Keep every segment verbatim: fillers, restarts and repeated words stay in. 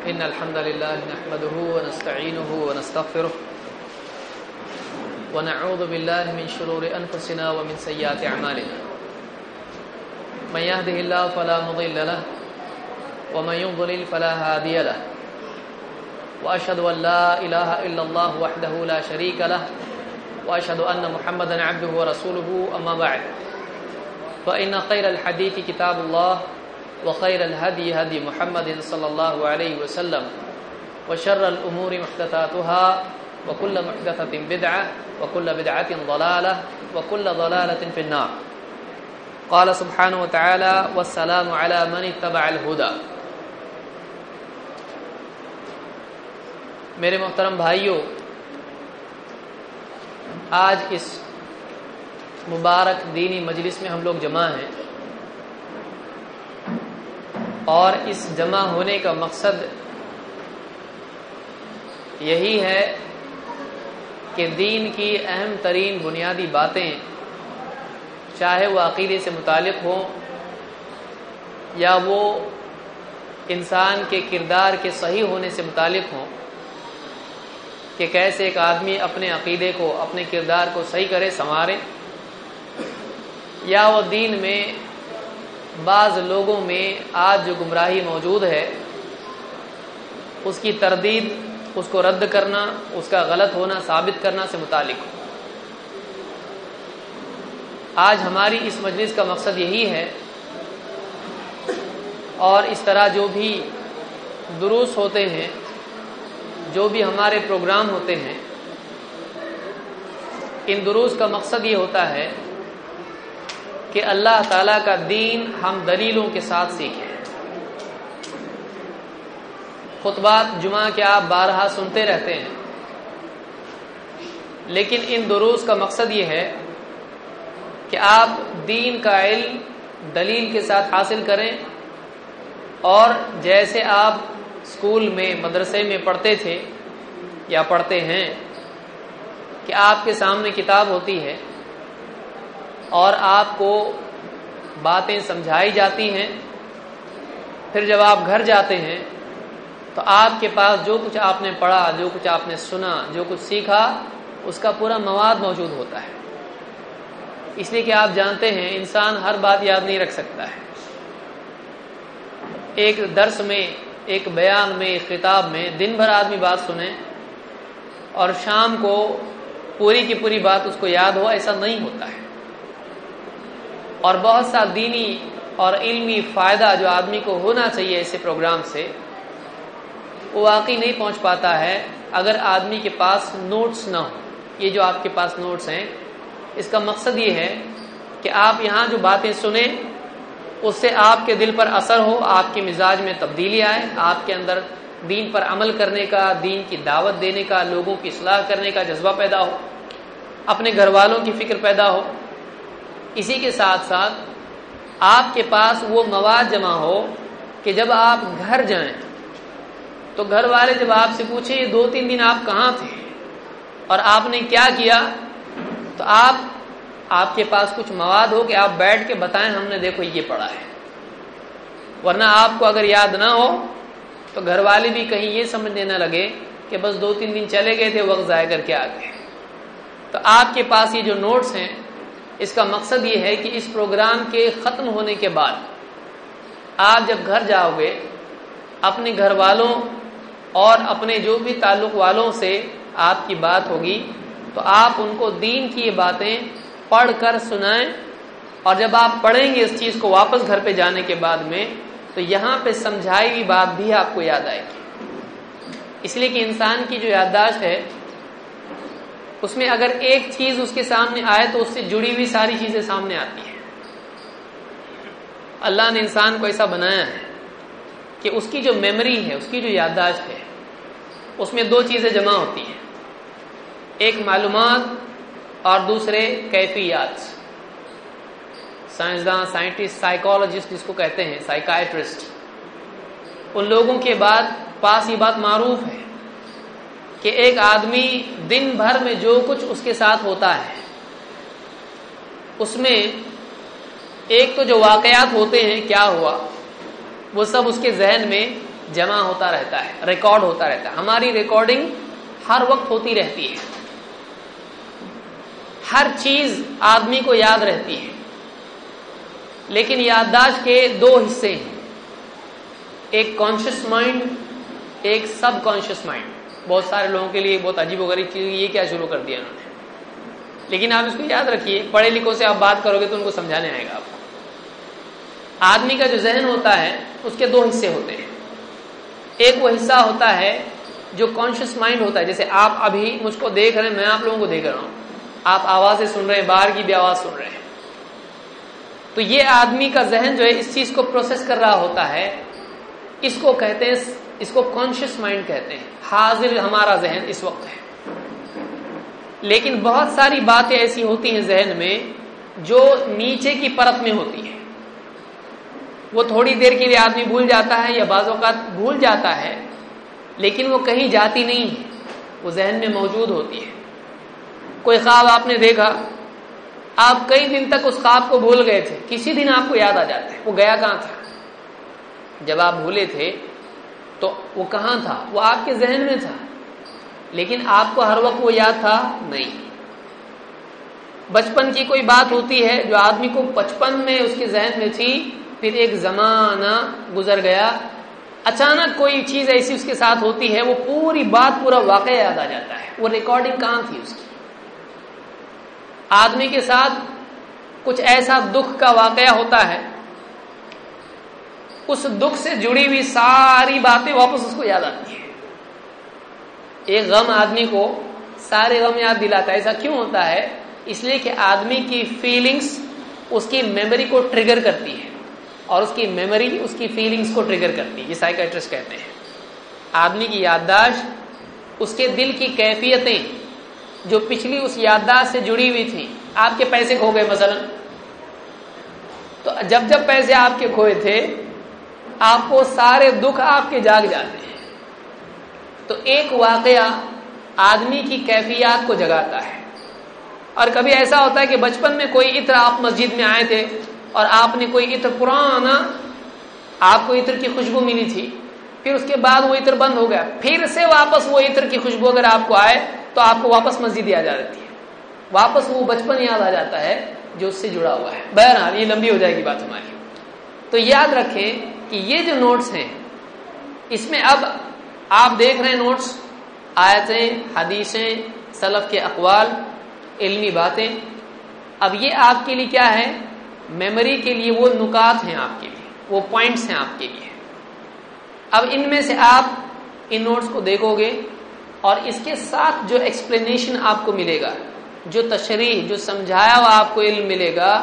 إن الحمد لله نحمده ونستعينه ونستغفره ونعوذ بالله من شرور أنفسنا ومن سيئات أعمالنا من يهده الله فلا مضل له ومن يضلل فلا هادي له وأشهد أن لا إله إلا الله وحده لا شريك له وأشهد أن محمدا عبده ورسوله أما بعد فإن خير الحديث كتاب الله وخير الهدي هدي محمد صلى الله عليه وسلم وشر الأمور محدثاتها وكل محدثة بدعة وكل بدعة ضلالة وكل ضلالة في النار. قال سبحانه وتعالى والسلام على من اتبع الهدى. میرے محترم بھائیوں، آج اس مبارک دینی مجلس میں ہم لوگ جمع ہیں اور اس جمع ہونے کا مقصد یہی ہے کہ دین کی اہم ترین بنیادی باتیں، چاہے وہ عقیدے سے متعلق ہوں یا وہ انسان کے کردار کے صحیح ہونے سے متعلق ہوں، کہ کیسے ایک آدمی اپنے عقیدے کو، اپنے کردار کو صحیح کرے، سنوارے، یا وہ دین میں بعض لوگوں میں آج جو گمراہی موجود ہے اس کی تردید، اس کو رد کرنا، اس کا غلط ہونا ثابت کرنا سے متعلق ہو. آج ہماری اس مجلس کا مقصد یہی ہے، اور اس طرح جو بھی دروس ہوتے ہیں، جو بھی ہمارے پروگرام ہوتے ہیں، ان دروس کا مقصد یہ ہوتا ہے کہ اللہ تعالیٰ کا دین ہم دلیلوں کے ساتھ سیکھیں. خطبات جمعہ کے آپ بارہا سنتے رہتے ہیں، لیکن ان دروس کا مقصد یہ ہے کہ آپ دین کا علم دلیل کے ساتھ حاصل کریں، اور جیسے آپ اسکول میں، مدرسے میں پڑھتے تھے یا پڑھتے ہیں کہ آپ کے سامنے کتاب ہوتی ہے اور آپ کو باتیں سمجھائی جاتی ہیں، پھر جب آپ گھر جاتے ہیں تو آپ کے پاس جو کچھ آپ نے پڑھا، جو کچھ آپ نے سنا، جو کچھ سیکھا، اس کا پورا مواد موجود ہوتا ہے. اس لیے کہ آپ جانتے ہیں انسان ہر بات یاد نہیں رکھ سکتا ہے. ایک درس میں، ایک بیان میں، ایک خطاب میں دن بھر آدمی بات سنے اور شام کو پوری کی پوری بات اس کو یاد ہو، ایسا نہیں ہوتا ہے. اور بہت سا دینی اور علمی فائدہ جو آدمی کو ہونا چاہیے ایسے پروگرام سے، وہ واقعی نہیں پہنچ پاتا ہے اگر آدمی کے پاس نوٹس نہ ہو. یہ جو آپ کے پاس نوٹس ہیں، اس کا مقصد یہ ہے کہ آپ یہاں جو باتیں سنیں اس سے آپ کے دل پر اثر ہو، آپ کے مزاج میں تبدیلی آئے، آپ کے اندر دین پر عمل کرنے کا، دین کی دعوت دینے کا، لوگوں کی اصلاح کرنے کا جذبہ پیدا ہو، اپنے گھر والوں کی فکر پیدا ہو. اسی کے ساتھ ساتھ آپ کے پاس وہ مواد جمع ہو کہ جب آپ گھر جائیں تو گھر والے جب آپ سے پوچھیں یہ دو تین دن آپ کہاں تھے اور آپ نے کیا کیا، تو آپ آپ کے پاس کچھ مواد ہو کہ آپ بیٹھ کے بتائیں ہم نے دیکھو یہ پڑھا ہے. ورنہ آپ کو اگر یاد نہ ہو تو گھر والے بھی کہیں یہ سمجھنے نہ لگے کہ بس دو تین دن چلے گئے تھے، وقت ضائع کر کے آ گئے. تو آپ کے پاس یہ جو نوٹس ہیں، اس کا مقصد یہ ہے کہ اس پروگرام کے ختم ہونے کے بعد آپ جب گھر جاؤ گے، اپنے گھر والوں اور اپنے جو بھی تعلق والوں سے آپ کی بات ہوگی تو آپ ان کو دین کی یہ باتیں پڑھ کر سنائیں، اور جب آپ پڑھیں گے اس چیز کو واپس گھر پہ جانے کے بعد میں، تو یہاں پہ سمجھائی ہوئی بات بھی آپ کو یاد آئے گی. اس لیے کہ انسان کی جو یادداشت ہے اس میں اگر ایک چیز اس کے سامنے آئے تو اس سے جڑی ہوئی ساری چیزیں سامنے آتی ہیں. اللہ نے انسان کو ایسا بنایا ہے کہ اس کی جو میموری ہے، اس کی جو یادداشت ہے، اس میں دو چیزیں جمع ہوتی ہیں، ایک معلومات اور دوسرے کیفیات. سائنسداں، سائنٹسٹ، سائیکالوجسٹ جس کو کہتے ہیں، سائیکائٹرسٹ، ان لوگوں کے بعد پاس یہ بات معروف ہے کہ ایک آدمی دن بھر میں جو کچھ اس کے ساتھ ہوتا ہے اس میں ایک تو جو واقعات ہوتے ہیں کیا ہوا وہ سب اس کے ذہن میں جمع ہوتا رہتا ہے، ریکارڈ ہوتا رہتا ہے. ہماری ریکارڈنگ ہر وقت ہوتی رہتی ہے، ہر چیز آدمی کو یاد رہتی ہے. لیکن یادداشت کے دو حصے ہیں، ایک کانشیس مائنڈ، ایک سب کانشیس مائنڈ. بہت سارے لوگوں کے لیے بہت عجیب و غریب چیز، یہ کیا شروع کر دیا انہوں نے. لیکن آپ اس کو یاد رکھیے، پڑھے لکھوں سے آپ بات کرو گے تو ان کو سمجھانے آئے گا آپ کو. آدمی کا جو ذہن ہوتا ہے اس کے دو حصے ہوتے ہیں. ایک وہ حصہ ہوتا ہے جو کانشیس مائنڈ ہوتا ہے، جیسے آپ ابھی مجھ کو دیکھ رہے ہیں، میں آپ لوگوں کو دیکھ رہا ہوں، آپ آوازیں سن رہے ہیں، باہر کی بھی آواز سن رہے ہیں. تو یہ آدمی کا ذہن جو ہے اس چیز کو پروسیس کر رہا ہوتا ہے، اس کو کہتے ہیں، اس کو کانشیس مائنڈ کہتے ہیں. حاضر ہمارا ذہن اس وقت ہے. لیکن بہت ساری باتیں ایسی ہوتی ہیں ذہن میں جو نیچے کی پرت میں ہوتی ہے. وہ تھوڑی دیر کے لیے آدمی بھول جاتا ہے یا بعض اوقات بھول جاتا ہے، لیکن وہ کہیں جاتی نہیں ہے، وہ ذہن میں موجود ہوتی ہے. کوئی خواب آپ نے دیکھا، آپ کئی دن تک اس خواب کو بھول گئے تھے، کسی دن آپ کو یاد آ جاتا ہے وہ گیا کہاں تھا. جب آپ بھولے تھے تو وہ کہاں تھا، وہ آپ کے ذہن میں تھا، لیکن آپ کو ہر وقت وہ یاد تھا نہیں. بچپن کی کوئی بات ہوتی ہے جو آدمی کو بچپن میں اس کے ذہن میں تھی، پھر ایک زمانہ گزر گیا، اچانک کوئی چیز ایسی اس کے ساتھ ہوتی ہے، وہ پوری بات، پورا واقعہ یاد آ جاتا ہے. وہ ریکارڈنگ کہاں تھی اس کی. آدمی کے ساتھ کچھ ایسا دکھ کا واقعہ ہوتا ہے، اس دکھ سے جڑی ہوئی ساری باتیں واپس اس کو یاد آتی ہیں. ایک غم آدمی کو سارے غم یاد دلاتا ہے. ایسا کیوں ہوتا ہے؟ اس لیے کہ آدمی کی فیلنگز اس کی میموری کو ٹریگر کرتی ہے، اور اس کی میموری اس کی فیلنگز کو ٹریگر کرتی ہے. یہ سائیکیٹرسٹ کہتے ہیں آدمی کی یادداشت اس کے دل کی کیفیتیں جو پچھلی اس یادداشت سے جڑی ہوئی تھی. آپ کے پیسے کھو گئے مثلا، تو جب جب پیسے آپ کے کھوئے تھے آپ کو سارے دکھ آپ کے جاگ جاتے ہیں. تو ایک واقعہ آدمی کی کیفیات کو جگاتا ہے. اور کبھی ایسا ہوتا ہے کہ بچپن میں کوئی عطر، آپ مسجد میں آئے تھے اور آپ نے کوئی عطر پرانا، آپ کو عطر کی خوشبو ملی تھی، پھر اس کے بعد وہ عطر بند ہو گیا، پھر سے واپس وہ عطر کی خوشبو اگر آپ کو آئے تو آپ کو واپس مسجد یاد آ جاتی ہے، واپس وہ بچپن یاد آ جاتا ہے جو اس سے جڑا ہوا ہے. بہرحال یہ لمبی ہو جائے گی بات ہماری. تو یاد رکھیں کہ یہ جو نوٹس ہیں اس میں اب آپ دیکھ رہے ہیں نوٹس، آیتیں، حدیثیں، سلف کے اقوال، علمی باتیں. اب یہ آپ کے لیے کیا ہے؟ میموری کے لیے وہ نکات ہیں، آپ کے لیے وہ پوائنٹس ہیں آپ کے لیے. اب ان میں سے آپ ان نوٹس کو دیکھو گے اور اس کے ساتھ جو ایکسپلینیشن آپ کو ملے گا، جو تشریح، جو سمجھایا ہوا آپ کو علم ملے گا،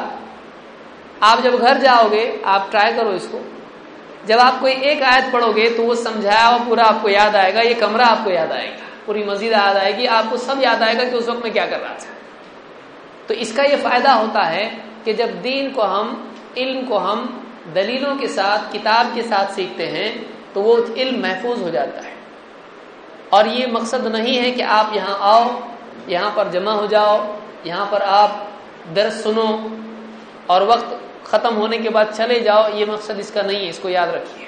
آپ جب گھر جاؤ گے آپ ٹرائی کرو اس کو. جب آپ کوئی ایک آیت پڑھو گے تو وہ سمجھایا ہوا پورا آپ کو یاد آئے گا، یہ کمرہ آپ کو یاد آئے گا، پوری مسجد یاد آئے گی، آپ کو سب یاد آئے گا کہ اس وقت میں کیا کر رہا تھا. تو اس کا یہ فائدہ ہوتا ہے کہ جب دین کو ہم، علم کو ہم دلیلوں کے ساتھ، کتاب کے ساتھ سیکھتے ہیں تو وہ علم محفوظ ہو جاتا ہے. اور یہ مقصد نہیں ہے کہ آپ یہاں آؤ، یہاں پر جمع ہو جاؤ، یہاں پر آپ درس سنو اور وقت ختم ہونے کے بعد چلے جاؤ. یہ مقصد اس کا نہیں ہے، اس کو یاد رکھیے.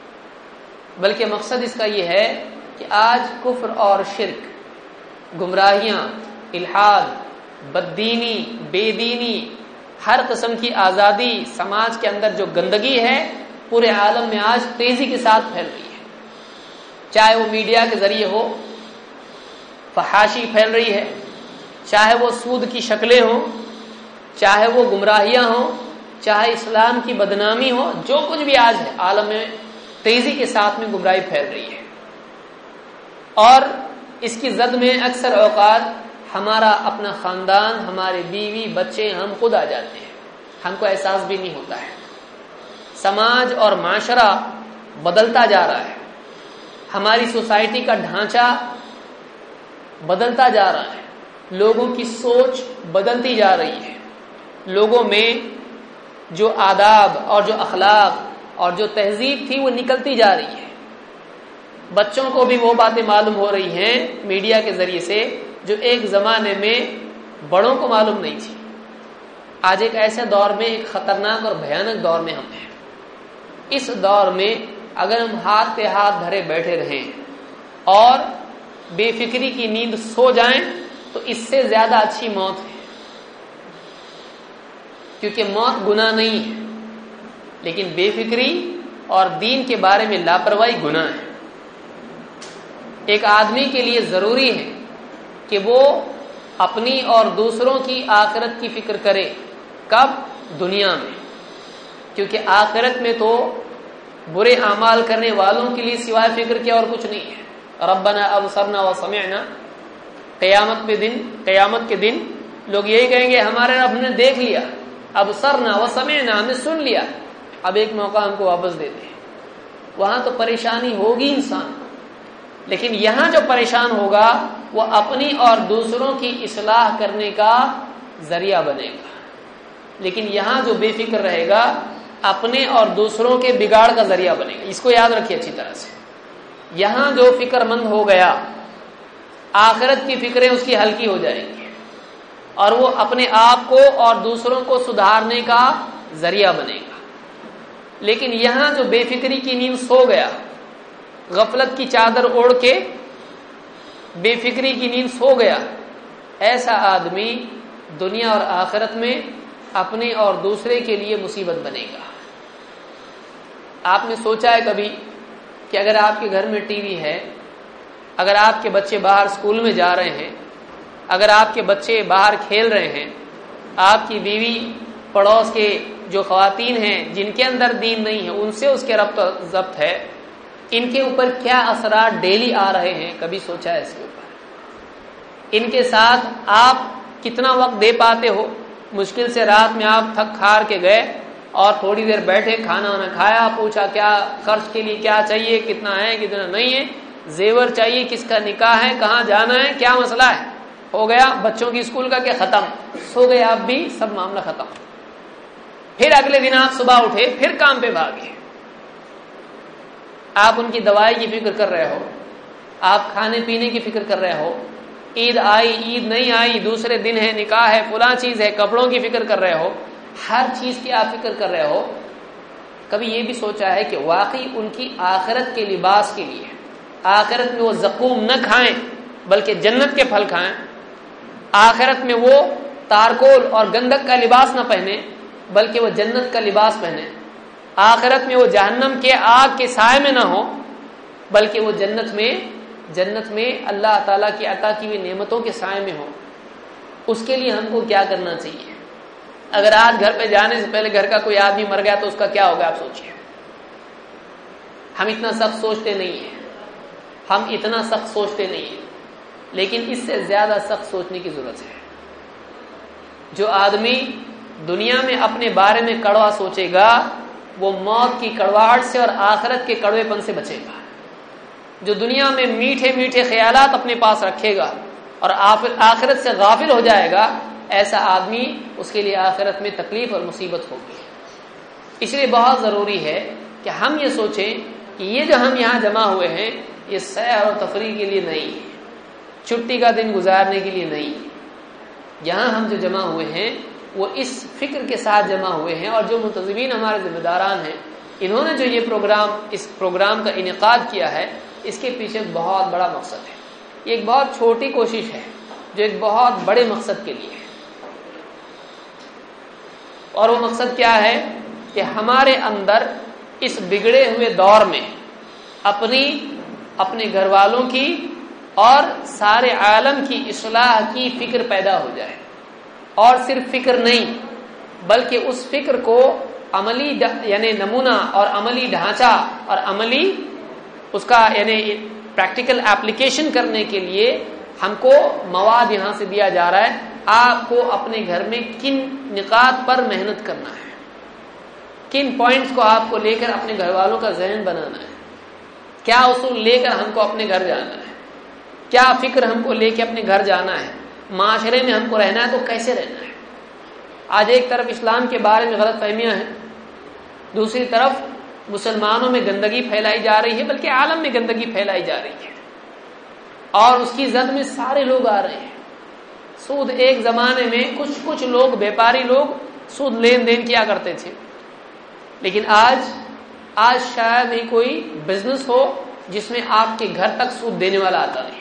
بلکہ مقصد اس کا یہ ہے کہ آج کفر اور شرک، گمراہیاں، الحاد، بددینی، بے دینی، ہر قسم کی آزادی، سماج کے اندر جو گندگی ہے پورے عالم میں آج تیزی کے ساتھ پھیل رہی ہے. چاہے وہ میڈیا کے ذریعے ہو، فحاشی پھیل رہی ہے، چاہے وہ سود کی شکلیں ہوں، چاہے وہ گمراہیاں ہوں، چاہے اسلام کی بدنامی ہو، جو کچھ بھی آج ہے عالم میں تیزی کے ساتھ میں گمراہی پھیل رہی ہے. اور اس کی زد میں اکثر اوقات ہمارا اپنا خاندان، ہمارے بیوی بچے، ہم خود آ جاتے ہیں، ہم کو احساس بھی نہیں ہوتا ہے. سماج اور معاشرہ بدلتا جا رہا ہے، ہماری سوسائٹی کا ڈھانچہ بدلتا جا رہا ہے، لوگوں کی سوچ بدلتی جا رہی ہے، لوگوں میں جو آداب اور جو اخلاق اور جو تہذیب تھی وہ نکلتی جا رہی ہے. بچوں کو بھی وہ باتیں معلوم ہو رہی ہیں میڈیا کے ذریعے سے جو ایک زمانے میں بڑوں کو معلوم نہیں تھی. آج ایک ایسے دور میں، ایک خطرناک اور بھیانک دور میں ہم ہیں. اس دور میں اگر ہم ہاتھ پہ ہاتھ دھرے بیٹھے رہیں اور بے فکری کی نیند سو جائیں تو اس سے زیادہ اچھی موت ہے، کیونکہ موت گناہ نہیں ہے، لیکن بے فکری اور دین کے بارے میں لاپرواہی گناہ ہے۔ ایک آدمی کے لیے ضروری ہے کہ وہ اپنی اور دوسروں کی آخرت کی فکر کرے۔ کب؟ دنیا میں، کیونکہ آخرت میں تو برے اعمال کرنے والوں کے لیے سوائے فکر کے اور کچھ نہیں ہے۔ ربنا ابصرنا وسمعنا، قیامت پہ دن قیامت کے دن لوگ یہی کہیں گے ہمارے رب نے دیکھ لیا، ابصرنا وسمعنا، ہم نے سن لیا، اب ایک موقع ہم کو واپس دے دیں۔ وہاں تو پریشانی ہوگی انسان، لیکن یہاں جو پریشان ہوگا وہ اپنی اور دوسروں کی اصلاح کرنے کا ذریعہ بنے گا، لیکن یہاں جو بے فکر رہے گا اپنے اور دوسروں کے بگاڑ کا ذریعہ بنے گا۔ اس کو یاد رکھیے اچھی طرح سے، یہاں جو فکر مند ہو گیا آخرت کی فکریں اس کی ہلکی ہو جائیں گی اور وہ اپنے آپ کو اور دوسروں کو سدھارنے کا ذریعہ بنے گا۔ لیکن یہاں جو بے فکری کی نیند سو گیا، غفلت کی چادر اوڑھ کے بے فکری کی نیند سو گیا، ایسا آدمی دنیا اور آخرت میں اپنے اور دوسرے کے لیے مصیبت بنے گا۔ آپ نے سوچا ہے کبھی کہ اگر آپ کے گھر میں ٹی وی ہے، اگر آپ کے بچے باہر اسکول میں جا رہے ہیں، اگر آپ کے بچے باہر کھیل رہے ہیں، آپ کی بیوی پڑوس کے جو خواتین ہیں جن کے اندر دین نہیں ہے ان سے اس کے ربط ضبط ہے، ان کے اوپر کیا اثرات ڈیلی آ رہے ہیں؟ کبھی سوچا ہے اس کے اوپر؟ ان کے ساتھ آپ کتنا وقت دے پاتے ہو؟ مشکل سے رات میں آپ تھک ہار کے گئے اور تھوڑی دیر بیٹھے، کھانا وانا کھایا، پوچھا کیا خرچ کے لیے کیا چاہیے، کتنا ہے کتنا نہیں ہے، زیور چاہیے، کس کا نکاح ہے، کہاں جانا ہے، کیا مسئلہ ہے، ہو گیا بچوں کی اسکول کا کہ ختم، سو گئے آپ بھی، سب معاملہ ختم۔ پھر اگلے دن آپ صبح اٹھے، پھر کام پہ بھاگے، آپ ان کی دوائی کی فکر کر رہے ہو، آپ کھانے پینے کی فکر کر رہے ہو، عید آئی عید نہیں آئی، دوسرے دن ہے، نکاح ہے، فلاں چیز ہے، کپڑوں کی فکر کر رہے ہو، ہر چیز کی آپ فکر کر رہے ہو۔ کبھی یہ بھی سوچا ہے کہ واقعی ان کی آخرت کے لباس کے لیے، آخرت میں وہ زقوم نہ کھائیں بلکہ جنت کے پھل کھائیں، آخرت میں وہ تارکول اور گندک کا لباس نہ پہنے بلکہ وہ جنت کا لباس پہنے، آخرت میں وہ جہنم کے آگ کے سائے میں نہ ہو بلکہ وہ جنت میں جنت میں اللہ تعالیٰ کی عطا کی ہوئی نعمتوں کے سائے میں ہو۔ اس کے لیے ہم کو کیا کرنا چاہیے؟ اگر آج گھر پہ جانے سے پہلے گھر کا کوئی آدمی مر گیا تو اس کا کیا ہوگا آپ سوچیے۔ ہم اتنا سخت سوچتے نہیں ہیں، ہم اتنا سخت سوچتے نہیں ہیں، لیکن اس سے زیادہ سخت سوچنے کی ضرورت ہے۔ جو آدمی دنیا میں اپنے بارے میں کڑوا سوچے گا وہ موت کی کڑواہٹ سے اور آخرت کے کڑوے پن سے بچے گا۔ جو دنیا میں میٹھے میٹھے خیالات اپنے پاس رکھے گا اور آخرت سے غافل ہو جائے گا، ایسا آدمی اس کے لیے آخرت میں تکلیف اور مصیبت ہوگی۔ اس لیے بہت ضروری ہے کہ ہم یہ سوچیں کہ یہ جو ہم یہاں جمع ہوئے ہیں یہ سیر و تفریح کے لیے نہیں، چھٹی کا دن گزارنے کے لیے نہیں، یہاں ہم جو جمع ہوئے ہیں وہ اس فکر کے ساتھ جمع ہوئے ہیں، اور جو منتظمین ہمارے ذمہ داران ہیں انہوں نے جو یہ پروگرام اس پروگرام کا انعقاد کیا ہے اس کے پیچھے بہت بڑا مقصد ہے۔ یہ ایک بہت چھوٹی کوشش ہے جو ایک بہت بڑے مقصد کے لیے ہے، اور وہ مقصد کیا ہے کہ ہمارے اندر اس بگڑے ہوئے دور میں اپنی اپنے گھر والوں کی اور سارے عالم کی اصلاح کی فکر پیدا ہو جائے، اور صرف فکر نہیں بلکہ اس فکر کو عملی یعنی نمونہ اور عملی ڈھانچہ اور عملی اس کا یعنی پریکٹیکل ایپلیکیشن کرنے کے لیے ہم کو مواد یہاں سے دیا جا رہا ہے۔ آپ کو اپنے گھر میں کن نکات پر محنت کرنا ہے، کن پوائنٹس کو آپ کو لے کر اپنے گھر والوں کا ذہن بنانا ہے، کیا اصول لے کر ہم کو اپنے گھر جانا ہے، کیا فکر ہم کو لے کے اپنے گھر جانا ہے، معاشرے میں ہم کو رہنا ہے تو کیسے رہنا ہے۔ آج ایک طرف اسلام کے بارے میں غلط فہمیاں ہیں، دوسری طرف مسلمانوں میں گندگی پھیلائی جا رہی ہے، بلکہ عالم میں گندگی پھیلائی جا رہی ہے، اور اس کی زد میں سارے لوگ آ رہے ہیں۔ سود ایک زمانے میں کچھ کچھ لوگ، بیپاری لوگ سود لین دین کیا کرتے تھے، لیکن آج آج شاید ہی کوئی بزنس ہو جس میں آپ کے گھر تک سود دینے والا آتا نہیں.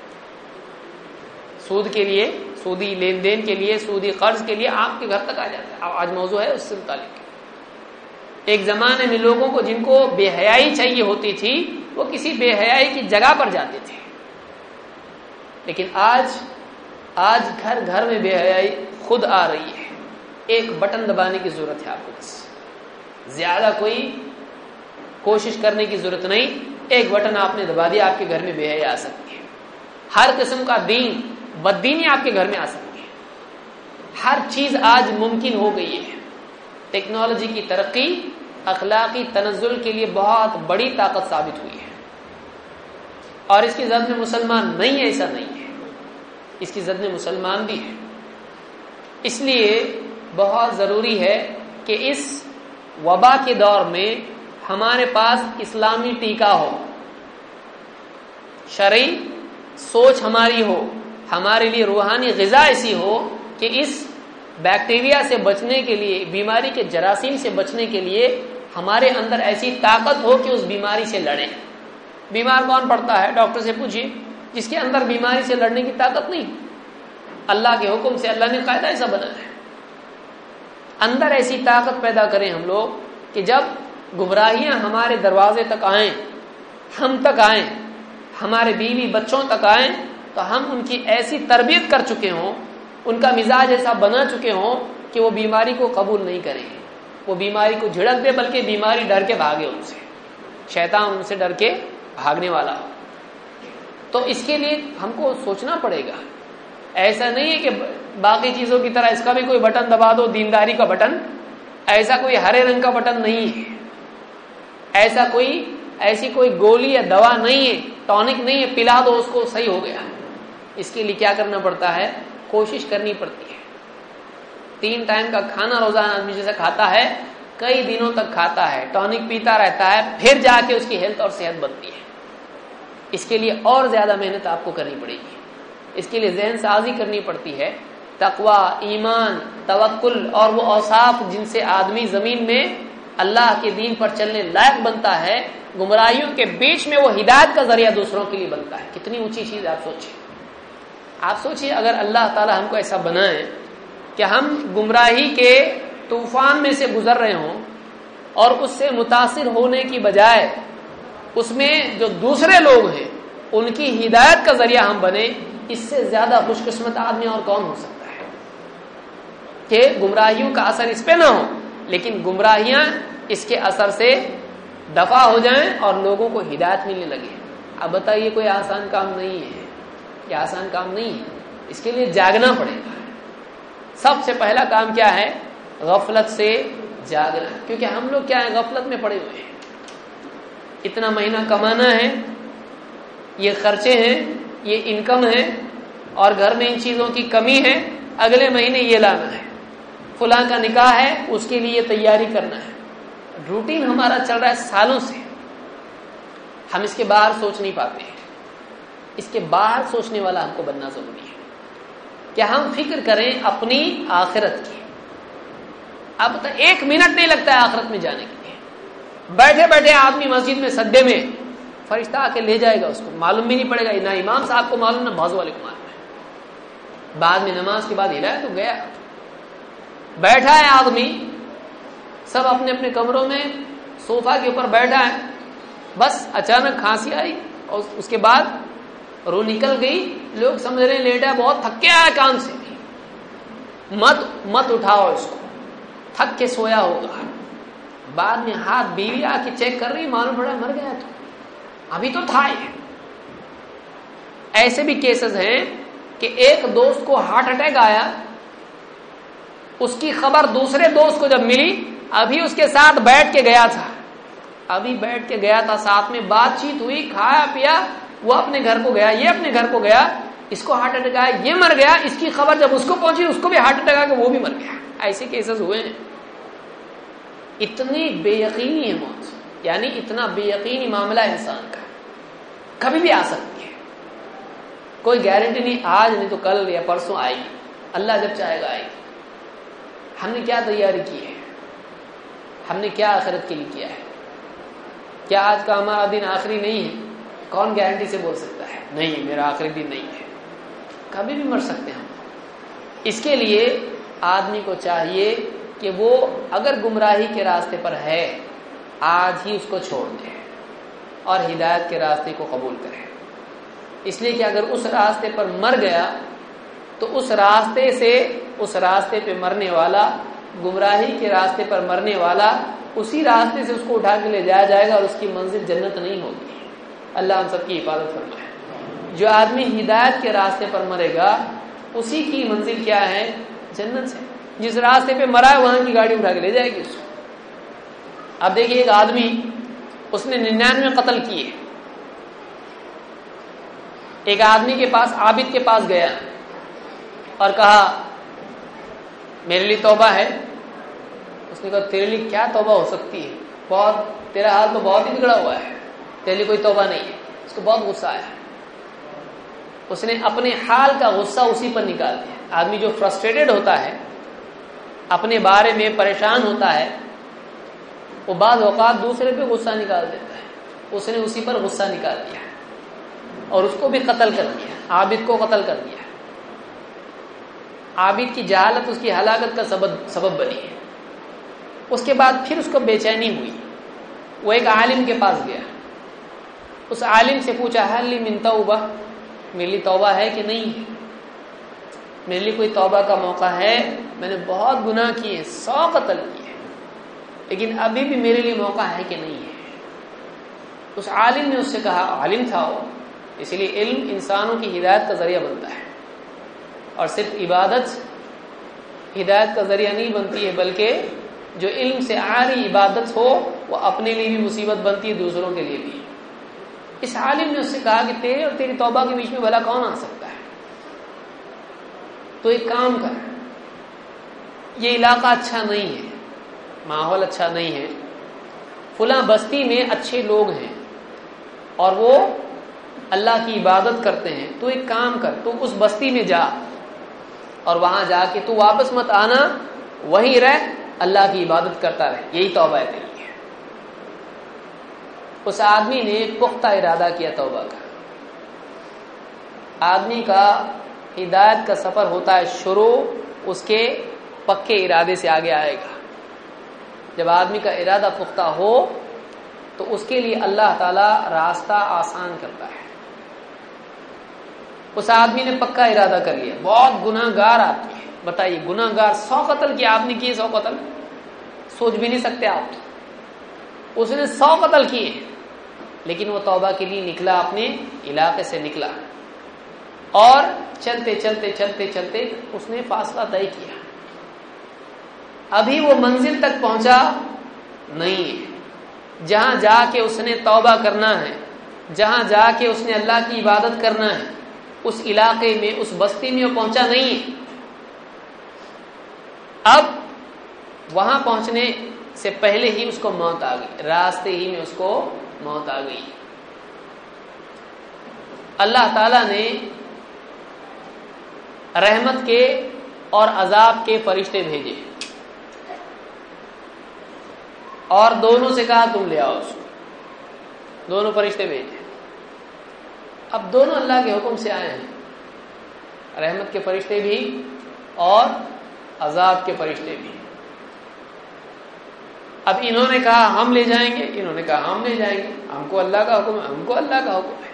سود کے لیے، سودی لین دین کے لیے، سودی قرض کے لیے آپ کے گھر تک آ جاتا ہے. آج موضوع ہے اس سے متعلق. ایک زمانے میں لوگوں کو جن کو بے حیائی چاہیے ہوتی تھی وہ کسی بے حیائی کی جگہ پر جاتے تھے، لیکن آج آج گھر گھر میں بے حیائی خود آ رہی ہے. ایک بٹن دبانے کی ضرورت ہے آپ کو، بس زیادہ کوئی کوشش کرنے کی ضرورت نہیں. ایک بٹن آپ نے دبا دیا، آپ کے گھر میں بے حیائی آ سکتی ہے. ہر قسم کا دین، بددینی آپ کے گھر میں آ سکتی ہے. ہر چیز آج ممکن ہو گئی ہے. ٹیکنالوجی کی ترقی اخلاقی تنزل کے لیے بہت بڑی طاقت ثابت ہوئی ہے، اور اس کی زد میں مسلمان نہیں ہے ایسا نہیں ہے، اس کی زد میں مسلمان بھی ہے. اس لیے بہت ضروری ہے کہ اس وبا کے دور میں ہمارے پاس اسلامی ٹیکہ ہو، شرعی سوچ ہماری ہو، ہمارے لیے روحانی غذا ایسی ہو کہ اس بیکٹیریا سے بچنے کے لیے، بیماری کے جراثیم سے بچنے کے لیے ہمارے اندر ایسی طاقت ہو کہ اس بیماری سے لڑیں. بیمار کون پڑتا ہے؟ ڈاکٹر سے پوچھیے. جس کے اندر بیماری سے لڑنے کی طاقت نہیں. اللہ کے حکم سے اللہ نے قاعدہ ایسا بنایا ہے. اندر ایسی طاقت پیدا کریں ہم لوگ کہ جب گمراہیاں ہمارے دروازے تک آئیں، ہم تک آئیں، ہمارے بیوی بچوں تک آئیں، تو ہم ان کی ایسی تربیت کر چکے ہوں، ان کا مزاج ایسا بنا چکے ہوں کہ وہ بیماری کو قبول نہیں کریں گے. وہ بیماری کو جھڑک دے، بلکہ بیماری ڈر کے بھاگے ان سے. شیطان ان سے ڈر کے بھاگنے والا. تو اس کے لیے ہم کو سوچنا پڑے گا. ایسا نہیں ہے کہ باقی چیزوں کی طرح اس کا بھی کوئی بٹن دبا دو، دینداری کا بٹن. ایسا کوئی ہرے رنگ کا بٹن نہیں ہے. ایسا کوئی ایسی کوئی گولی یا دوا نہیں ہے، ٹونک نہیں ہے پلا دو اس کو صحیح ہو گیا. اس کے لیے کیا کرنا پڑتا ہے؟ کوشش کرنی پڑتی ہے. تین ٹائم کا کھانا روزانہ آدمی جیسے کھاتا ہے، کئی دنوں تک کھاتا ہے، ٹونک پیتا رہتا ہے، پھر جا کے اس کی ہیلتھ اور صحت بنتی ہے. اس کے لیے اور زیادہ محنت آپ کو کرنی پڑے گی. اس کے لیے ذہن سازی کرنی پڑتی ہے. تقوی، ایمان، توکل اور وہ اوصاف جن سے آدمی زمین میں اللہ کے دین پر چلنے لائق بنتا ہے، گمراہیوں کے بیچ میں وہ ہدایت کا ذریعہ دوسروں کے لیے بنتا ہے. کتنی اونچی چیز آپ سوچیں. آپ سوچئے اگر اللہ تعالی ہم کو ایسا بنائے کہ ہم گمراہی کے طوفان میں سے گزر رہے ہوں اور اس سے متاثر ہونے کی بجائے اس میں جو دوسرے لوگ ہیں ان کی ہدایت کا ذریعہ ہم بنے، اس سے زیادہ خوش قسمت آدمی اور کون ہو سکتا ہے کہ گمراہیوں کا اثر اس پہ نہ ہو، لیکن گمراہیاں اس کے اثر سے دفع ہو جائیں اور لوگوں کو ہدایت ملنے لگے. اب بتائیے کوئی آسان کام نہیں ہے، یہ آسان کام نہیں ہے. اس کے لیے جاگنا پڑے گا. سب سے پہلا کام کیا ہے؟ غفلت سے جاگنا. کیونکہ ہم لوگ کیا ہے؟ غفلت میں پڑے ہوئے ہیں. اتنا مہینہ کمانا ہے، یہ خرچے ہیں، یہ انکم ہے، اور گھر میں ان چیزوں کی کمی ہے، اگلے مہینے یہ لانا ہے، فلاں کا نکاح ہے اس کے لیے تیاری کرنا ہے. روٹین ہمارا چل رہا ہے سالوں سے. ہم اس کے باہر سوچ نہیں پاتے ہیں. اس کے باہر سوچنے والا ہم کو بننا ضروری ہے کہ ہم فکر کریں اپنی آخرت کی. اب تو ایک منٹ نہیں لگتا ہے آخرت میں جانے کے لیے. بیٹھے بیٹھے آدمی مسجد میں سدے میں فرشتہ آ کے لے جائے گا، اس کو معلوم بھی نہیں پڑے گا. نہ امام صاحب کو معلوم، نہ بازو والے کو معلوم ہے. بعد میں نماز کے بعد ہلایا تو گیا. بیٹھا ہے آدمی، سب اپنے اپنے کمروں میں صوفہ کے اوپر بیٹھا ہے، بس اچانک کھانسی آئی اور اس کے بعد روح نکل گئی. لوگ سمجھ رہے ہیں لیٹا ہے، بہت تھک کے آیا کام سے. مت مت اٹھاؤ اس کو، تھک کے سویا ہوگا. بعد میں ہاتھ بیوی آ کے چیک کر رہی، معلوم پڑا مر گیا. تو ابھی تو تھا ہی. ایسے بھی کیسز ہیں کہ ایک دوست کو ہارٹ اٹیک آیا، اس کی خبر دوسرے دوست کو جب ملی، ابھی اس کے ساتھ بیٹھ کے گیا تھا، ابھی بیٹھ کے گیا تھا، ساتھ میں بات چیت ہوئی، کھایا پیا، وہ اپنے گھر کو گیا، یہ اپنے گھر کو گیا. اس کو ہارٹ اٹیک آیا، یہ مر گیا. اس کی خبر جب اس کو پہنچی، اس کو بھی ہارٹ اٹیک آ کے وہ بھی مر گیا. ایسے کیسز ہوئے ہیں. اتنی بے یقینی ہے موت، یعنی اتنا بے یقینی معاملہ ہے انسان کا، کبھی بھی آ سکتی ہے. کوئی گارنٹی نہیں آج نہیں تو کل یا پرسوں آئے گی. اللہ جب چاہے گا آئے گی. ہم نے کیا تیاری کی ہے؟ ہم نے کیا آخرت کے لیے کیا ہے؟ کیا آج کا ہمارا دن آخری نہیں ہے؟ کون گارنٹی سے بول سکتا ہے نہیں میرا آخری دن نہیں ہے؟ کبھی بھی مر سکتے ہیں ہم. اس کے لیے آدمی کو چاہیے کہ وہ اگر گمراہی کے راستے پر ہے آج ہی اس کو چھوڑ دے اور ہدایت کے راستے کو قبول کرے. اس لیے کہ اگر اس راستے پر مر گیا تو اس راستے سے اس راستے پہ مرنے والا گمراہی کے راستے پر مرنے والا اسی راستے سے اس کو اٹھا کے لے جایا جائے گا اور اس کی منزل جنت نہیں ہوگی. اللہ ہم سب کی حفاظت فرمائے. جو آدمی ہدایت کے راستے پر مرے گا اسی کی منزل کیا ہے؟ جنت سے. جس راستے پہ مرا ہے وہاں کی گاڑی اٹھا کے لے جائے گی اس کو. اب دیکھیے ایک آدمی اس نے ننانوے قتل کیے. ایک آدمی کے پاس عابد کے پاس گیا اور کہا میرے لیے توبہ ہے. اس نے کہا تیرے لیے کیا توبہ ہو سکتی ہے؟ بہت تیرا حال تو بہت ہی بگڑا ہوا ہے, تیرے لیے کوئی توبہ نہیں ہے. اس کو بہت غصہ آیا. اس نے اپنے حال کا غصہ اسی پر نکال دیا. آدمی جو فرسٹریٹڈ ہوتا ہے, اپنے بارے میں پریشان ہوتا ہے, وہ بعض اوقات دوسرے پہ غصہ نکال دیتا ہے. اس نے اسی پر غصہ نکال دیا اور اس کو بھی قتل کر دیا, عابد کو قتل کر دیا. عابد کی جہالت اس کی ہلاکت کا سبب سبب بنی ہے. اس کے بعد پھر اس کو بے چینی ہوئی. وہ ایک عالم کے پاس گیا. اس عالم سے پوچھا هل لي من توبہ, میرے لیے توبہ ہے کہ نہیں ہے؟ میرے لیے کوئی توبہ کا موقع ہے؟ میں نے بہت گناہ کیے, سو قتل کیے, لیکن ابھی بھی میرے لیے موقع ہے کہ نہیں ہے؟ اس عالم نے اس سے کہا, عالم تھا وہ, اسی لیے علم انسانوں کی ہدایت کا ذریعہ بنتا ہے, اور صرف عبادت ہدایت کا ذریعہ نہیں بنتی ہے, بلکہ جو علم سے آ رہی عبادت ہو وہ اپنے لیے بھی مصیبت بنتی ہے, دوسروں کے لیے بھی. اس عالم نے اس سے کہا کہ تیرے اور تیری توبہ کے بیچ میں بھلا کون آ سکتا ہے؟ تو ایک کام کر, یہ علاقہ اچھا نہیں ہے, ماحول اچھا نہیں ہے, فلاں بستی میں اچھے لوگ ہیں اور وہ اللہ کی عبادت کرتے ہیں. تو ایک کام کر, تو اس بستی میں جا اور وہاں جا کے تو واپس مت آنا, وہیں رہ, اللہ کی عبادت کرتا رہے, یہی توبہ ہے تیری. اس آدمی نے پختہ ارادہ کیا توبہ کا. آدمی کا ہدایت کا سفر ہوتا ہے شروع, اس کے پکے ارادے سے آگے آئے گا. جب آدمی کا ارادہ پختہ ہو تو اس کے لیے اللہ تعالی راستہ آسان کرتا ہے. اس آدمی نے پکا ارادہ کر لیا, بہت گناہ گار آدمی ہے. بتائیے گناہ گار, سو قتل کیا آپ نے کیے, سو قتل سوچ بھی نہیں سکتے آپ. اس نے سو قتل کیے, لیکن وہ توبہ کے لیے نکلا, اپنے علاقے سے نکلا, اور چلتے چلتے چلتے چلتے اس نے فاصلہ طے کیا. ابھی وہ منزل تک پہنچا نہیں ہے. جہاں جا کے اس نے توبہ کرنا ہے, جہاں جا کے اس نے اللہ کی عبادت کرنا ہے, اس علاقے میں, اس بستی میں وہ پہنچا نہیں ہے. اب وہاں پہنچنے سے پہلے ہی اس کو موت آ گئی, راستے ہی میں اس کو موت آ گئی. اللہ تعالی نے رحمت کے اور عذاب کے فرشتے بھیجے اور دونوں سے کہا تم لے آؤ اس کو. دونوں فرشتے بھیجے. اب دونوں اللہ کے حکم سے آئے ہیں, رحمت کے فرشتے بھی اور عذاب کے فرشتے بھی. اب انہوں نے کہا ہم لے جائیں گے, انہوں نے کہا ہم لے جائیں گے, ہم کو اللہ کا حکم ہے, ہم کو اللہ کا حکم ہے.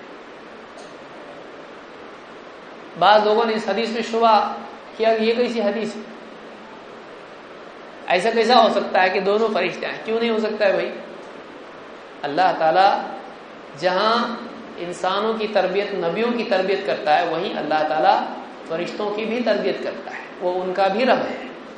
بعض لوگوں نے اس حدیث میں شبہ کیا کہ یہ کیسی حدیث ہے, ایسا کیسا ہو سکتا ہے کہ دونوں فرشتے ہیں؟ کیوں نہیں ہو سکتا ہے بھائی؟ اللہ تعالی جہاں انسانوں کی تربیت, نبیوں کی تربیت کرتا ہے, وہیں اللہ تعالی فرشتوں کی بھی تربیت کرتا ہے, وہ ان کا بھی رب ہے.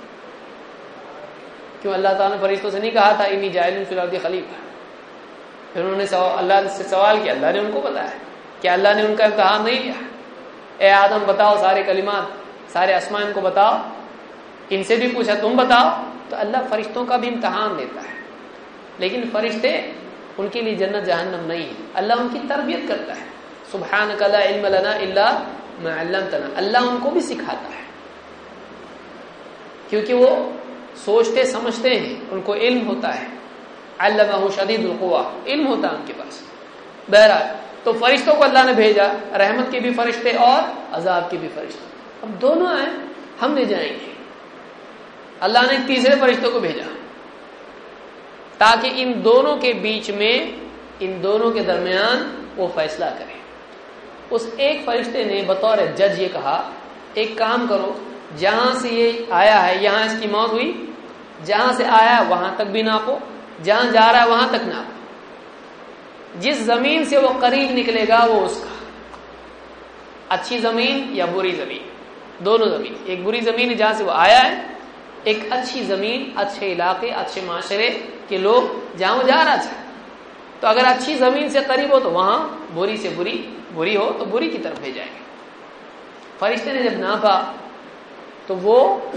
کیوں اللہ تعالیٰ نے فرشتوں سے نہیں کہا تھا انی جاعل فی الارض خلیفہ؟ پھر انہوں نے اللہ سے سوال کیا, اللہ نے ان کو بتایا. کیا اللہ نے ان کا امتحان نہیں لیا؟ اے آدم بتاؤ سارے کلمات, سارے اسماء ان کو بتاؤ. ان سے بھی پوچھا تم بتاؤ. تو اللہ فرشتوں کا بھی امتحان لیتا ہے, لیکن فرشتے ان کے لیے جنت جہنم نہیں ہے, اللہ ان کی تربیت کرتا ہے. سبحانک لا علم لنا الا ما علمتنا, اللہ ان کو بھی سکھاتا ہے, کیونکہ وہ سوچتے سمجھتے ہیں, ان کو علم ہوتا ہے. علمہ شدید القویٰ، علم ہوتا ان کے پاس۔ بہرحال تو فرشتوں کو اللہ نے بھیجا، رحمت کے بھی فرشتے اور عذاب کے بھی فرشتے، اب دونوں آئے، ہم لے جائیں گے۔ اللہ نے تیسرے فرشتوں کو بھیجا تاکہ ان دونوں کے بیچ میں، ان دونوں کے درمیان وہ فیصلہ کرے۔ اس ایک فرشتے نے بطور جج یہ کہا، ایک کام کرو، جہاں سے یہ آیا ہے یہاں اس کی موت ہوئی، جہاں سے آیا وہاں تک بھی ناپو، جہاں جا رہا ہے وہاں تک ناپو، جس زمین سے وہ قریب نکلے گا وہ اس کا، اچھی زمین یا بری زمین، دونوں زمین، ایک بری زمین ہے جہاں سے وہ آیا ہے، ایک اچھی زمین، اچھے علاقے، اچھے معاشرے کے لوگ جہاں وہ جا رہا تھا۔ تو اگر اچھی زمین سے قریب ہو تو وہاں، بری سے بری بری ہو تو بری کی طرف بھیجائیں گے۔ فرشتے نے جب ناپا تو وہ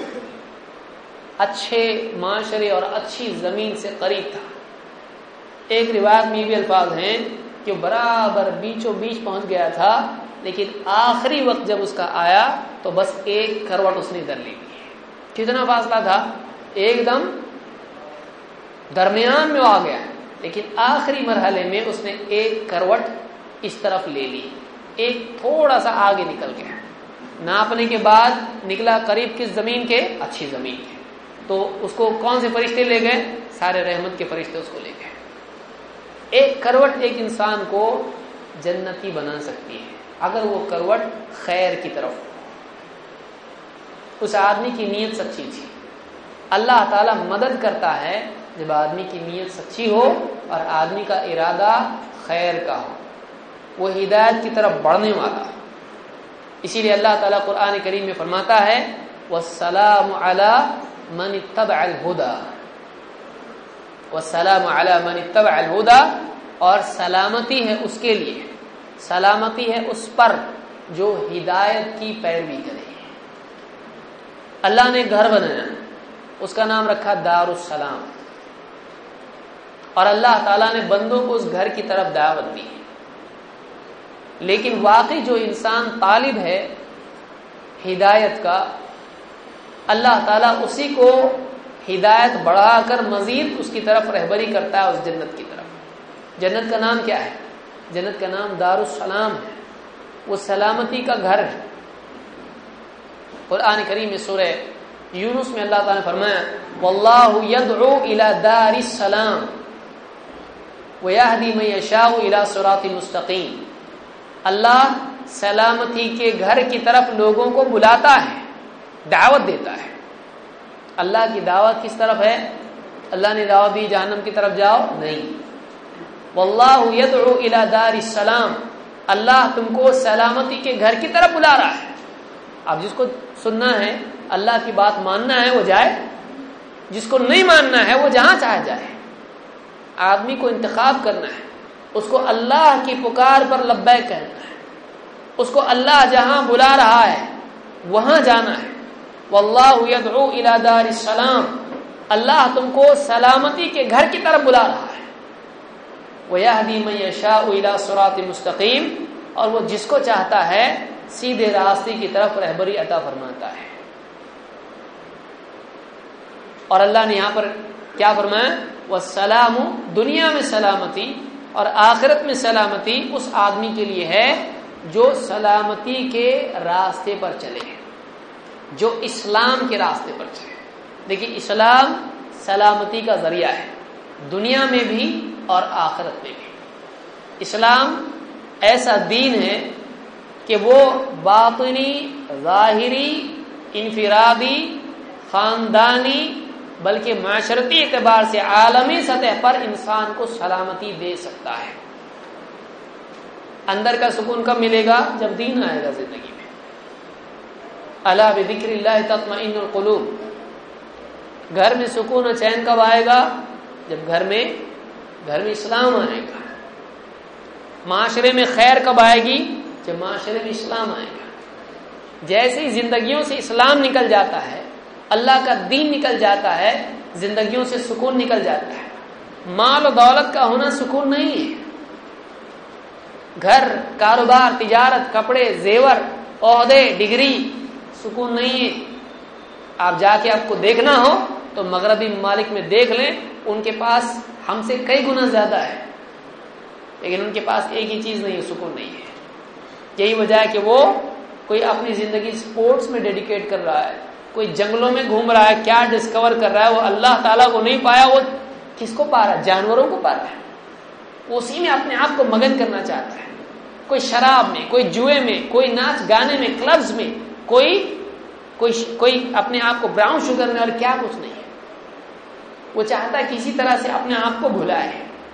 اچھے معاشرے اور اچھی زمین سے قریب تھا۔ ایک روایت میں بھی الفاظ ہیں کہ برابر بیچوں بیچ پہنچ گیا تھا، لیکن آخری وقت جب اس کا آیا تو بس ایک کروٹ اس نے ادھر لے لی۔ کتنا فاصلہ تھا؟ ایک دم درمیان میں آ گیا، لیکن آخری مرحلے میں اس نے ایک کروٹ اس طرف لے لی، ایک تھوڑا سا آگے نکل گیا۔ ناپنے کے بعد نکلا قریب کس زمین کے؟ اچھی زمین کے۔ تو اس کو کون سے فرشتے لے گئے؟ سارے رحمت کے فرشتے اس کو لے گئے۔ ایک کروٹ ایک انسان کو جنتی بنا سکتی ہے اگر وہ کروٹ خیر کی طرف ہو۔ اس آدمی کی نیت سچی تھی، اللہ تعالیٰ مدد کرتا ہے جب آدمی کی نیت سچی ہو اور آدمی کا ارادہ خیر کا ہو، وہ ہدایت کی طرف بڑھنے والا ہو۔ اسی لیے اللہ تعالیٰ قرآن کریم میں فرماتا ہے وَالسَّلَامُ عَلَى مَنِ اتَّبَعَ الْهُدَى، وَالسَّلَامُ عَلَى مَنِ اتَّبَعَ الْهُدَى، اور سلامتی ہے اس کے لیے، سلامتی ہے اس پر جو ہدایت کی پیروی کرے۔ اللہ نے گھر بنایا، اس کا نام رکھا دار السلام، اور اللہ تعالیٰ نے بندوں کو اس گھر کی طرف دعوت دی، لیکن واقعی جو انسان طالب ہے ہدایت کا، اللہ تعالیٰ اسی کو ہدایت بڑھا کر مزید اس کی طرف رہبری کرتا ہے، اس جنت کی طرف۔ جنت کا نام کیا ہے؟ جنت کا نام دار السلام ہے، وہ سلامتی کا گھر ہے۔ قرآن کریم میں سورہ یونس میں اللہ تعالیٰ نے فرمایا واللہ یدعو الی دار السلام ویہدی من یشاء الی صراط مستقیم، اللہ سلامتی کے گھر کی طرف لوگوں کو بلاتا ہے، دعوت دیتا ہے۔ اللہ کی دعوت کس طرف ہے؟ اللہ نے دعوت دی جہنم کی طرف جاؤ؟ نہیں، واللہ یدعو الی دار السلام، اللہ تم کو سلامتی کے گھر کی طرف بلا رہا ہے۔ اب جس کو سننا ہے، اللہ کی بات ماننا ہے وہ جائے، جس کو نہیں ماننا ہے وہ جہاں چاہے جائے۔ آدمی کو انتخاب کرنا ہے، اس کو اللہ کی پکار پر لبیک کہنا ہے، اس کو اللہ جہاں بلا رہا ہے وہاں جانا ہے۔ واللہ یدعو الی دار السلام، اللہ تم کو سلامتی کے گھر کی طرف بلا رہا ہے۔ ویہدی من یشاء الی صراط مستقیم، اور وہ جس کو چاہتا ہے سیدھے راستے کی طرف رہبری عطا فرماتا ہے۔ اور اللہ نے یہاں پر کیا فرمایا؟ والسلام، دنیا میں سلامتی اور آخرت میں سلامتی اس آدمی کے لیے ہے جو سلامتی کے راستے پر چلے، جو اسلام کے راستے پر چلے۔ دیکھیے اسلام سلامتی کا ذریعہ ہے، دنیا میں بھی اور آخرت میں بھی۔ اسلام ایسا دین ہے کہ وہ باطنی، ظاہری، انفرادی، خاندانی، بلکہ معاشرتی اعتبار سے عالمی سطح پر انسان کو سلامتی دے سکتا ہے۔ اندر کا سکون کب ملے گا؟ جب دین آئے گا زندگی میں۔ الا بذکر اللہ تطمئن القلوب، گھر میں سکون و چین کب آئے گا؟ جب گھر میں گھر میں اسلام آئے گا۔ معاشرے میں خیر کب آئے گی؟ جب معاشرے میں اسلام آئے گا۔ جیسے ہی زندگیوں سے اسلام نکل جاتا ہے، اللہ کا دین نکل جاتا ہے، زندگیوں سے سکون نکل جاتا ہے۔ مال و دولت کا ہونا سکون نہیں ہے، گھر، کاروبار، تجارت، کپڑے، زیور، عہدے، ڈگری، سکون نہیں ہے۔ آپ جا کے آپ کو دیکھنا ہو تو مغربی ممالک میں دیکھ لیں، ان کے پاس ہم سے کئی گنا زیادہ ہے، لیکن ان کے پاس ایک ہی چیز نہیں ہے، سکون نہیں ہے۔ یہی وجہ ہے کہ وہ کوئی اپنی زندگی سپورٹس میں ڈیڈیکیٹ کر رہا ہے، کوئی جنگلوں میں گھوم رہا ہے، کیا ڈسکور کر رہا ہے، وہ اللہ تعالیٰ کو نہیں پایا، وہ کس کو پا رہا ہے؟ جانوروں کو پا رہا ہے، وہ اسی میں اپنے آپ کو مگن کرنا چاہتا ہے۔ کوئی شراب میں، کوئی جوئے میں، کوئی ناچ گانے میں، کلبز میں، کوئی کوئی کوئی اپنے آپ کو براؤن شوگر میں، اور کیا کچھ نہیں ہے۔ وہ چاہتا ہے کسی طرح سے اپنے آپ کو بھلائے۔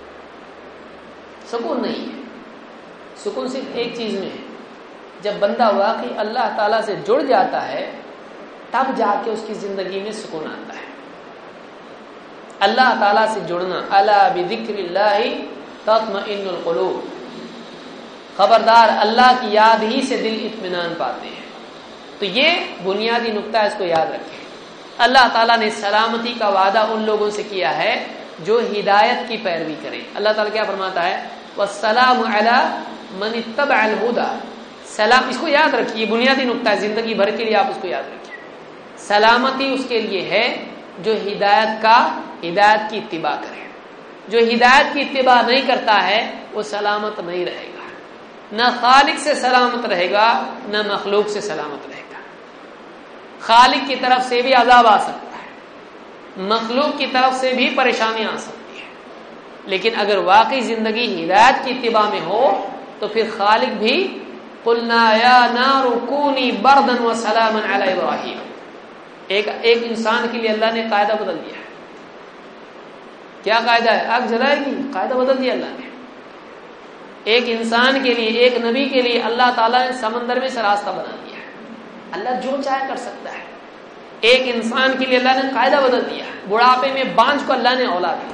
سکون نہیں ہے۔ سکون صرف ایک چیز میں ہے، جب بندہ واقعی اللہ تعالیٰ سے جڑ جاتا ہے تب جا کے اس کی زندگی میں سکون آتا ہے۔ اللہ تعالیٰ سے جڑنا، الا بذکر اللہ تطمئن القلوب، خبردار اللہ کی یاد ہی سے دل اطمینان پاتے ہیں۔ تو یہ بنیادی نقطہ ہے، اس کو یاد رکھیں۔ اللہ تعالیٰ نے سلامتی کا وعدہ ان لوگوں سے کیا ہے جو ہدایت کی پیروی کریں۔ اللہ تعالیٰ کیا فرماتا ہے؟ والسلام علی من اتبع الہدی، سلام، اس کو یاد رکھیے، بنیادی نقطہ ہے، زندگی بھر کے لیے آپ اس کو یاد رکھیے۔ سلامتی اس کے لیے ہے جو ہدایت کا ہدایت کی اتباع کرے۔ جو ہدایت کی اتباع نہیں کرتا ہے وہ سلامت نہیں رہے گا، نہ خالق سے سلامت رہے گا نہ مخلوق سے سلامت رہے گا۔ خالق کی طرف سے بھی عذاب آ سکتا ہے، مخلوق کی طرف سے بھی پریشانی آ سکتی ہے، لیکن اگر واقعی زندگی ہدایت کی اتباع میں ہو تو پھر خالق بھی قلنا یا نار کونی بردا وسلاما علی ابراہیم، ایک ایک انسان کے لیے اللہ نے قاعدہ بدل دیا ہے۔ کیا قاعدہ ہے؟ آگ جلائے گی، قاعدہ بدل دیا اللہ نے۔ ایک انسان کے لیے، ایک نبی کے لیے اللہ تعالیٰ نے سمندر میں سے راستہ بنا دیا ہے۔ اللہ جو چاہے کر سکتا ہے۔ ایک انسان کے لیے اللہ نے قاعدہ بدل دیا ہے، بڑھاپے میں بانجھ کو اللہ نے اولاد دی،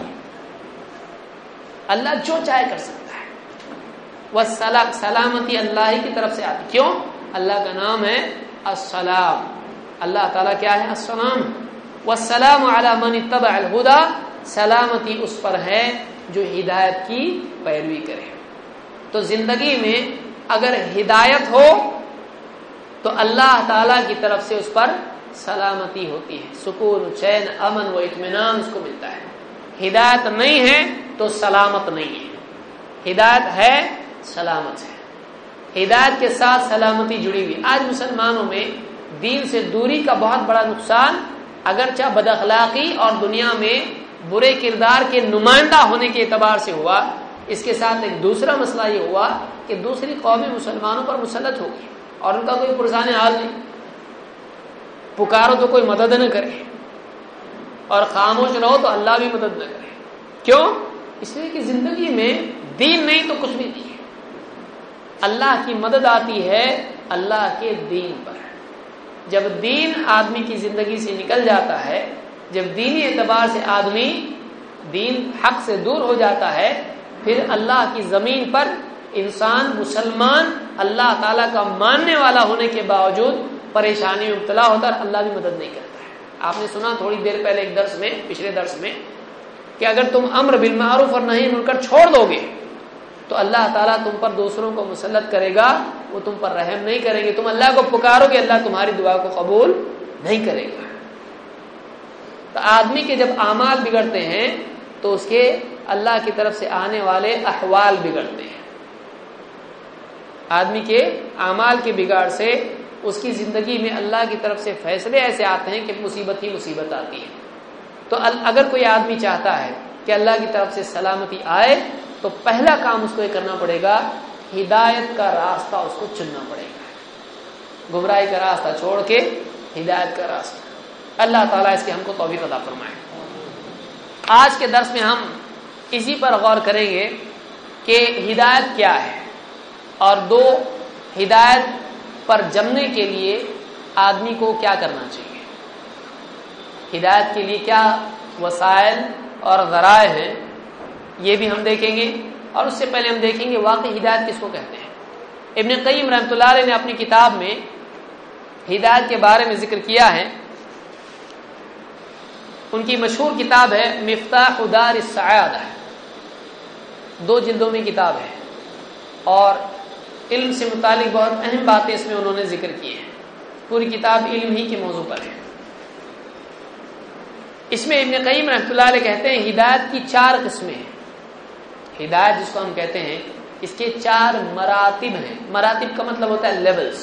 اللہ جو چاہے کر سکتا ہے۔ والسلام، سلامتی اللہ کی طرف سے آتی، کیوں؟ اللہ کا نام ہے السلام، اللہ تعالیٰ کیا ہے؟ السلام۔ والسلام علی من اتبع الہدی، سلامتی اس پر ہے جو ہدایت کی پیروی کرے۔ تو زندگی میں اگر ہدایت ہو تو اللہ تعالیٰ کی طرف سے اس پر سلامتی ہوتی ہے، سکون، چین، امن و اطمینان اس کو ملتا ہے۔ ہدایت نہیں ہے تو سلامت نہیں ہے، ہدایت ہے سلامت ہے، ہدایت کے ساتھ سلامتی جڑی ہوئی۔ آج مسلمانوں میں دین سے دوری کا بہت بڑا نقصان اگرچہ بد اخلاقی اور دنیا میں برے کردار کے نمائندہ ہونے کے اعتبار سے ہوا، اس کے ساتھ ایک دوسرا مسئلہ یہ ہوا کہ دوسری قومیں مسلمانوں پر مسلط ہو گئی اور ان کا کوئی پرسان حال نہیں، پکارو تو کوئی مدد نہ کرے اور خاموش رہو تو اللہ بھی مدد نہ کرے۔ کیوں؟ اس لیے کہ زندگی میں دین نہیں تو کچھ بھی نہیں ہے۔ اللہ کی مدد آتی ہے اللہ کے دین پر۔ جب دین آدمی کی زندگی سے نکل جاتا ہے، جب دینی اعتبار سے آدمی دین حق سے دور ہو جاتا ہے، پھر اللہ کی زمین پر انسان مسلمان اللہ تعالیٰ کا ماننے والا ہونے کے باوجود پریشانی میں مبتلا ہوتا ہے، اللہ بھی مدد نہیں کرتا ہے۔ آپ نے سنا تھوڑی دیر پہلے ایک درس میں، پچھلے درس میں، کہ اگر تم امر بالمعروف اور نہی منکر چھوڑ دو گے تو اللہ تعالیٰ تم پر دوسروں کو مسلط کرے گا، وہ تم پر رحم نہیں کریں گے۔ تم اللہ کو پکارو گے، اللہ تمہاری دعا کو قبول نہیں کرے گا۔ تو آدمی کے جب اعمال بگڑتے ہیں تو اس کے اللہ کی طرف سے آنے والے احوال بگڑتے ہیں۔ آدمی کے اعمال کے بگاڑ سے اس کی زندگی میں اللہ کی طرف سے فیصلے ایسے آتے ہیں کہ مصیبت ہی مصیبت آتی ہے۔ تو اگر کوئی آدمی چاہتا ہے کہ اللہ کی طرف سے سلامتی آئے تو پہلا کام اس کو یہ کرنا پڑے گا، ہدایت کا راستہ اس کو چننا پڑے گا، گمراہی کا راستہ چھوڑ کے ہدایت کا راستہ۔ اللہ تعالیٰ اس کے ہم کو توفیق عطا فرمائے۔ آج کے درس میں ہم اسی پر غور کریں گے کہ ہدایت کیا ہے اور دو ہدایت پر جمنے کے لیے آدمی کو کیا کرنا چاہیے، ہدایت کے لیے کیا وسائل اور ذرائع ہیں، یہ بھی ہم دیکھیں گے۔ اور اس سے پہلے ہم دیکھیں گے واقعی ہدایت کس کو کہتے ہیں۔ ابن قیم رحمۃ اللہ علیہ نے اپنی کتاب میں ہدایت کے بارے میں ذکر کیا ہے۔ ان کی مشہور کتاب ہے مفتاح دار السعادہ، دو جلدوں میں کتاب ہے اور علم سے متعلق بہت اہم باتیں اس میں انہوں نے ذکر کی ہیں۔ پوری کتاب علم ہی کے موضوع پر ہے۔ اس میں ابن قیم رحمۃ اللہ علیہ کہتے ہیں ہدایت کی چار قسمیں ہیں. ہدایت جس کو ہم کہتے ہیں اس کے چار مراتب ہیں. مراتب کا مطلب ہوتا ہے لیولز.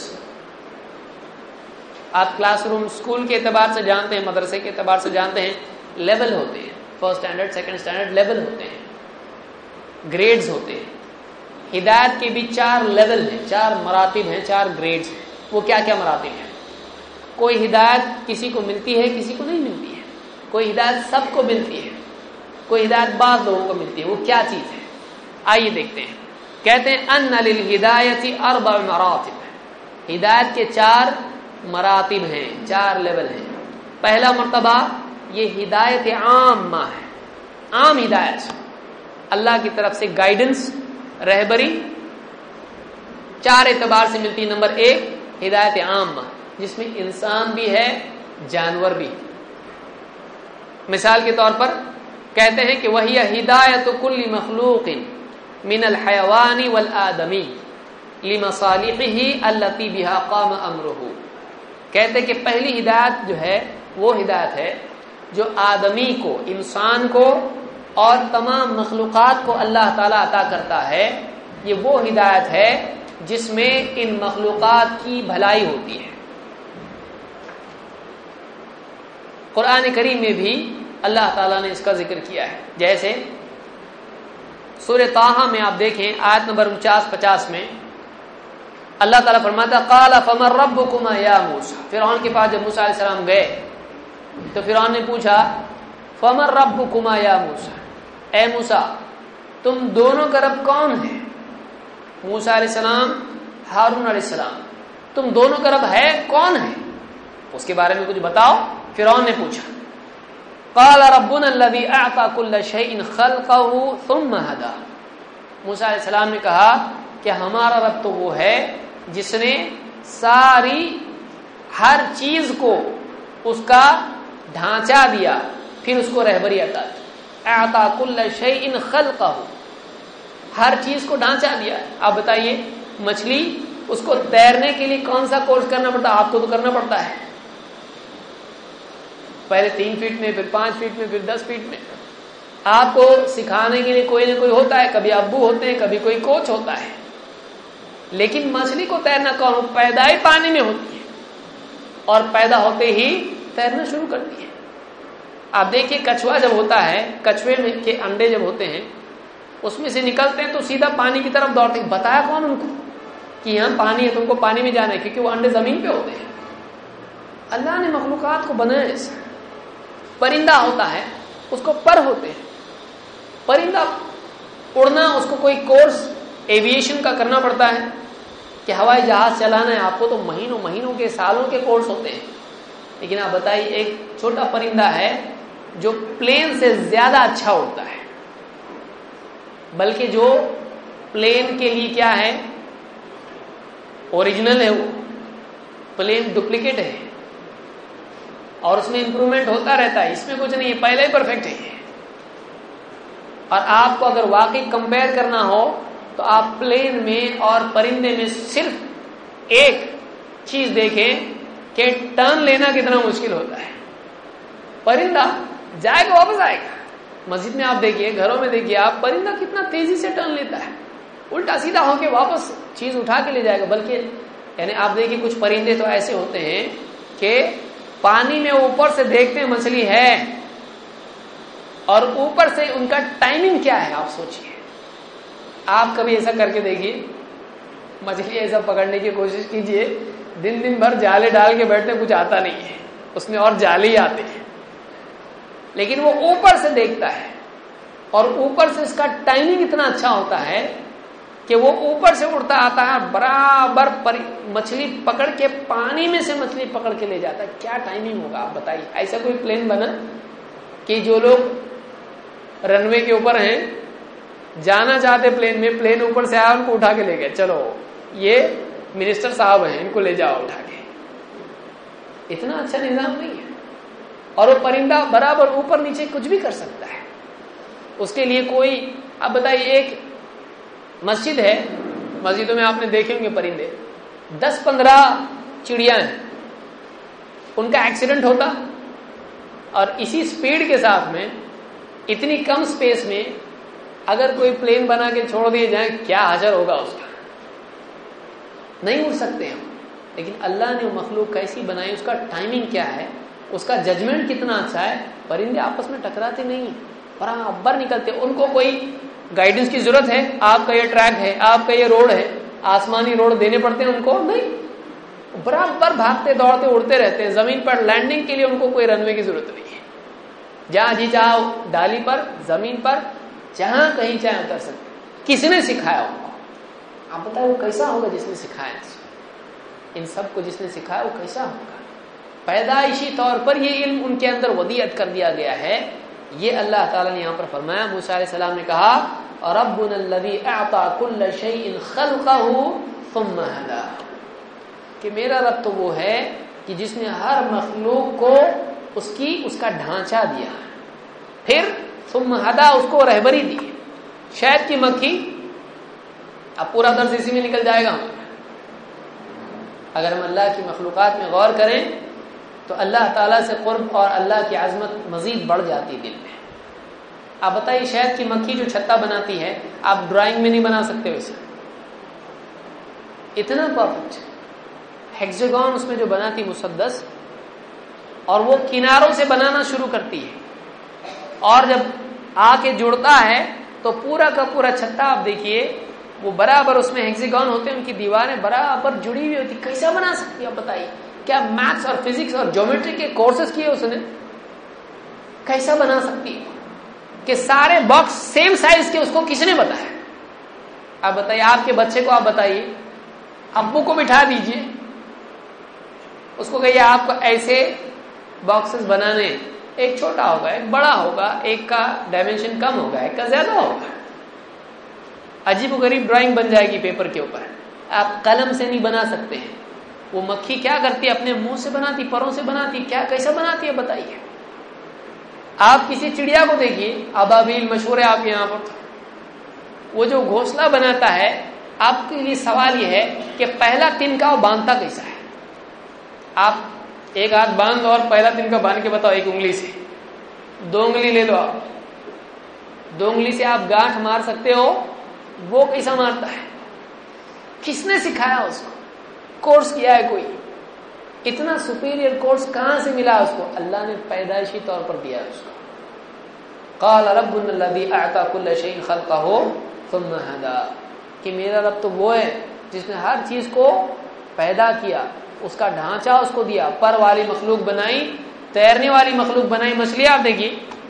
آپ کلاس روم اسکول کے اعتبار سے جانتے ہیں, مدرسے کے اعتبار سے جانتے ہیں, لیول ہوتے ہیں. First standard, second standard, level ہوتے ہیں, گریڈز ہوتے ہیں. ہدایت کے بھی چار لیول ہیں, چار مراتب ہیں, چار گریڈز ہیں. وہ کیا کیا مراتب ہیں؟ کوئی ہدایت کسی کو ملتی ہے, کسی کو نہیں ملتی ہے. کوئی ہدایت سب کو ملتی ہے, کوئی ہدایت بعض لوگوں کو ملتی ہے. وہ کیا چیز ہے؟ آئیے دیکھتے ہیں. کہتے ہیں ان للہدایت اربع مراتب. ہدایت کے چار مراتب ہیں, چار لیول ہیں. پہلا مرتبہ یہ ہدایت عامہ ہے, عام ہدایت, اللہ کی طرف سے گائیڈنس, رہبری چار اعتبار سے ملتی. نمبر ایک ہدایت عامہ, جس میں انسان بھی ہے, جانور بھی. مثال کے طور پر کہتے ہیں کہ وہی ہدایت کل مخلوق من الحیوان والآدمی لمصالحہ التی بہا قام امرہ. کہتے ہیں کہ پہلی ہدایت جو ہے وہ ہدایت ہے جو آدمی کو, انسان کو اور تمام مخلوقات کو اللہ تعالیٰ عطا کرتا ہے. یہ وہ ہدایت ہے جس میں ان مخلوقات کی بھلائی ہوتی ہے. قرآن کریم میں بھی اللہ تعالیٰ نے اس کا ذکر کیا ہے. جیسے سورہ طٰہٰ میں آپ دیکھیں آیت نمبر انچاس پچاس میں اللہ تعالیٰ فرماتا قال فمن ربکما یا موسیٰ. فرعون کے پاس جب موسیٰ علیہ السلام گئے تو فرعون نے پوچھا فمن ربکما یا موسیٰ, اے موسیٰ تم دونوں کا رب کون ہے؟ موسیٰ علیہ السلام, ہارون علیہ السلام, تم دونوں کا رب ہے کون ہے؟ اس کے بارے میں کچھ بتاؤ. فرعون نے پوچھا. قال ربنا الذي اعطى كل شيء خلقه ثم هدى. موسیٰ علیہ السلام نے کہا کہ ہمارا رب تو وہ ہے جس نے ساری ہر چیز کو اس کا ڈھانچہ دیا, پھر اس کو رہبری عطا کی. اعطى كل شيء خلقه, ہر چیز کو ڈھانچہ دیا. آپ بتائیے مچھلی, اس کو تیرنے کے لیے کون سا کورس کرنا پڑتا ہے؟ آپ کو تو کرنا پڑتا ہے. پہلے تین فٹ میں, پھر پانچ فٹ میں, پھر دس فٹ میں. آپ کو سکھانے کے لیے کوئی نہ کوئی ہوتا ہے, کبھی ابو ہوتے ہیں, کبھی کوئی کوچ ہوتا ہے. لیکن مچھلی کو تیرنا کون؟ پیدا ہی پانی میں ہوتی ہے اور پیدا ہوتے ہی تیرنا شروع کرتی ہے. آپ دیکھیے کچھوا جب ہوتا ہے, کچھوے میں کے انڈے جب ہوتے ہیں اس میں سے نکلتے ہیں تو سیدھا پانی کی طرف دوڑتے ہیں. بتایا کون ان کو کہ یہاں پانی ہے, تم کو پانی میں جانا ہے؟ کیونکہ وہ انڈے زمین پہ ہوتے ہیں. اللہ نے مخلوقات کو بنایا ایسا. پرندہ ہوتا ہے, اس کو پر ہوتے ہیں. پرندہ اڑنا, اس کو کوئی کورس ایویشن کا کرنا پڑتا ہے کہ ہوائی جہاز چلانا ہے آپ کو, تو مہینوں مہینوں کے, سالوں کے کورس ہوتے ہیں. لیکن آپ بتائیے ایک چھوٹا پرندہ ہے جو پلین سے زیادہ اچھا اڑتا ہے, بلکہ جو پلین کے لیے کیا ہے, اوریجنل ہے, وہ پلین ڈپلیکیٹ ہے اور اس میں امپروومنٹ ہوتا رہتا ہے. اس میں کچھ نہیں ہے, پہلے ہی پرفیکٹ ہے. اور آپ کو اگر واقعی کمپیئر کرنا ہو تو آپ پلین میں اور پرندے میں صرف ایک چیز دیکھیں کہ ٹرن لینا کتنا مشکل ہوتا ہے. پرندہ جائے گا واپس آئے گا. مسجد میں آپ دیکھیے, گھروں میں دیکھیے آپ, پرندہ کتنا تیزی سے ٹرن لیتا ہے, الٹا سیدھا ہو کے واپس چیز اٹھا کے لے جائے گا. بلکہ یعنی آپ دیکھیے کچھ پرندے تو ایسے ہوتے ہیں کہ پانی میں اوپر سے دیکھتے ہیں مچھلی ہے, اور اوپر سے ان کا ٹائمنگ کیا ہے آپ سوچئے. آپ کبھی ایسا کر کے دیکھیے, مچھلی ایسا پکڑنے کی کوشش کیجئے, دن دن بھر جالے ڈال کے بیٹھتے کچھ آتا نہیں ہے, اس میں اور جالے ہی آتے ہیں. لیکن وہ اوپر سے دیکھتا ہے اور اوپر سے اس کا ٹائمنگ اتنا اچھا ہوتا ہے کہ وہ اوپر سے اڑتا آتا ہے, برابر مچھلی پکڑ کے پانی میں سے مچھلی پکڑ کے لے جاتا ہے. کیا ٹائمنگ ہوگا آپ بتائیے. ایسا کوئی پلین بنا کہ جو لوگ رن وے کے اوپر ہیں, جانا چاہتے پلین میں, پلین اوپر سے آیا ان کو اٹھا کے لے گئے, چلو یہ منسٹر صاحب ہیں, ان کو لے جاؤ اٹھا کے. اتنا اچھا نظام نہیں ہے. اور وہ پرندہ برابر اوپر نیچے کچھ بھی کر سکتا ہے. اس کے لیے کوئی, آپ بتائیے ایک مسجد ہے, مسجدوں میں آپ نے دیکھے ہوں گے پرندے, دس پندرہ چڑیا ہیں, ان کا ایکسیڈنٹ ہوتا, اور اسی سپیڈ کے ساتھ میں اتنی کم سپیس میں اگر کوئی پلین بنا کے چھوڑ دیے جائیں کیا حشر ہوگا اس کا؟ نہیں اڑ سکتے ہم. لیکن اللہ نے وہ مخلوق کیسی بنائی, اس کا ٹائمنگ کیا ہے, اس کا ججمنٹ کتنا اچھا ہے. پرندے آپس میں ٹکراتے نہیں, برابر نکلتے. ان کو کوئی گائیڈنس کی ضرورت ہے؟ آپ کا یہ ٹریک ہے, آپ کا یہ روڈ ہے, آسمانی روڈ دینے پڑتے ہیں ان کو؟ نہیں, برابر بھاگتے دوڑتے اڑتے رہتے ہیں. زمین پر لینڈنگ کے لیے ان کو کوئی رن وے کی ضرورت نہیں ہے. جہاں جی چاہو ڈالی پر, زمین پر, جہاں کہیں چاہے اتر سکتے. کس نے سکھایا ان کو؟ آپ بتائیں وہ کیسا ہوگا جس نے سکھایا؟ ان سب کو جس نے سکھایا وہ کیسا ہوگا؟ پیدائشی طور پر یہ علم ان کے اندر ودیعت کر دیا گیا ہے. یہ اللہ تعالیٰ نے یہاں پر فرمایا. موسیٰ علیہ السلام نے کہا ربنا الذی اعطى كل شيء خلقه ثم هدى, کہ میرا رب تو وہ ہے کہ جس نے ہر مخلوق کو اس کی اس کا ڈھانچہ دیا, پھر ثم هدى اس کو رہبری دی. شہد کی مکھی, اب پورا درس اسی میں نکل جائے گا. اگر ہم اللہ کی مخلوقات میں غور کریں تو اللہ تعالیٰ سے قرب اور اللہ کی عظمت مزید بڑھ جاتی دل میں. آپ بتائیے شہد کی مکھی جو چھتا بناتی ہے, آپ ڈرائنگ میں نہیں بنا سکتے ویسے, اتنا پرفیکٹ ہیکزاگون اس میں جو بناتی مسدس, اور وہ کناروں سے بنانا شروع کرتی ہے, اور جب آ کے جڑتا ہے تو پورا کا پورا چھتا آپ دیکھیے وہ برابر اس میں ہیکزاگون ہوتے ہیں, ان کی دیواریں برابر جڑی ہوئی ہوتی. کیسا بنا سکتی ہے آپ بتائیے؟ کیا میتھس اور فزکس اور جیومیٹری کے کورسز کیے اس نے؟ کیسا بنا سکتی ہے کہ سارے باکس سیم سائز کے؟ اس کو کس نے بتایا؟ آپ بتائیے, آپ کے بچے کو آپ بتائیے, ابو کو بٹھا دیجئے, اس کو کہیے آپ کو ایسے باکسز بنانے, ایک چھوٹا ہوگا, ایک بڑا ہوگا, ایک کا ڈائمینشن کم ہوگا, ایک کا زیادہ ہوگا, عجیب و غریب ڈرائنگ بن جائے گی پیپر کے اوپر. آپ قلم سے نہیں بنا سکتے ہیں. وہ مکھی کیا کرتی ہے؟ اپنے منہ سے بناتی, پروں سے بناتی. کیا کیسا بناتی ہے بتائیے؟ آپ کسی چڑیا کو دیکھیے, ابابیل مشہور ہے آپ یہاں پر, وہ جو گھونسلہ بناتا ہے, آپ کے لیے سوال یہ ہے کہ پہلا تنکا وہ باندھتا کیسا ہے؟ آپ ایک ہاتھ باندھ اور پہلا تنکا باندھ کے بتاؤ ایک انگلی سے. دو انگلی لے لو آپ, دو انگلی سے آپ گانٹھ مار سکتے ہو؟ وہ کیسا مارتا ہے؟ کس نے سکھایا اس کو؟ کورس کیا ہے کوئی؟ اتنا سپیریئر کورس کہاں سے ملا اس کو؟ اللہ نے پیدائشی طور پر دیا ہے اس کو. قال ربنا الذی اعطى كل شيء خلقه ثم هدى, کہ میرا رب تو وہ ہے جس نے ہر چیز کو پیدا کیا, اس کا ڈھانچہ اس کو دیا. پر والی مخلوق بنائی, تیرنے والی مخلوق بنائی. مچھلی آپ دیکھیے,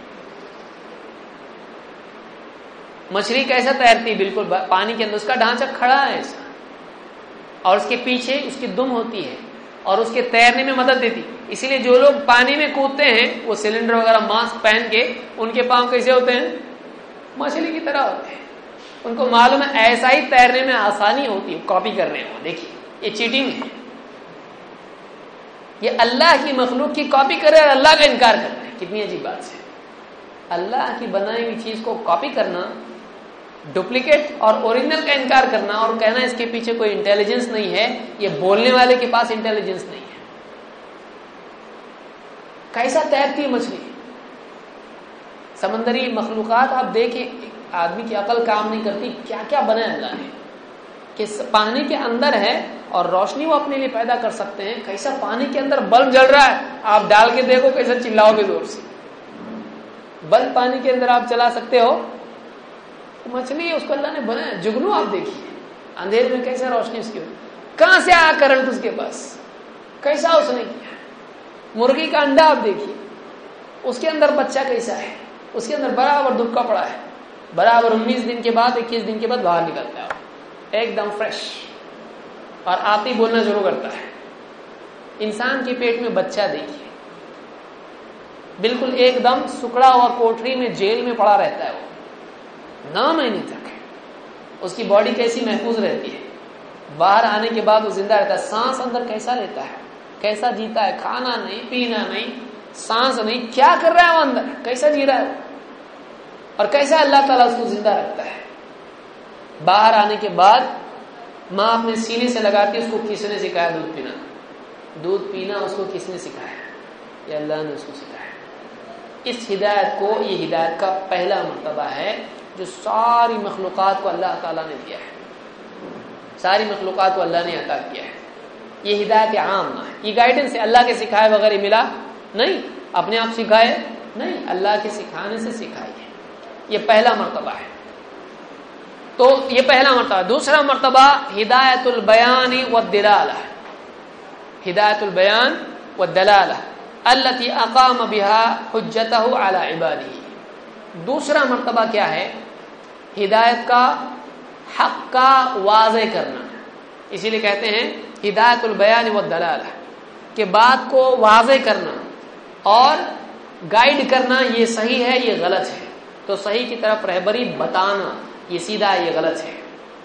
مچھلی کیسا تیرتی؟ بالکل پانی کے اندر, اس کا ڈھانچہ کھڑا ہے ایسا, اور اس کے پیچھے اس کی دم ہوتی ہے اور اس کے تیرنے میں مدد دیتی. اسی لیے جو لوگ پانی میں کودتے ہیں وہ سلنڈر وغیرہ ماسک پہن کے, ان کے پاؤں کیسے ہوتے ہیں؟ مچھلی کی طرح ہوتے ہیں. ان کو معلوم ہے ایسا ہی تیرنے میں آسانی ہوتی ہے, کاپی کر رہے ہیں وہ. دیکھیے یہ چیٹنگ ہے, یہ اللہ کی مخلوق کی کاپی کر رہے اور اللہ کا انکار کر رہے ہیں. کتنی عجیب بات ہے. اللہ کی بنائی ہوئی چیز کو کاپی کرنا, ڈپلیکیٹ اور اوریجنل کا انکار کرنا, اور کہنا اس کے پیچھے کوئی انٹیلیجنس نہیں ہے. یہ بولنے والے کے پاس انٹیلیجنس نہیں ہے. کیسا تیرتی ہے مچھلی؟ سمندری مخلوقات آپ دیکھیں, آدمی کی عقل کام نہیں کرتی. کیا کیا بنا ہے اللہ نے, کہ پانی کے اندر ہے اور روشنی وہ اپنے لیے پیدا کر سکتے ہیں. کیسا پانی کے اندر بلب جل رہا ہے, آپ ڈال کے دیکھو کیسا چلاؤ گے زور سے. بلب پانی کے اندر آپ چلا سکتے ہو؟ مچھلی اس کو اللہ نے بنایا. جگنو آپ دیکھیے, اندھیرے میں کیسا روشنی اس کی, کہاں سے آیا کرنٹ اس کے پاس, کیسا اس نے کیا. مرغی کا انڈا آپ دیکھیے, اس کے اندر بچہ کیسا ہے, اس کے اندر برابر دبکا پڑا ہے, برابر انیس دن کے بعد اکیس دن کے بعد باہر نکلتا ہے ایک دم فریش, اور آتے ہی بولنا شروع کرتا ہے. انسان کے پیٹ میں بچہ دیکھیے, بالکل ایک دم سکڑا ہوا کوٹری میں جیل میں پڑا رہتا ہے وہ نو مہینے تک. اس کی باڈی کیسی محفوظ رہتی ہے, باہر آنے کے بعد وہ زندہ رہتا ہے. سانس اندر کیسا لیتا ہے, کیسا جیتا ہے, کھانا نہیں, پینا نہیں, سانس نہیں, کیا کر رہا ہے وہ اندر, کیسا جی رہا ہے, اور کیسا اللہ تعالیٰ اس کو زندہ رکھتا ہے. باہر آنے کے بعد ماں اپنے سینے سے لگاتی ہے. اس کو کس نے سکھایا دودھ پینا؟ دودھ پینا اس کو کس نے سکھایا؟ یہ اللہ نے اس کو سکھایا. اس ہدایت کو، یہ ہدایت کا پہلا مرتبہ ہے جو ساری مخلوقات کو اللہ تعالیٰ نے دیا ہے، ساری مخلوقات کو اللہ نے عطا کیا ہے۔ یہ ہدایت عامہ ہے، یہ گائیڈنس ہے، اللہ کے سکھائے بغیر ملا نہیں، اپنے آپ سکھائے نہیں، اللہ کے سکھانے سے سکھائی ہے۔ یہ پہلا مرتبہ ہے، تو یہ پہلا مرتبہ۔ دوسرا مرتبہ ہدایت البیان والدلالہ، ہدایت البیان والدلالہ التي اقام بها حجته على عباده۔ دوسرا مرتبہ کیا ہے؟ ہدایت کا، حق کا واضح کرنا، اسی لیے کہتے ہیں ہدایت البیان والدلالہ، کہ بات کو واضح کرنا اور گائیڈ کرنا، یہ صحیح ہے یہ غلط ہے، تو صحیح کی طرف رہبری بتانا، یہ سیدھا ہے یہ غلط ہے،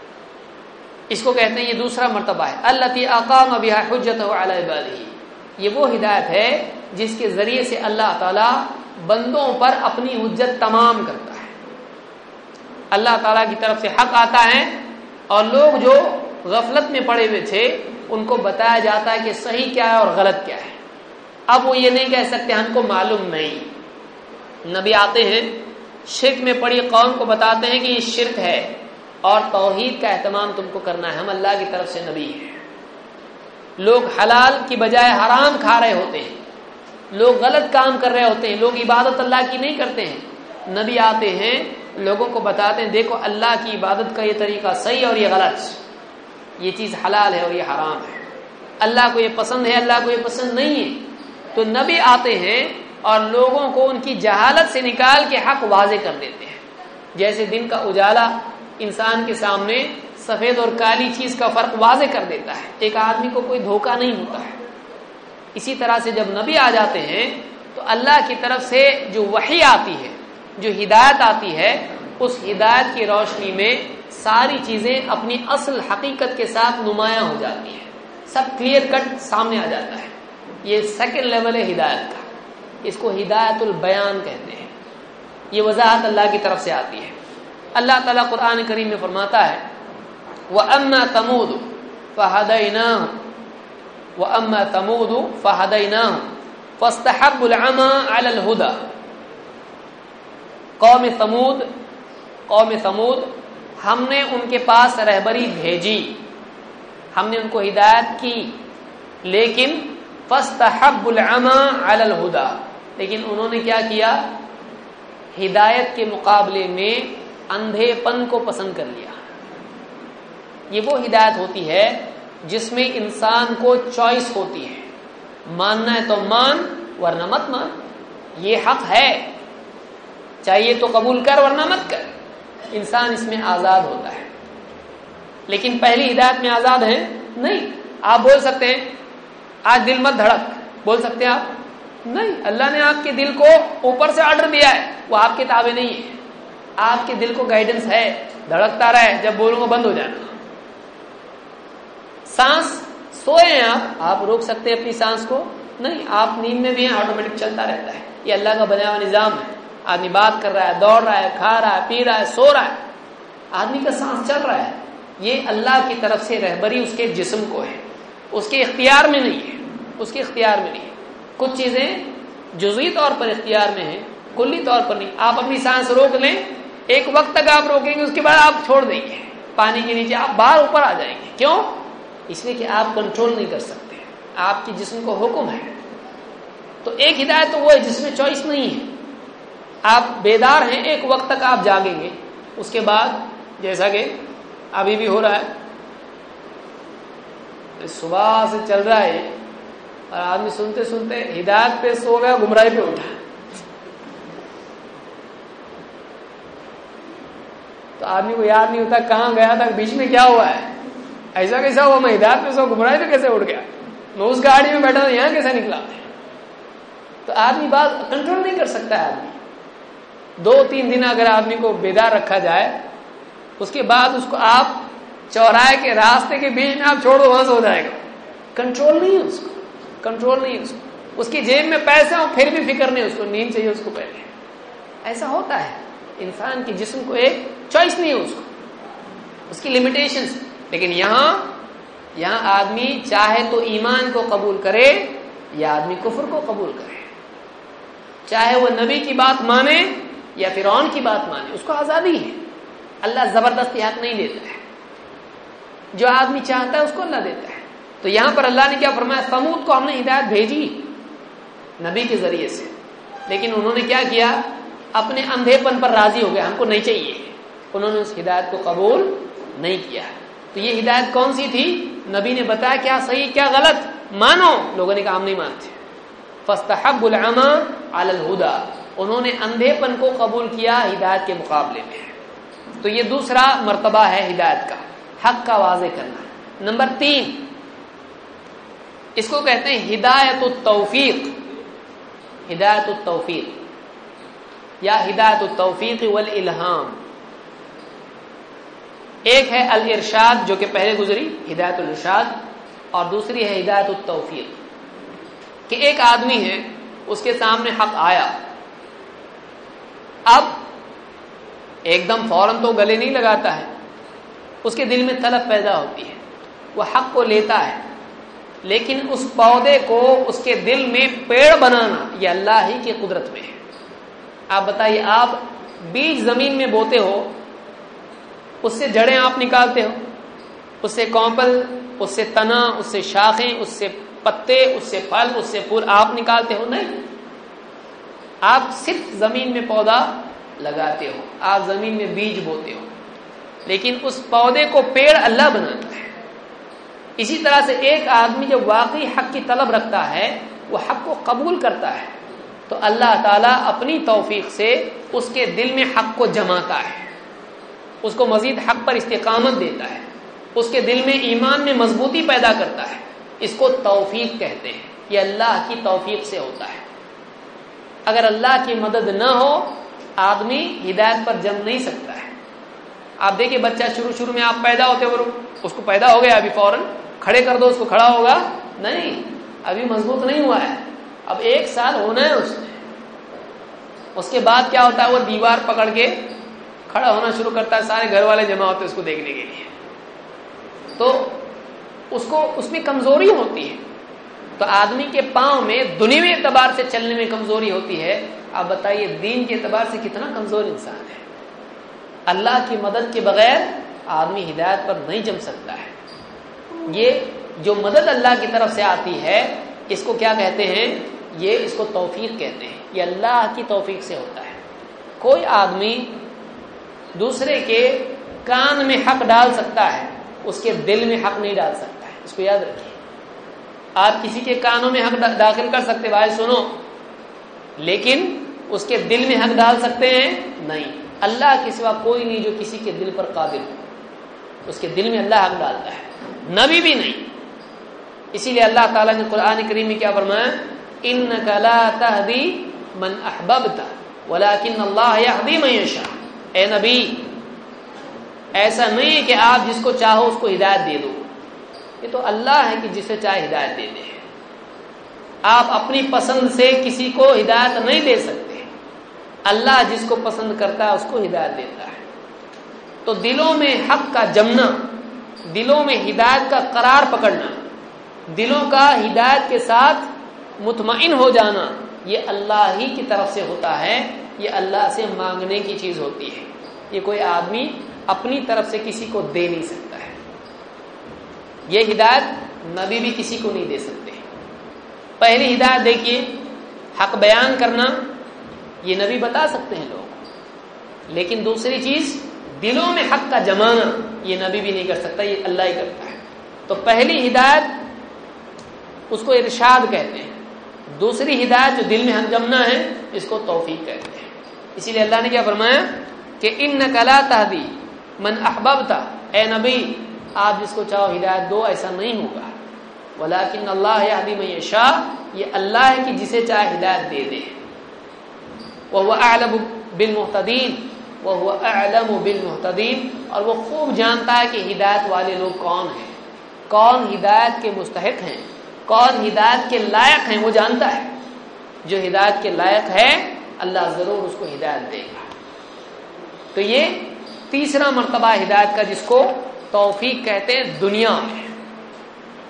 اس کو کہتے ہیں یہ دوسرا مرتبہ ہے۔ التی اقام بها حجته علی عباده، یہ وہ ہدایت ہے جس کے ذریعے سے اللہ تعالی بندوں پر اپنی حجت تمام کرتا ہے۔ اللہ تعالیٰ کی طرف سے حق آتا ہے اور لوگ جو غفلت میں پڑے ہوئے تھے ان کو بتایا جاتا ہے کہ صحیح کیا ہے اور غلط کیا ہے۔ اب وہ یہ نہیں کہہ سکتے ہم کو معلوم نہیں۔ نبی آتے ہیں، شرک میں پڑی قوم کو بتاتے ہیں کہ یہ شرک ہے اور توحید کا اہتمام تم کو کرنا ہے، ہم اللہ کی طرف سے نبی ہیں۔ لوگ حلال کی بجائے حرام کھا رہے ہوتے ہیں، لوگ غلط کام کر رہے ہوتے ہیں، لوگ عبادت اللہ کی نہیں کرتے ہیں، نبی آتے ہیں لوگوں کو بتاتے ہیں دیکھو اللہ کی عبادت کا یہ طریقہ صحیح اور یہ غلط، یہ چیز حلال ہے اور یہ حرام ہے، اللہ کو یہ پسند ہے اللہ کو یہ پسند نہیں ہے۔ تو نبی آتے ہیں اور لوگوں کو ان کی جہالت سے نکال کے حق واضح کر دیتے ہیں، جیسے دن کا اجالا انسان کے سامنے سفید اور کالی چیز کا فرق واضح کر دیتا ہے، ایک آدمی کو کوئی دھوکہ نہیں ہوتا ہے۔ اسی طرح سے جب نبی آ جاتے ہیں تو اللہ کی طرف سے جو وحی آتی ہے، جو ہدایت آتی ہے، اس ہدایت کی روشنی میں ساری چیزیں اپنی اصل حقیقت کے ساتھ نمایاں ہو جاتی ہیں، سب کلیئر کٹ سامنے آ جاتا ہے۔ یہ سیکنڈ لیول ہے ہدایت کا، اس کو ہدایت البیان کہتے ہیں، یہ وضاحت اللہ کی طرف سے آتی ہے۔ اللہ تعالیٰ قرآن کریم میں فرماتا ہے وَأَمَّا ثَمُودُ فَهَدَيْنَاهُمْ وَأَمَّا ثَمُودُ فَهَدَيْنَاهُمْ فَاسْتَحَبُّوا الْعَمَى عَلَى الْهُدَى۔ قوم ثمود، قوم ثمود ہم نے ان کے پاس رہبری بھیجی، ہم نے ان کو ہدایت کی، لیکن فَاسْتَحَبُّوا الْعَمَى عَلَى الْهُدَى، لیکن انہوں نے کیا کیا؟ ہدایت کے مقابلے میں اندھے پن کو پسند کر لیا۔ یہ وہ ہدایت ہوتی ہے جس میں انسان کو چوائس ہوتی ہے، ماننا ہے تو مان ورنہ مت مان، یہ حق ہے، چاہیے تو قبول کر ورنہ مت کر، انسان اس میں آزاد ہوتا ہے۔ لیکن پہلی ہدایت میں آزاد ہے نہیں۔ آپ بول سکتے ہیں آج دل مت دھڑک، بول سکتے ہیں آپ؟ نہیں، اللہ نے آپ کے دل کو اوپر سے آرڈر دیا ہے، وہ آپ کے تابع نہیں ہے، آپ کے دل کو گائیڈنس ہے، دھڑکتا رہے، جب بولوں گا بند ہو جانا۔ سانس سوئے ہیں آپ آپ روک سکتے ہیں اپنی سانس کو؟ نہیں، آپ نیند میں بھی ہیں، آٹومیٹک چلتا رہتا ہے، یہ اللہ کا بنایا ہوا نظام ہے۔ آدمی بات کر رہا ہے، دوڑ رہا ہے، کھا رہا ہے، پی رہا ہے، سو رہا ہے، آدمی کا سانس چل رہا ہے، یہ اللہ کی طرف سے رہبری اس کے جسم کو ہے، اس کے اختیار میں نہیں ہے، اس کے اختیار میں نہیں ہے۔ کچھ چیزیں جزوی طور پر اختیار میں ہیں، کلی طور پر نہیں۔ آپ اپنی سانس روک لیں، ایک وقت تک آپ روکیں گے، اس کے بعد آپ چھوڑ دیں گے، پانی کے نیچے آپ باہر اوپر آ جائیں گے۔ کیوں؟ اس لیے کہ آپ کنٹرول نہیں کر سکتے، آپ کی جسم کو حکم ہے۔ تو ایک ہدایت تو وہ ہے جس میں چوائس نہیں ہے، آپ بیدار ہیں، ایک وقت تک آپ جاگیں گے، اس کے بعد جیسا کہ ابھی بھی ہو رہا ہے، صبح سے چل رہا ہے اور آدمی سنتے سنتے ہدایت پہ سو گیا، گمراہی پہ اٹھا، تو آدمی کو یاد نہیں ہوتا کہاں گیا تھا، بیچ میں کیا ہوا ہے، ایسا کیسا ہوا، میں ہدایت پہ سو گمراہی پہ کیسے اٹھ گیا، میں اس گاڑی میں بیٹھا تھا یہاں کیسے نکلا۔ تو آدمی بات کنٹرول نہیں کر سکتا ہے۔ آدمی دو تین دن اگر آدمی کو بیدار رکھا جائے، اس کے بعد اس کو آپ چوراہے کے راستے کے بیچ میں آپ چھوڑ دو، وہاں سے ہو جائے گا، کنٹرول نہیں ہے اس کو، کنٹرول نہیں ہے اس کو، اس کی جیب میں پیسے ہوں پھر بھی فکر نہیں، اس کو نیند چاہیے اس کو پہلے۔ ایسا ہوتا ہے، انسان کے جسم کو ایک چوائس نہیں ہے، اس کو اس کی لمیٹیشنز۔ لیکن یہاں یہاں آدمی چاہے تو ایمان کو قبول کرے یا آدمی کفر کو قبول کرے۔ چاہے وہ نبی کی بات مانے یا فرعون کی بات مانے، اس کو آزادی ہے. اللہ زبردستی حق نہیں دیتا ہے، جو آدمی چاہتا ہے اس کو اللہ دیتا ہے. تو یہاں پر اللہ نے کیا فرمایا، سمود کو ہم نے ہدایت بھیجی نبی کے ذریعے سے، لیکن انہوں نے کیا کیا، اپنے اندھے پن پر راضی ہو گئے، ہم کو نہیں چاہیے. انہوں نے اس ہدایت کو قبول نہیں کیا. تو یہ ہدایت کون سی تھی؟ نبی نے بتایا کیا صحیح کیا غلط، مانو. لوگوں نے کہا ہم نہیں مانتے. فاستحبوا العمى على الهدى، انہوں نے اندھے پن کو قبول کیا ہدایت کے مقابلے میں. تو یہ دوسرا مرتبہ ہے ہدایت کا، حق کا واضح کرنا. نمبر تین، اس کو کہتے ہیں ہدایت التوفیق. ہدایت التوفیق یا ہدایت التوفیق والالہام. ایک ہے الارشاد جو کہ پہلے گزری، ہدایت الارشاد، اور دوسری ہے ہدایت التوفیق، کہ ایک آدمی ہے اس کے سامنے حق آیا، اب ایک دم فوراً تو گلے نہیں لگاتا ہے، اس کے دل میں طلب پیدا ہوتی ہے، وہ حق کو لیتا ہے، لیکن اس پودے کو اس کے دل میں پیڑ بنانا یہ اللہ ہی کی قدرت میں ہے. آپ بتائیے، آپ بیج زمین میں بوتے ہو، اس سے جڑیں آپ نکالتے ہو، اس سے کونپل، اس سے تنا، اس سے شاخیں، اس سے پتے، اس سے پھل، اس سے پھول آپ نکالتے ہو؟ نہیں، آپ صرف زمین میں پودا لگاتے ہو، آپ زمین میں بیج بوتے ہو، لیکن اس پودے کو پیڑ اللہ بناتا ہے. اسی طرح سے ایک آدمی جب واقعی حق کی طلب رکھتا ہے، وہ حق کو قبول کرتا ہے، تو اللہ تعالیٰ اپنی توفیق سے اس کے دل میں حق کو جماتا ہے، اس کو مزید حق پر استقامت دیتا ہے، اس کے دل میں ایمان میں مضبوطی پیدا کرتا ہے. اس کو توفیق کہتے ہیں. یہ اللہ کی توفیق سے ہوتا ہے. اگر اللہ کی مدد نہ ہو آدمی ہدایت پر جم نہیں سکتا ہے. آپ دیکھیں بچہ شروع شروع میں آپ پیدا ہوتے ہو، اس کو پیدا ہو گیا ابھی فوراً کھڑے کر دو اس کو، کھڑا ہوگا نہیں، ابھی مضبوط نہیں ہوا ہے، اب ایک سال ہونا ہے اس نے. اس کے بعد کیا ہوتا ہے، وہ دیوار پکڑ کے کھڑا ہونا شروع کرتا ہے، سارے گھر والے جمع ہوتے ہیں اس کو دیکھنے کے لیے. تو اس کو اس میں کمزوری ہوتی ہے. تو آدمی کے پاؤں میں دنیوی اعتبار سے چلنے میں کمزوری ہوتی ہے. آپ بتائیے دین کے اعتبار سے کتنا کمزور انسان ہے. اللہ کی مدد کے بغیر آدمی ہدایت پر نہیں جم سکتا ہے. یہ جو مدد اللہ کی طرف سے آتی ہے اس کو کیا کہتے ہیں، یہ اس کو توفیق کہتے ہیں. یہ اللہ کی توفیق سے ہوتا ہے. کوئی آدمی دوسرے کے کان میں حق ڈال سکتا ہے، اس کے دل میں حق نہیں ڈال سکتا ہے. اس کو یاد رکھیے. آپ کسی کے کانوں میں حق داخل کر سکتے، بھائی سنو، لیکن اس کے دل میں حق ڈال سکتے ہیں نہیں. اللہ کے سوا کوئی نہیں جو کسی کے دل پر قادر ہو. اس کے دل میں اللہ حق ڈالتا ہے، نبی بھی نہیں. اسی لیے اللہ تعالیٰ نے قرآن کریم میں کیا فرمایا، اِنَّكَ لَا تَهْدِي مَنْ أَحْبَبْتَ وَلَكِنَّ اللَّهَ يَهْدِي مَن يَشَاءُ. اے نبی، ایسا نہیں ہے کہ آپ جس کو چاہو اس کو ہدایت دے دو، یہ تو اللہ ہے کہ جسے چاہے ہدایت دے دے. آپ اپنی پسند سے کسی کو ہدایت نہیں دے سکتے. اللہ جس کو پسند کرتا ہے اس کو ہدایت دیتا ہے. تو دلوں میں حق کا جمنا، دلوں میں ہدایت کا قرار پکڑنا، دلوں کا ہدایت کے ساتھ مطمئن ہو جانا، یہ اللہ ہی کی طرف سے ہوتا ہے. یہ اللہ سے مانگنے کی چیز ہوتی ہے. یہ کوئی آدمی اپنی طرف سے کسی کو دے نہیں سکتا ہے. یہ ہدایت نبی بھی کسی کو نہیں دے سکتے. پہلی ہدایت دیکھیے، حق بیان کرنا، یہ نبی بتا سکتے ہیں لوگ، لیکن دوسری چیز دلوں میں حق کا جمانا یہ نبی بھی نہیں کر سکتا، یہ اللہ ہی کرتا ہے. تو پہلی ہدایت اس کو ارشاد کہتے ہیں. دوسری ہدایت جو دل میں حق جمنا ہے اس کو توفیق کہتے ہیں. اسی لیے اللہ نے کیا فرمایا کہ اِنَّكَ لَا تَهْدِي مَنْ أَحْبَبْتَ. اے نبی آپ جس کو چاہو ہدایت دو، ایسا نہیں ہوگا. وَلَكِنَّ اللَّهَ يَهْدِي مَن يَشَاءُ. یہ اللہ ہے کہ جسے چاہے ہدایت دے دے. وَهُوَ أَعْلَمُ بِالْمُهْتَدِينَ وَهُوَ أَعْلَمُ بِالْمُهْتَدِينَ. اور وہ خوب جانتا ہے کہ ہدایت والے لوگ کون ہیں، کون ہدایت کے مستحق ہیں، کون ہدایت کے لائق ہیں. وہ جانتا ہے. جو ہدایت کے لائق ہے اللہ ضرور اس کو ہدایت دے گا. تو یہ تیسرا مرتبہ ہدایت کا جس کو توفیق کہتے ہیں دنیا میں.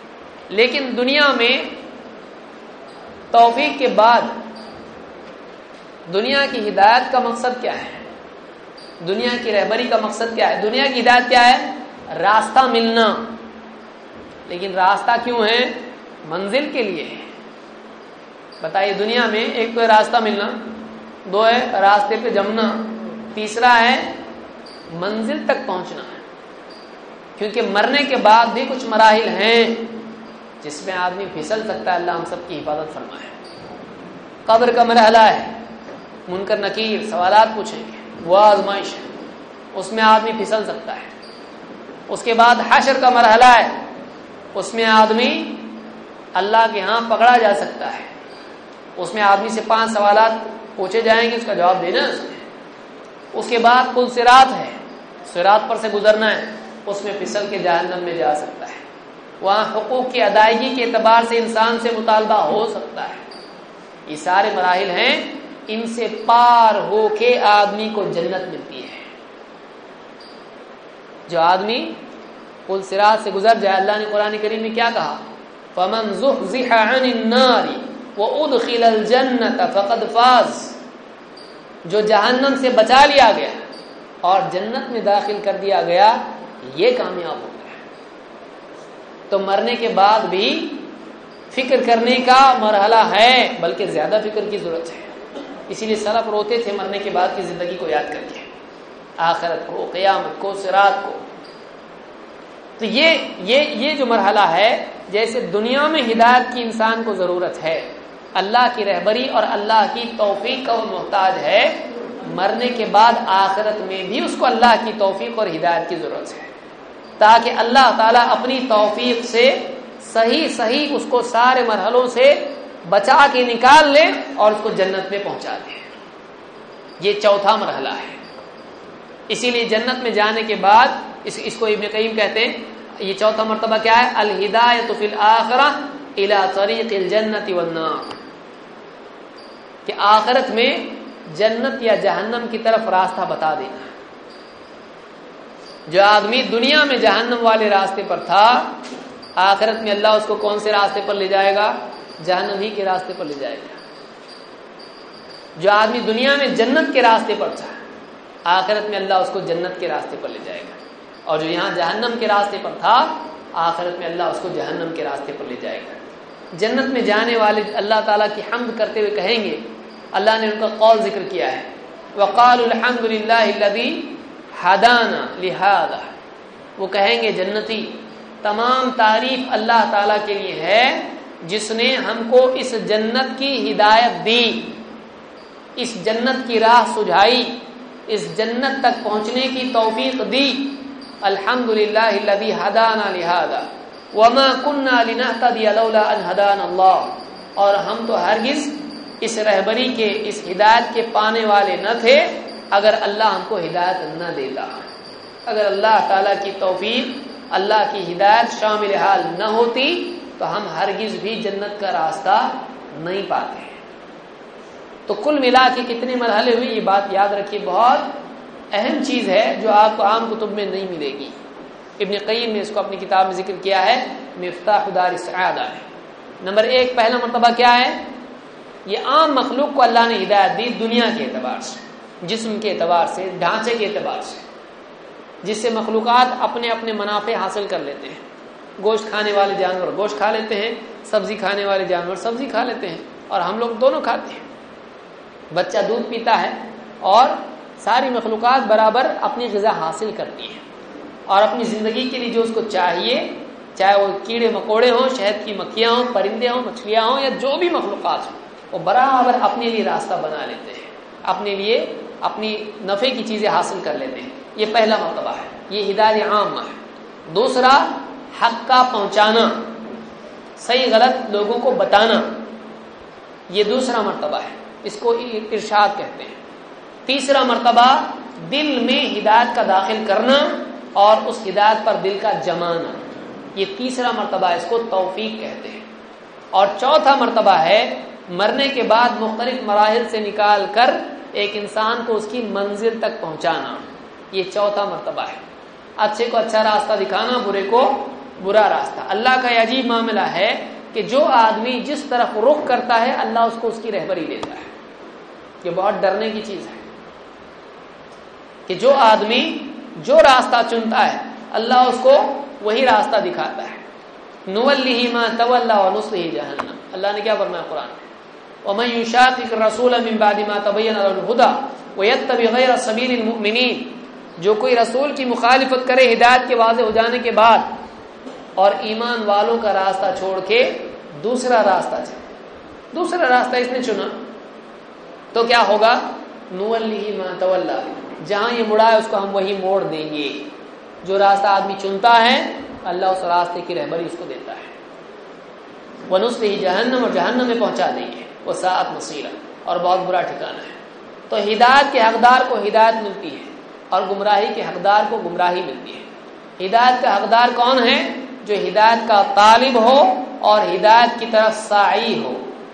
لیکن دنیا میں توفیق کے بعد دنیا کی ہدایت کا مقصد کیا ہے؟ دنیا کی رہبری کا مقصد کیا ہے؟ دنیا کی ہدایت کیا ہے؟ راستہ ملنا. لیکن راستہ کیوں ہے؟ منزل کے لیے ہے. بتائیے، دنیا میں ایک تو ہے راستہ ملنا، دو ہے راستے پہ جمنا، تیسرا ہے منزل تک پہنچنا ہے. کیونکہ مرنے کے بعد بھی کچھ مراحل ہیں جس میں آدمی پھسل سکتا ہے. اللہ ہم سب کی حفاظت فرمائے. قبر کا مرحلہ ہے، منکر نکیر سوالات پوچھیں گے، وہ آزمائش ہے، اس میں آدمی پھسل سکتا ہے. اس کے بعد حشر کا مرحلہ ہے، اس میں آدمی اللہ کے ہاں پکڑا جا سکتا ہے. اس میں آدمی سے پانچ سوالات پوچھے جائیں گے، اس کا جواب دینا ہے اس میں. اس کے بعد پل صراط ہے، صراط پر سے گزرنا ہے، اس میں پھسل کے جہنم میں جا سکتا ہے. وہاں حقوق کی ادائیگی کے اعتبار سے انسان سے مطالبہ ہو سکتا ہے. یہ سارے مراحل ہیں، ان سے پار ہو کے آدمی کو جنت ملتی ہے. جو آدمی پل صراط سے گزر جائے، اللہ نے قرآن کریم میں کیا کہا؟ فَمَنْ زُحْزِحَ عَنِ النَّارِ وَأُدْخِلَ الْجَنَّةَ فَقَدْ فَازَ. جو جہنم سے بچا لیا گیا اور جنت میں داخل کر دیا گیا، یہ کامیاب ہو گیا. تو مرنے کے بعد بھی فکر کرنے کا مرحلہ ہے، بلکہ زیادہ فکر کی ضرورت ہے. اسی لیے سلف روتے تھے مرنے کے بعد کی زندگی کو یاد کر کے، آخرت کو، قیامت کو، صراط کو. تو یہ یہ یہ جو مرحلہ ہے، جیسے دنیا میں ہدایت کی انسان کو ضرورت ہے، اللہ کی رہبری اور اللہ کی توفیق کا وہ محتاج ہے، مرنے کے بعد آخرت میں بھی اس کو اللہ کی توفیق اور ہدایت کی ضرورت ہے، تاکہ اللہ تعالیٰ اپنی توفیق سے صحیح صحیح اس کو سارے مرحلوں سے بچا کے نکال لے اور اس کو جنت میں پہنچا دے. یہ چوتھا مرحلہ ہے. اسی لیے جنت میں جانے کے بعد اس, اس کو ابن قیم کہتے ہیں، یہ چوتھا مرتبہ کیا ہے؟ الہدایۃ فی الآخرہ الی طریق الجنت والنار. کہ آخرت میں جنت یا جہنم کی طرف راستہ بتا دینا. جو آدمی دنیا میں جہنم والے راستے پر تھا، آخرت میں اللہ اس کو کون سے راستے پر لے جائے گا؟ جہنم ہی کے راستے پر لے جائے گا. جو آدمی دنیا میں جنت کے راستے پر تھا، آخرت میں اللہ اس کو جنت کے راستے پر لے جائے گا. اور جو یہاں جہنم کے راستے پر تھا، آخرت میں اللہ اس کو جہنم کے راستے پر لے جائے گا. جنت میں جانے والے اللہ تعالیٰ کی حمد کرتے ہوئے کہیں گے، اللہ نے ان کا قول ذکر کیا ہے، وَقَالُوا الْحَمْدُ لِلَّهِ الَّذِي هَدَانَا لِهَذَا. وہ کہیں گے جنتی، تمام تعریف اللہ تعالیٰ کے لیے ہے جس نے ہم کو اس جنت کی ہدایت دی، اس جنت کی راہ سجھائی، اس جنت تک پہنچنے کی توفیق دی. الحمدللہ الذی ہدانا لہذا وما كنا لنهتدی لولا ان ہدانا اللہ. اور ہم تو ہرگز اس رہبری کے، اس ہدایت کے پانے والے نہ تھے اگر اللہ ہم کو ہدایت نہ دیتا. اگر اللہ تعالیٰ کی توفیق، اللہ کی ہدایت شامل حال نہ ہوتی تو ہم ہرگز بھی جنت کا راستہ نہیں پاتے. تو کل ملا کے کتنے مرحلے ہوئے، یہ بات یاد رکھیے، بہت اہم چیز ہے جو آپ کو عام کتب میں نہیں ملے گی. ابن قیم نے اس کو اپنی کتاب میں ذکر کیا ہے، مفتاح دار السعادہ ہے. نمبر ایک، پہلا مرتبہ کیا ہے؟ یہ عام مخلوق کو اللہ نے ہدایت دی دنیا کے اعتبار سے، جسم کے اعتبار سے، ڈھانچے کے اعتبار سے، جس سے مخلوقات اپنے اپنے منافع حاصل کر لیتے ہیں. گوشت کھانے والے جانور گوشت کھا لیتے ہیں، سبزی کھانے والے جانور سبزی کھا لیتے ہیں، اور ہم لوگ دونوں کھاتے ہیں. بچہ دودھ پیتا ہے اور ساری مخلوقات برابر اپنی غذا حاصل کرتی ہیں، اور اپنی زندگی کے لیے جو اس کو چاہیے، چاہے وہ کیڑے مکوڑے ہوں، شہد کی مکھیاں ہوں، پرندے ہوں، مچھلیاں ہوں، یا جو بھی مخلوقات ہوں، وہ برابر اپنے لیے راستہ بنا لیتے ہیں، اپنے لیے اپنی نفع کی چیزیں حاصل کر لیتے ہیں. یہ پہلا مرتبہ ہے، یہ ہدایت عامہ ہے. دوسرا، حق کا پہنچانا، صحیح غلط لوگوں کو بتانا، یہ دوسرا مرتبہ ہے، اس کو ارشاد کہتے ہیں. تیسرا مرتبہ، دل میں ہدایت کا داخل کرنا اور اس ہدایت پر دل کا جمانا، یہ تیسرا مرتبہ ہے، اس کو توفیق کہتے ہیں. اور چوتھا مرتبہ ہے مرنے کے بعد مختلف مراحل سے نکال کر ایک انسان کو اس کی منزل تک پہنچانا، یہ چوتھا مرتبہ ہے. اچھے کو اچھا راستہ دکھانا، برے کو برا راستہ. اللہ کا یہ عجیب معاملہ ہے کہ جو آدمی جس طرف رخ کرتا ہے، اللہ اس کو اس کی رہبری دیتا ہے. یہ بہت ڈرنے کی چیز ہے کہ جو آدمی جو راستہ چنتا ہے اللہ اس کو وہی راستہ دکھاتا ہے. نولیہ ما تولی ونصلہ جہنم. اللہ نے کیا فرمایا قرآن میں؟ ومن یشاقق الرسول من بعد ما تبین له الهدى ویتبع غیر سبیل المؤمنین. جو کوئی رسول کی مخالفت کرے ہدایت کے واضح ہو جانے کے بعد اور ایمان والوں کا راستہ چھوڑ کے دوسرا راستہ چلے, دوسرا راستہ اس نے چنا, تو کیا ہوگا؟ نولیہ ما تولی, جہاں یہ مڑا ہے اس کو ہم وہی موڑ دیں گے. جو راستہ آدمی چنتا ہے اللہ اس راستے کی رہبری اس کو دیتا ہے. ونصلہ جہنم, اور جہنم میں پہنچا دیں گے. وساءت مصیرا, اور بہت برا ٹھکانہ ہے. تو ہدایت کے حقدار کو ہدایت ملتی ہے اور گمراہی کے حقدار کو گمراہی ملتی ہے. ہدایت کا حقدار کون ہے؟ جو ہدایت کا طالب ہو اور ہدایت کی طرف ساعی ہو,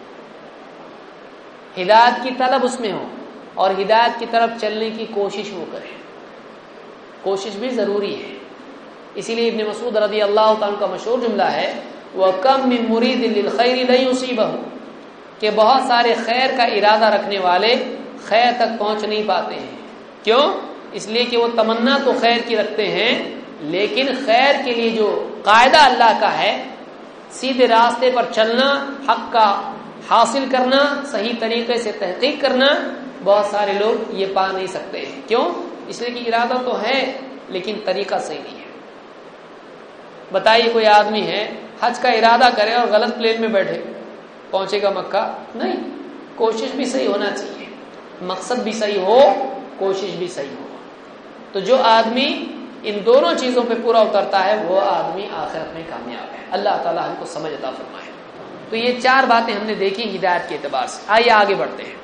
ہدایت کی طلب اس میں ہو اور ہدایت کی طرف چلنے کی کوشش وہ کرے. کوشش بھی ضروری ہے. اسی لیے ابن مسعود رضی اللہ تعالیٰ کا مشہور جملہ ہے وَكَمْ مِن مُرِيدٍ لِلْخَيْرِ لَن يُصِيبَهُ, کہ بہت سارے خیر کا ارادہ رکھنے والے خیر تک پہنچ نہیں پاتے ہیں. کیوں؟ اس لیے کہ وہ تمنا تو خیر کی رکھتے ہیں لیکن خیر کے لیے جو قاعدہ اللہ کا ہے, سیدھے راستے پر چلنا, حق کا حاصل کرنا, صحیح طریقے سے تحقیق کرنا, بہت سارے لوگ یہ پا نہیں سکتے ہیں. کیوں؟ اس لیے کہ ارادہ تو ہے لیکن طریقہ صحیح نہیں ہے. بتائیے کوئی آدمی ہے حج کا ارادہ کرے اور غلط پلین میں بیٹھے, پہنچے گا مکہ؟ نہیں. کوشش بھی صحیح ہونا چاہیے, مقصد بھی صحیح ہو, کوشش بھی صحیح ہو. تو جو آدمی ان دونوں چیزوں پہ پورا اترتا ہے وہ آدمی آخرت میں کامیاب ہے. اللہ تعالی ہم کو سمجھ عطا فرمائے. تو یہ چار باتیں ہم نے دیکھی ہدایت کے اعتبار سے. آئیے آگے بڑھتے ہیں.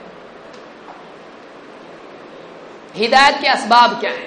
ہدایت کے اسباب کیا ہیں؟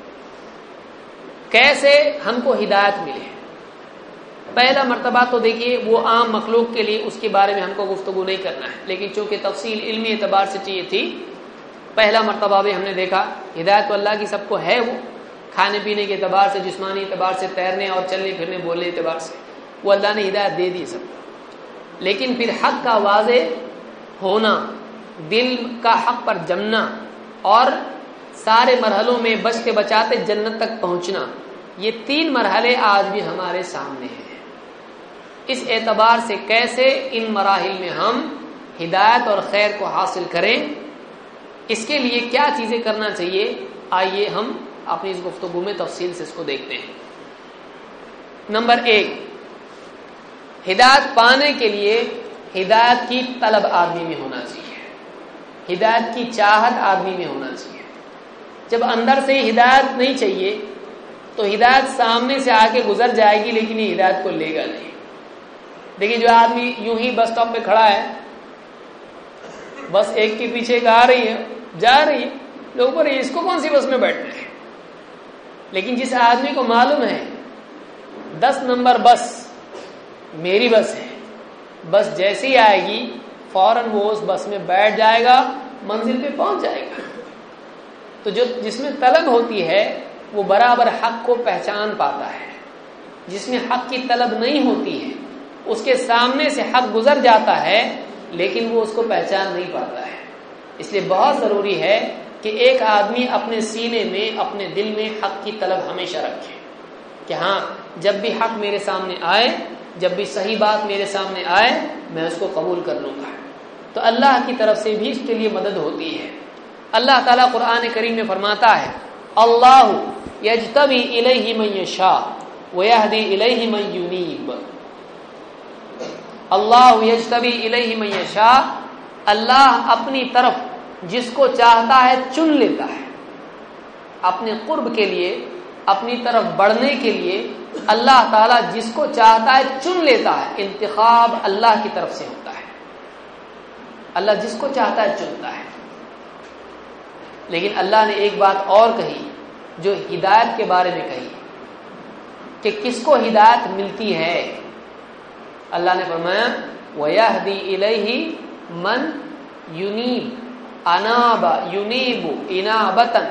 کیسے ہم کو ہدایت ملے؟ پہلا مرتبہ تو دیکھیے وہ عام مخلوق کے لیے اس کے بارے میں ہم کو گفتگو نہیں کرنا ہے, لیکن چونکہ تفصیل علمی اعتبار سے چاہیے تھی, پہلا مرتبہ بھی ہم نے دیکھا ہدایت تو اللہ کی سب کو ہے. وہ کھانے پینے کے اعتبار سے, جسمانی اعتبار سے, تیرنے اور چلنے پھرنے بولنے اعتبار سے وہ اللہ نے ہدایت دے دی سب کو. لیکن پھر حق کا واضح ہونا, دل کا حق پر جمنا اور سارے مرحلوں میں بچتے بچاتے جنت تک پہنچنا, یہ تین مرحلے آج بھی ہمارے سامنے ہیں. اس اعتبار سے کیسے ان مراحل میں ہم ہدایت اور خیر کو حاصل کریں, اس کے لیے کیا چیزیں کرنا چاہیے, آئیے ہم اپنی اس گفتگو میں تفصیل سے اس کو دیکھتے ہیں. نمبر ایک, ہدایت پانے کے لیے ہدایت کی طلب آدمی میں ہونا چاہیے, ہدایت کی چاہت آدمی میں ہونا چاہیے. جب اندر سے ہدایت نہیں چاہیے تو ہدایت سامنے سے آ کے گزر جائے گی لیکن یہ ہدایت کو لے گا نہیں. دیکھیے جو آدمی یوں ہی بس اسٹاپ پہ کھڑا ہے, بس ایک کے پیچھے ایک آ رہی ہے, جا رہی ہے, لوگ پر اس کو کون سی بس میں بیٹھنا ہے. لیکن جس آدمی کو معلوم ہے دس نمبر بس میری بس ہے, بس جیسے ہی آئے گی فوراً وہ اس بس میں بیٹھ جائے گا, منزل پہ پہنچ جائے گا. تو جو جس میں طلب ہوتی ہے وہ برابر حق کو پہچان پاتا ہے. جس میں حق کی طلب نہیں ہوتی ہے اس کے سامنے سے حق گزر جاتا ہے لیکن وہ اس کو پہچان نہیں پاتا ہے. اس لیے بہت ضروری ہے کہ ایک آدمی اپنے سینے میں, اپنے دل میں حق کی طلب ہمیشہ رکھے کہ ہاں جب بھی حق میرے سامنے آئے, جب بھی صحیح بات میرے سامنے آئے میں اس کو قبول کر لوں گا. تو اللہ کی طرف سے بھی اس کے لیے مدد ہوتی ہے. اللہ تعالیٰ قرآن کریم میں فرماتا ہے اللہ یجتبی الیہ من یشاء ویہدی الیہ من ینیب. اللہ یجتبی الیہ من یشاء, اللہ اپنی طرف جس کو چاہتا ہے چن لیتا ہے. اپنے قرب کے لیے, اپنی طرف بڑھنے کے لیے اللہ تعالیٰ جس کو چاہتا ہے چن لیتا ہے. انتخاب اللہ کی طرف سے ہوتا ہے, اللہ جس کو چاہتا ہے چنتا ہے. لیکن اللہ نے ایک بات اور کہی جو ہدایت کے بارے میں کہی کہ کس کو ہدایت ملتی ہے. اللہ نے فرمایا وَيَهْدِي إِلَيْهِ مَنْ يُنِيبُ. انابا يُنِيبُ انابتن.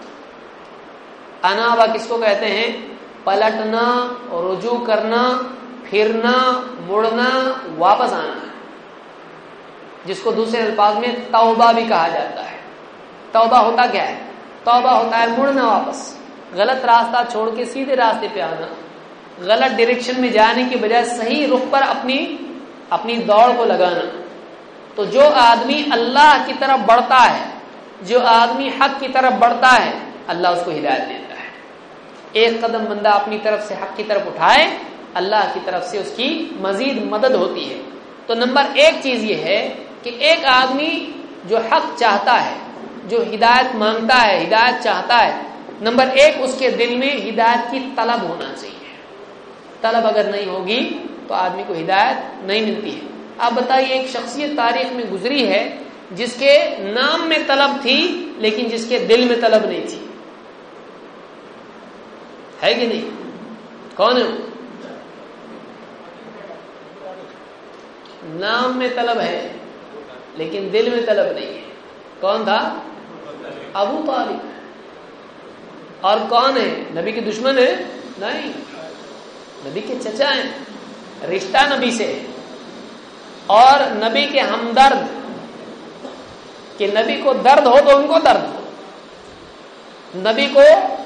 انابا کس کو کہتے ہیں؟ پلٹنا, رجوع کرنا, پھرنا, مڑنا, واپس آنا. جس کو دوسرے الفاظ میں توبہ بھی کہا جاتا ہے۔ توبہ ہوتا کیا ہے؟ توبہ ہوتا ہے مڑنا واپس، غلط راستہ چھوڑ کے سیدھے راستے پہ آنا، غلط ڈائریکشن میں جانے کی بجائے صحیح رخ پر اپنی اپنی دوڑ کو لگانا۔ تو جو آدمی اللہ کی طرف بڑھتا ہے، جو آدمی حق کی طرف بڑھتا ہے، اللہ اس کو ہدایت دیتا ہے۔ ایک قدم بندہ اپنی طرف سے حق کی طرف اٹھائے، اللہ کی طرف سے اس کی مزید مدد ہوتی ہے۔ تو نمبر ایک چیز یہ ہے کہ ایک آدمی جو حق چاہتا ہے، جو ہدایت مانگتا ہے، ہدایت چاہتا ہے، نمبر ایک اس کے دل میں ہدایت کی طلب ہونا چاہیے۔ طلب اگر نہیں ہوگی تو آدمی کو ہدایت نہیں ملتی ہے۔ آپ بتائیے، ایک شخصیت تاریخ میں گزری ہے جس کے نام میں طلب تھی لیکن جس کے دل میں طلب نہیں تھی، ہے کہ نہیں؟ کون ہے؟ نام میں طلب ہے لیکن دل میں طلب نہیں ہے۔ کون تھا؟ ابو طالب۔ اور کون ہے؟ نبی کے دشمن ہے؟ نہیں، نبی کے چچا ہیں، رشتہ نبی سے ہے، اور نبی کے ہمدرد، کہ نبی کو درد ہو تو ان کو درد ہو۔ نبی کو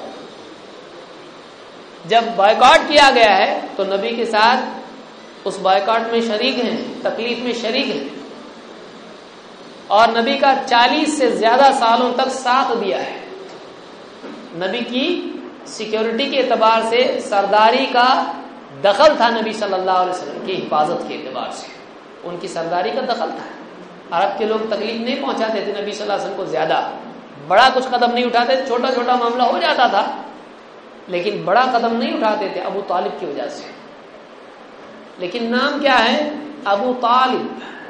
جب بائیکاٹ کیا گیا ہے تو نبی کے ساتھ اس بائیکاٹ میں شریک ہیں، تکلیف میں شریک ہیں، اور نبی کا چالیس سے زیادہ سالوں تک ساتھ دیا ہے۔ نبی کی سیکیورٹی کے اعتبار سے، سرداری کا دخل تھا نبی صلی اللہ علیہ وسلم کی حفاظت کے اعتبار سے، ان کی سرداری کا دخل تھا۔ عرب کے لوگ تکلیف نہیں پہنچاتے تھے نبی صلی اللہ علیہ وسلم کو، زیادہ بڑا کچھ قدم نہیں اٹھاتے، چھوٹا چھوٹا معاملہ ہو جاتا تھا لیکن بڑا قدم نہیں اٹھاتے تھے ابو طالب کی وجہ سے۔ لیکن نام کیا ہے؟ ابو طالب،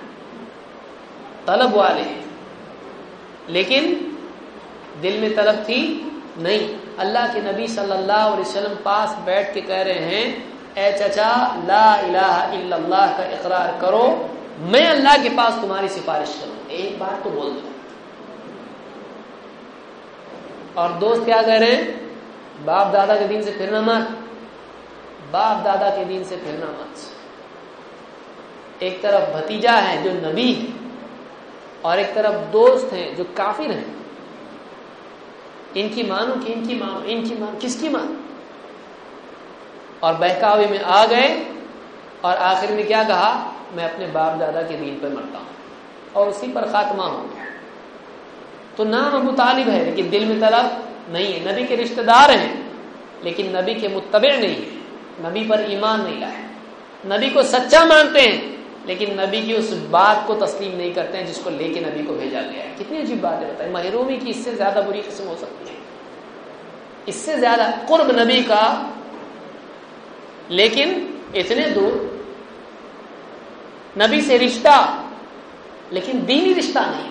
طلب والے، لیکن دل میں طلب تھی نہیں۔ اللہ کے نبی صلی اللہ علیہ وسلم پاس بیٹھ کے کہہ رہے ہیں، اے چچا لا الہ الا اللہ کا اقرار کرو، میں اللہ کے پاس تمہاری سفارش کروں، ایک بار تو بول دو۔ اور دوست کیا کہہ رہے ہیں؟ باپ دادا کے دین سے پھرنا مت، باپ دادا کے دین سے پھرنا مت۔ ایک طرف بھتیجا ہے جو نبی ہے، اور ایک طرف دوست ہیں جو کافر ہیں، ان کی مانو کہ ان کی مانو، ان کی مانو، کس کی مانو؟ اور بہکاوے میں آ گئے، اور آخر میں کیا کہا؟ میں اپنے باپ دادا کے دین پر مرتا ہوں، اور اسی پر خاتمہ ہو گیا۔ تو نام ابو طالب ہے لیکن دل میں طلب نہیں ہے۔ نبی کے رشتہ دار ہیں لیکن نبی کے متبع نہیں ہے، نبی پر ایمان نہیں لائے، نبی کو سچا مانتے ہیں لیکن نبی کی اس بات کو تسلیم نہیں کرتے ہیں جس کو لے کے نبی کو بھیجا گیا ہے۔ کتنی عجیب بات ہے، بتائیں، محرومی کی اس سے زیادہ بری قسم ہو سکتی ہے؟ اس سے زیادہ قرب نبی کا لیکن اتنے دور، نبی سے رشتہ لیکن دینی رشتہ نہیں،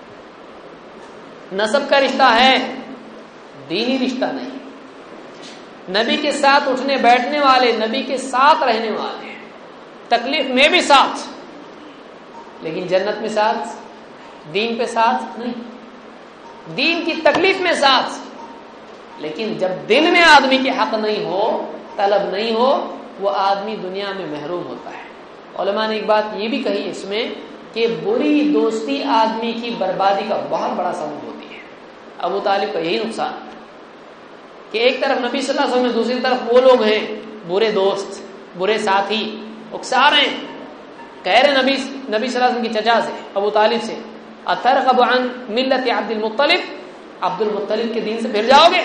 نسب کا رشتہ ہے، دینی رشتہ نہیں، نبی کے ساتھ اٹھنے بیٹھنے والے، نبی کے ساتھ رہنے والے، تکلیف میں بھی ساتھ لیکن جنت میں ساتھ، دین پہ ساتھ نہیں، دین کی تکلیف میں ساتھ لیکن جب دل میں آدمی کے حق نہیں ہو، طلب نہیں ہو، وہ آدمی دنیا میں محروم ہوتا ہے۔ علماء نے ایک بات یہ بھی کہی اس میں کہ بری دوستی آدمی کی بربادی کا بہت بڑا سبب ہوتی ہے۔ ابو طالب کا یہی نقصان کہ ایک طرف نبی صلی اللہ علیہ وسلم، دوسری طرف وہ لوگ ہیں برے دوست، برے ساتھی، اکسا رہے ہیں، کہہ رہے نبی نبی صلی اللہ علیہ وسلم کی چچا سے، ابو طالب سے، اترغب عن ملت عبد المطلب، عبد المطلب کے دین سے پھر جاؤ گے؟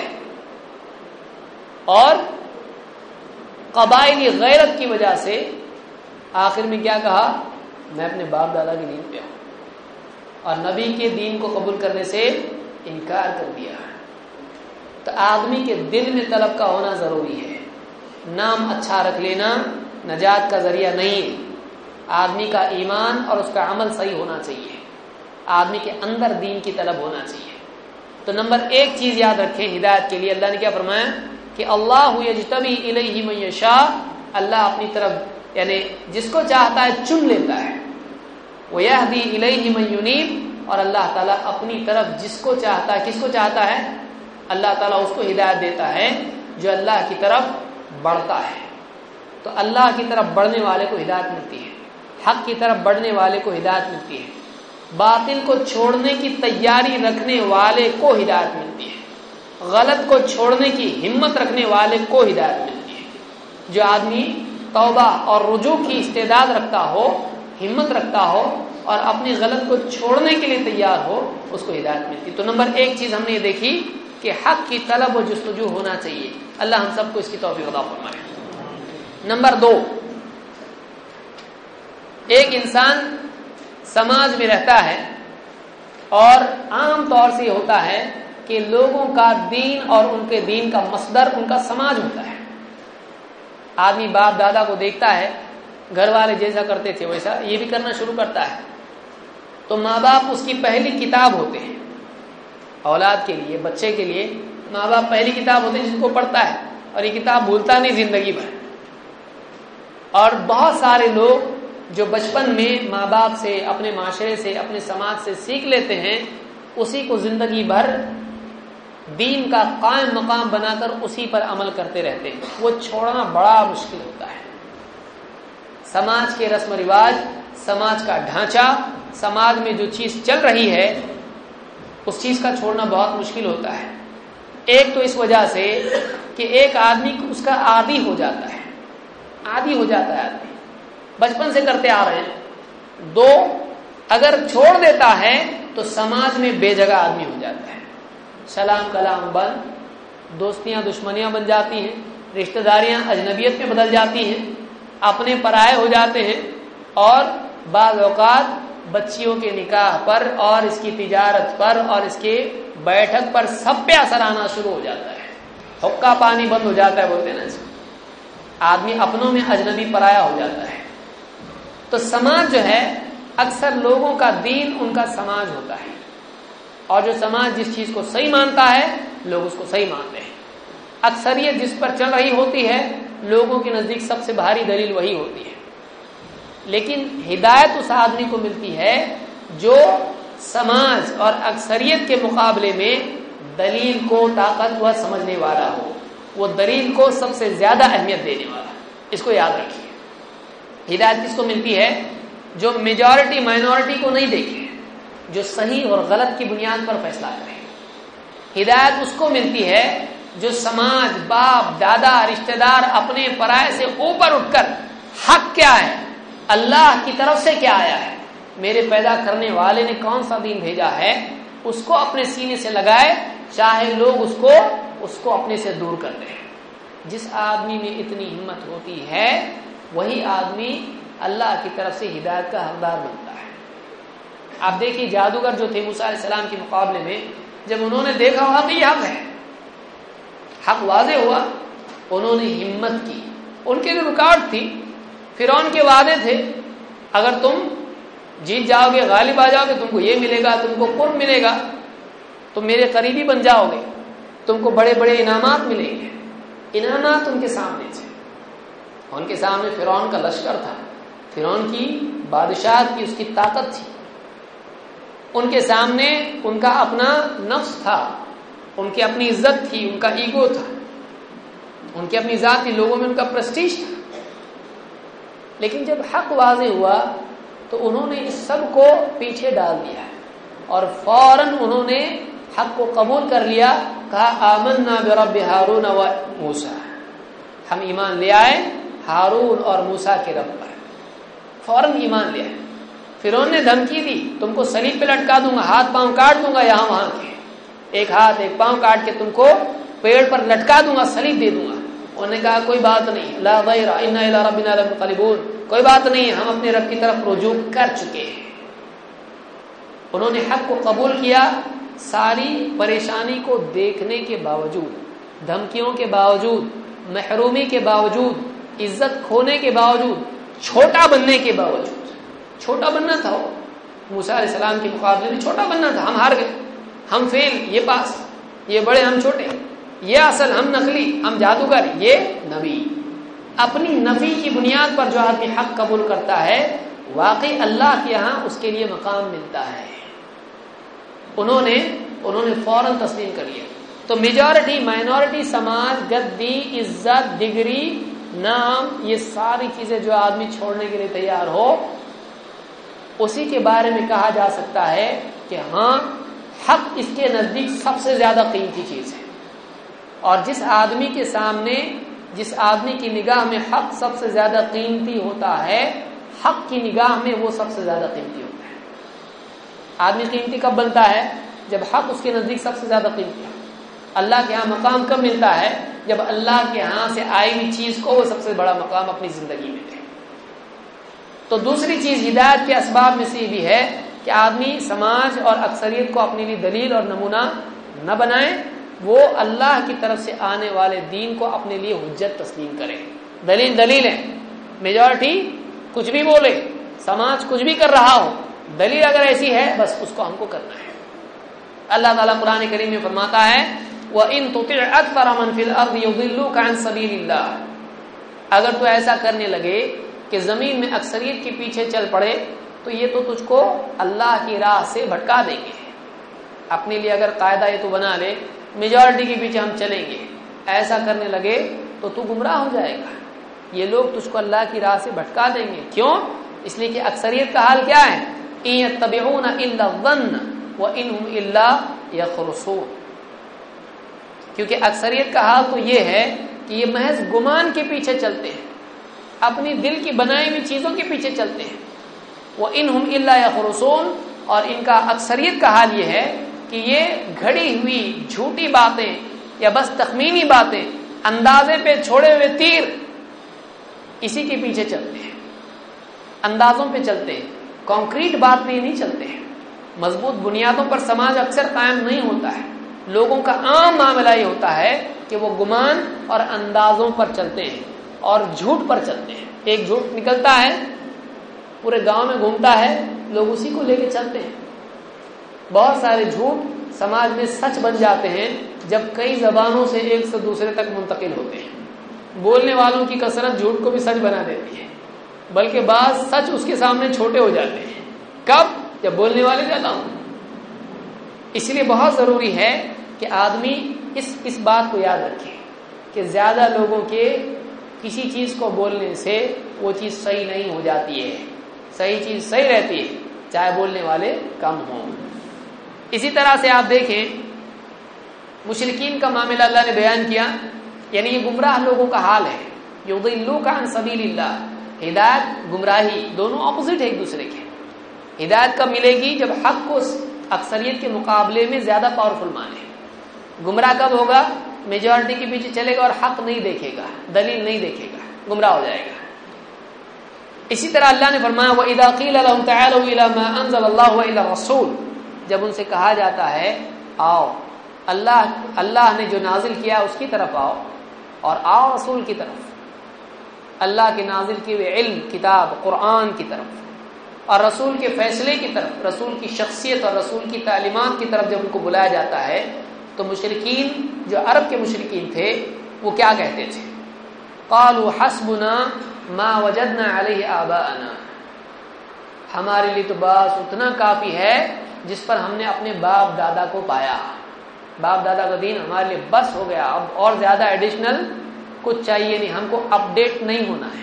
اور قبائلی غیرت کی وجہ سے آخر میں کیا کہا؟ میں اپنے باپ دادا کے دین پہ ہوں، اور نبی کے دین کو قبول کرنے سے انکار کر دیا۔ تو آدمی کے دل میں طلب کا ہونا ضروری ہے۔ نام اچھا رکھ لینا نجات کا ذریعہ نہیں ہے، آدمی کا ایمان اور اس کا عمل صحیح ہونا چاہیے، آدمی کے اندر دین کی طلب ہونا چاہیے۔ تو نمبر ایک چیز یاد رکھیں ہدایت کے لیے، اللہ نے کیا فرمایا کہ اللہ یجتبی الیہ من یشاء، اللہ اپنی طرف یعنی جس کو چاہتا ہے چن لیتا ہے، ویہدی الیہ من ینیب، اور اللہ تعالیٰ اپنی طرف جس کو چاہتا ہے، کس کو چاہتا ہے؟ اللہ تعالیٰ اس کو ہدایت دیتا ہے جو اللہ کی طرف بڑھتا ہے۔ تو اللہ کی طرف بڑھنے والے کو ہدایت ملتی ہے، حق کی طرف بڑھنے والے کو ہدایت ملتی ہے۔ باطل کو چھوڑنے کی تیاری رکھنے والے کو ہدایت ملتی ہے، غلط کو چھوڑنے کی ہمت رکھنے والے کو ہدایت ملتی ہے۔ جو آدمی توبہ اور رجوع کی استعداد رکھتا ہو، ہمت رکھتا ہو اور اپنی غلط کو چھوڑنے کے لیے تیار ہو، اس کو ہدایت ملتی۔ تو نمبر ایک چیز ہم نے یہ دیکھی کہ حق کی طلب و جستجو ہونا چاہیے۔ اللہ ہم سب کو اس کی توفیق عطا فرمائے۔ نمبر دو، ایک انسان سماج میں رہتا ہے اور عام طور سے یہ ہوتا ہے کہ لوگوں کا دین اور ان کے دین کا مصدر ان کا سماج ہوتا ہے۔ آدمی باپ دادا کو دیکھتا ہے، گھر والے جیسا کرتے تھے ویسا یہ بھی کرنا شروع کرتا ہے، تو ماں باپ اس کی پہلی کتاب ہوتے ہیں۔ اولاد کے لیے، بچے کے لیے ماں باپ پہلی کتاب ہوتے ہیں جس کو پڑھتا ہے، اور یہ کتاب بھولتا نہیں زندگی بھر۔ اور بہت سارے لوگ جو بچپن میں ماں باپ سے، اپنے معاشرے سے، اپنے سماج سے سیکھ لیتے ہیں، اسی کو زندگی بھر دین کا قائم مقام بنا کر اسی پر عمل کرتے رہتے ہیں۔ وہ چھوڑنا بڑا مشکل ہوتا ہے۔ سماج کے رسم و رواج، سماج کا ڈھانچہ، سماج میں جو چیز چل رہی ہے اس چیز کا چھوڑنا بہت مشکل ہوتا ہے۔ ایک تو اس وجہ سے کہ ایک آدمی اس کا عادی ہو جاتا ہے، عادی ہو جاتا ہے آدمی، بچپن سے کرتے آ رہے ہیں۔ دو، اگر چھوڑ دیتا ہے تو سماج میں بے جگہ آدمی ہو جاتا ہے، سلام کلام بند، دوستیاں دشمنیاں بن جاتی ہیں، رشتہ داریاں اجنبیت میں بدل جاتی ہیں، اپنے پرائے ہو جاتے ہیں، اور بعض اوقات بچیوں کے نکاح پر اور اس کی تجارت پر اور اس کے بیٹھک پر سب پہ اثر آنا شروع ہو جاتا ہے، حقہ پانی بند ہو جاتا ہے، بولتے ہیں نا اس کو۔ آدمی اپنوں میں اجنبی پرایا ہو جاتا ہے۔ تو سماج جو ہے، اکثر لوگوں کا دین ان کا سماج ہوتا ہے، اور جو سماج جس چیز کو صحیح مانتا ہے لوگ اس کو صحیح مانتے ہیں۔ اکثریت جس پر چل رہی ہوتی ہے لوگوں کے نزدیک سب سے بھاری دلیل وہی ہوتی ہے۔ لیکن ہدایت اس آدمی کو ملتی ہے جو سماج اور اکثریت کے مقابلے میں دلیل کو طاقتور سمجھنے والا ہو، وہ دلیل کو سب سے زیادہ اہمیت دینے والا۔ اس کو یاد رکھیے، ہدایت کس کو ملتی ہے؟ جو میجورٹی مائنورٹی کو نہیں دیکھے، جو صحیح اور غلط کی بنیاد پر فیصلہ کرے۔ ہدایت اس کو ملتی ہے جو سماج، باپ دادا، رشتہ دار، اپنے پرائے سے اوپر اٹھ کر حق کیا ہے، اللہ کی طرف سے کیا آیا ہے، میرے پیدا کرنے والے نے کون سا دین بھیجا ہے، اس کو اپنے سینے سے لگائے، چاہے لوگ اس کو اس کو اپنے سے دور کر دیں۔ جس آدمی میں اتنی ہمت ہوتی ہے وہی آدمی اللہ کی طرف سے ہدایت کا حقدار بنتا ہے۔ آپ دیکھیے جادوگر جو تھے موسیٰ علیہ السلام کے مقابلے میں، جب انہوں نے دیکھا وہاں کہ یہ حق ہے، حق واضح ہوا، انہوں نے ہمت کی۔ ان کے لیے رکاوٹ تھی، فرعون کے وعدے تھے، اگر تم جیت جاؤ گے، غالب آ جاؤ گے، تم کو یہ ملے گا، تم کو قرب ملے گا، تم میرے قریبی بن جاؤ گے، تم کو بڑے بڑے انعامات ملیں گے۔ انعامات ان کے سامنے تھے، ان کے سامنے فرعون کا لشکر تھا، فرعون کی بادشاہت کی اس کی طاقت تھی، ان کے سامنے ان کا اپنا نفس تھا، ان کی اپنی عزت تھی، ان کا ایگو تھا، ان کی اپنی ذات تھی، لوگوں میں ان کا پریسٹیج تھا۔ لیکن جب حق واضح ہوا تو انہوں نے اس سب کو پیچھے ڈال دیا اور فوراً انہوں نے حق کو قبول کر لیا، کہا آمنا برب ہارون و موسیٰ، ہم ایمان لے آئے ہارون اور موسیٰ کے رب پر، فوراً ایمان لے آئے۔ فرعون نے دھمکی دی، تم کو صلیب پہ لٹکا دوں گا، ہاتھ پاؤں کاٹ دوں گا، یہاں وہاں کے ایک ہاتھ ایک پاؤں کاٹ کے تم کو پیڑ پر لٹکا دوں گا، صلیب دے دوں گا۔ انہوں نے کہا کوئی بات نہیں، لا ضیر انا الی ربنا لمنقلبون، کوئی بات نہیں، ہم اپنے رب کی طرف رجوع کر چکے ہیں۔ انہوں نے حق کو قبول کیا، ساری پریشانی کو دیکھنے کے باوجود، دھمکیوں کے باوجود، محرومی کے باوجود، عزت کھونے کے باوجود، چھوٹا بننے کے باوجود، چھوٹا بننا تھا وہ موسیٰ علیہ السلام کے مقابلے میں چھوٹا بننا تھا، ہم ہار گئے، ہم فیل، یہ پاس، یہ بڑے ہم چھوٹے، یہ اصل ہم نقلی، ہم جادوگر، یہ نبی۔ اپنی نفی کی بنیاد پر جو آدمی حق قبول کرتا ہے واقعی اللہ کے یہاں اس کے لیے مقام ملتا ہے۔ انہوں نے انہوں نے فوراً تسلیم کر لیا۔ تو میجورٹی مائنورٹی، سماج، گدی، عزت، ڈگری، نام، یہ ساری چیزیں جو آدمی چھوڑنے کے لیے تیار ہو، اسی کے بارے میں کہا جا سکتا ہے کہ ہاں حق اس کے نزدیک سب سے زیادہ قیمتی چیز ہے، اور جس آدمی کے سامنے، جس آدمی کی نگاہ میں حق سب سے زیادہ قیمتی ہوتا ہے، حق کی نگاہ میں وہ سب سے زیادہ قیمتی ہوتا ہے۔ آدمی قیمتی کب بنتا ہے؟ جب حق اس کے نزدیک سب سے زیادہ قیمتی ہے۔ اللہ کے ہاں مقام کب ملتا ہے؟ جب اللہ کے ہاں سے آئی ہوئی چیز کو وہ سب سے بڑا مقام اپنی زندگی میں دے۔ تو دوسری چیز ہدایت کے اسباب میں سے یہ بھی ہے کہ آدمی سماج اور اکثریت کو اپنے لیے دلیل اور نمونہ نہ بنائے، وہ اللہ کی طرف سے آنے والے دین کو اپنے لیے حجت تسلیم کرے۔ دلیل دلیل ہے، میجورٹی کچھ بھی بولے، سماج کچھ بھی کر رہا ہو، دلیل اگر ایسی ہے بس اس کو ہم کو کرنا ہے۔ اللہ تعالیٰ قرآن کریم میں فرماتا ہے وَإِن تُطِعْ أَكْثَرَ مَنْ فِي الْأَرْضِ يُضِلُّوكَ عَنْ سَبِيلِ اللَّهِ، اگر تو ایسا کرنے لگے کہ زمین میں اکثریت کے پیچھے چل پڑے تو یہ تو تجھ کو اللہ کی راہ سے بھٹکا دیں گے۔ اپنے لیے اگر قاعدہ یہ تو بنا لے میجورٹی کے پیچھے ہم چلیں گے، ایسا کرنے لگے تو تو گمراہ ہو جائے گا، یہ لوگ تجھ کو اللہ کی راہ سے بھٹکا دیں گے۔ کیوں؟ اس لیے کہ اکثریت کا حال کیا ہے؟ إِن يَتَّبِعُونَ إِلَّا الظَّنَّ وَإِنْ هُمْ إِلَّا يَخْرُصُونَ، کیونکہ اکثریت کا حال تو یہ ہے کہ یہ محض گمان کے پیچھے چلتے ہیں، اپنی دل کی بنائی ہوئی چیزوں کے پیچھے چلتے ہیں۔ وَإِنْهُمْ إِلَّا يَخْرُصُونَ، اور ان کا اکثریت کا حال یہ ہے کہ یہ گھڑی ہوئی جھوٹی باتیں یا بس تخمینی باتیں، اندازے پہ چھوڑے ہوئے تیر، اسی کے پیچھے چلتے ہیں، اندازوں پہ چلتے ہیں، کانکریٹ بات نہیں نہیں چلتے ہیں، مضبوط بنیادوں پر سماج اکثر قائم نہیں ہوتا ہے۔ لوگوں کا عام معاملہ یہ ہوتا ہے کہ وہ گمان اور اندازوں پر چلتے ہیں اور جھوٹ پر چلتے ہیں۔ ایک جھوٹ نکلتا ہے، پورے گاؤں میں گھومتا ہے، لوگ اسی کو لے کے چلتے ہیں۔ بہت سارے جھوٹ سماج میں سچ بن جاتے ہیں جب کئی زبانوں سے ایک سے دوسرے تک منتقل ہوتے ہیں۔ بولنے والوں کی کثرت جھوٹ کو بھی سچ بنا دیتی ہے، بلکہ بعض سچ اس کے سامنے چھوٹے ہو جاتے ہیں۔ کب؟ جب بولنے والے زیادہ ہوں۔ اس لیے بہت ضروری ہے کہ آدمی اس اس بات کو یاد رکھے کہ زیادہ لوگوں کے کسی چیز کو بولنے سے وہ چیز صحیح نہیں ہو جاتی ہے، صحیح چیز صحیح رہتی ہے چاہے بولنے والے کم ہوں۔ اسی طرح سے آپ دیکھیں مشرکین کا معاملہ اللہ نے بیان کیا، یعنی یہ گمراہ لوگوں کا حال ہے۔ یضلوک عن سبیل اللہ، ہدایت گمراہی دونوں اپوزٹ ہے ایک دوسرے کے۔ ہدایت کب ملے گی؟ جب حق کو اکثریت کے مقابلے میں زیادہ پاورفل مانے۔ گمراہ کب ہوگا؟ میجورٹی کے پیچھے چلے گا اور حق نہیں دیکھے گا، دلیل نہیں دیکھے گا، گمراہ ہو جائے گا۔ اسی طرح اللہ نے فرمایا وَإِذَا قِيلَ لَهُمْ تَعَالَوْا إِلَى مَا أَنزَلَ اللَّهُ وَإِلَى الرَّسُولِ، جب ان سے کہا جاتا ہے آؤ اللہ اللہ نے جو نازل کیا اس کی طرف آؤ، اور آؤ رسول کی طرف، اللہ کے نازل کیے ہوئے علم کتاب قرآن کی طرف اور رسول کے فیصلے کی طرف، رسول کی شخصیت اور رسول کی تعلیمات کی طرف جب ان کو بلایا جاتا ہے تو مشرکین جو عرب کے مشرکین تھے وہ کیا کہتے تھے؟ قالوا حسبنا ما وجدنا علیہ آباءنا، ہمارے لیے تو بس اتنا کافی ہے جس پر ہم نے اپنے باپ دادا کو پایا، باپ دادا کا دین ہمارے لیے بس ہو گیا، اب اور زیادہ ایڈیشنل کچھ چاہیے نہیں، ہم کو اپ ڈیٹ نہیں ہونا ہے،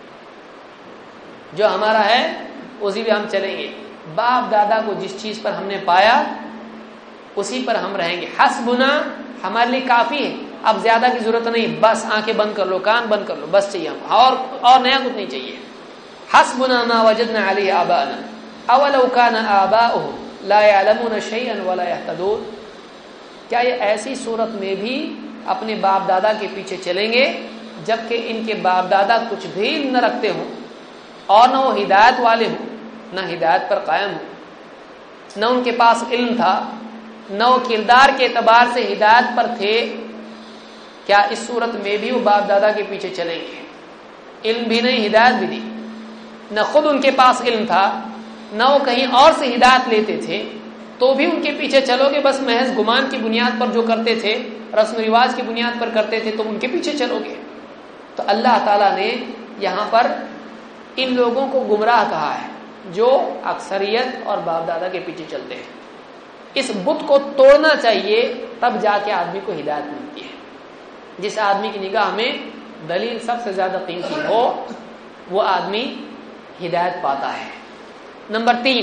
جو ہمارا ہے اسی پہ ہم چلیں گے، باپ دادا کو جس چیز پر ہم نے پایا اسی پر ہم رہیں گے۔ حسبنا ہمارے لیے کافی ہے، اب زیادہ کی ضرورت نہیں، بس آنکھیں بند کر لو، کان بند کر لو، بس چاہیے ہم، اور اور نیا کچھ نہیں چاہیے۔ حسبنا ما وجدنا علیہ آباءنا اولو کان آباؤہم لا يعلمون شیئا ولا يهتدون، کیا یہ ایسی صورت میں بھی اپنے باپ دادا کے پیچھے چلیں گے جبکہ ان کے باپ دادا کچھ بھی نہ رکھتے ہوں اور نہ وہ ہدایت والے ہوں، نہ ہدایت پر قائم ہوں، نہ ان کے پاس علم تھا، نہ وہ کردار کے اعتبار سے ہدایت پر تھے، کیا اس صورت میں بھی وہ باپ دادا کے پیچھے چلیں گے؟ علم بھی نہیں، ہدایت بھی نہیں، نہ خود ان کے پاس علم تھا، نہ وہ کہیں اور سے ہدایت لیتے تھے، تو بھی ان کے پیچھے چلو گے بس محض گمان کی بنیاد پر جو کرتے تھے، رسم و رواج کی بنیاد پر کرتے تھے، تو ان کے پیچھے چلو گے؟ تو اللہ تعالیٰ نے یہاں پر ان لوگوں کو گمراہ کہا ہے جو اکثریت اور باپ دادا کے پیچھے چلتے ہیں۔ اس بت کو توڑنا چاہیے، تب جا کے آدمی کو ہدایت ملتی ہے۔ جس آدمی کی نگاہ میں دلیل سب سے زیادہ قیمتی ہو وہ آدمی ہدایت پاتا ہے۔ نمبر تین،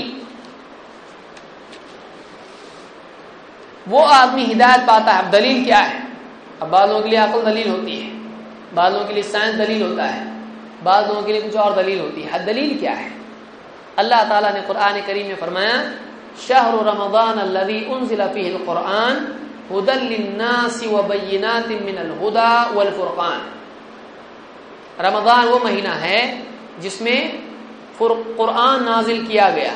وہ آدمی ہدایت پاتا ہے. اب دلیل کیا ہے؟ اب بعض لوگوں کے لیے عقل دلیل ہوتی ہے، بعض لوگوں کے لیے سائنس دلیل ہوتا ہے، بعض لوگوں کے لیے کچھ اور دلیل ہوتی ہے. دلیل کیا ہے؟ اللہ تعالیٰ نے قرآن کریم میں فرمایا شہر رمضان الذی انزل فیہ القرآن ھدی للناس وبینات من الھدی والفرقان. رمضان وہ مہینہ ہے جس میں قرآن نازل کیا گیا،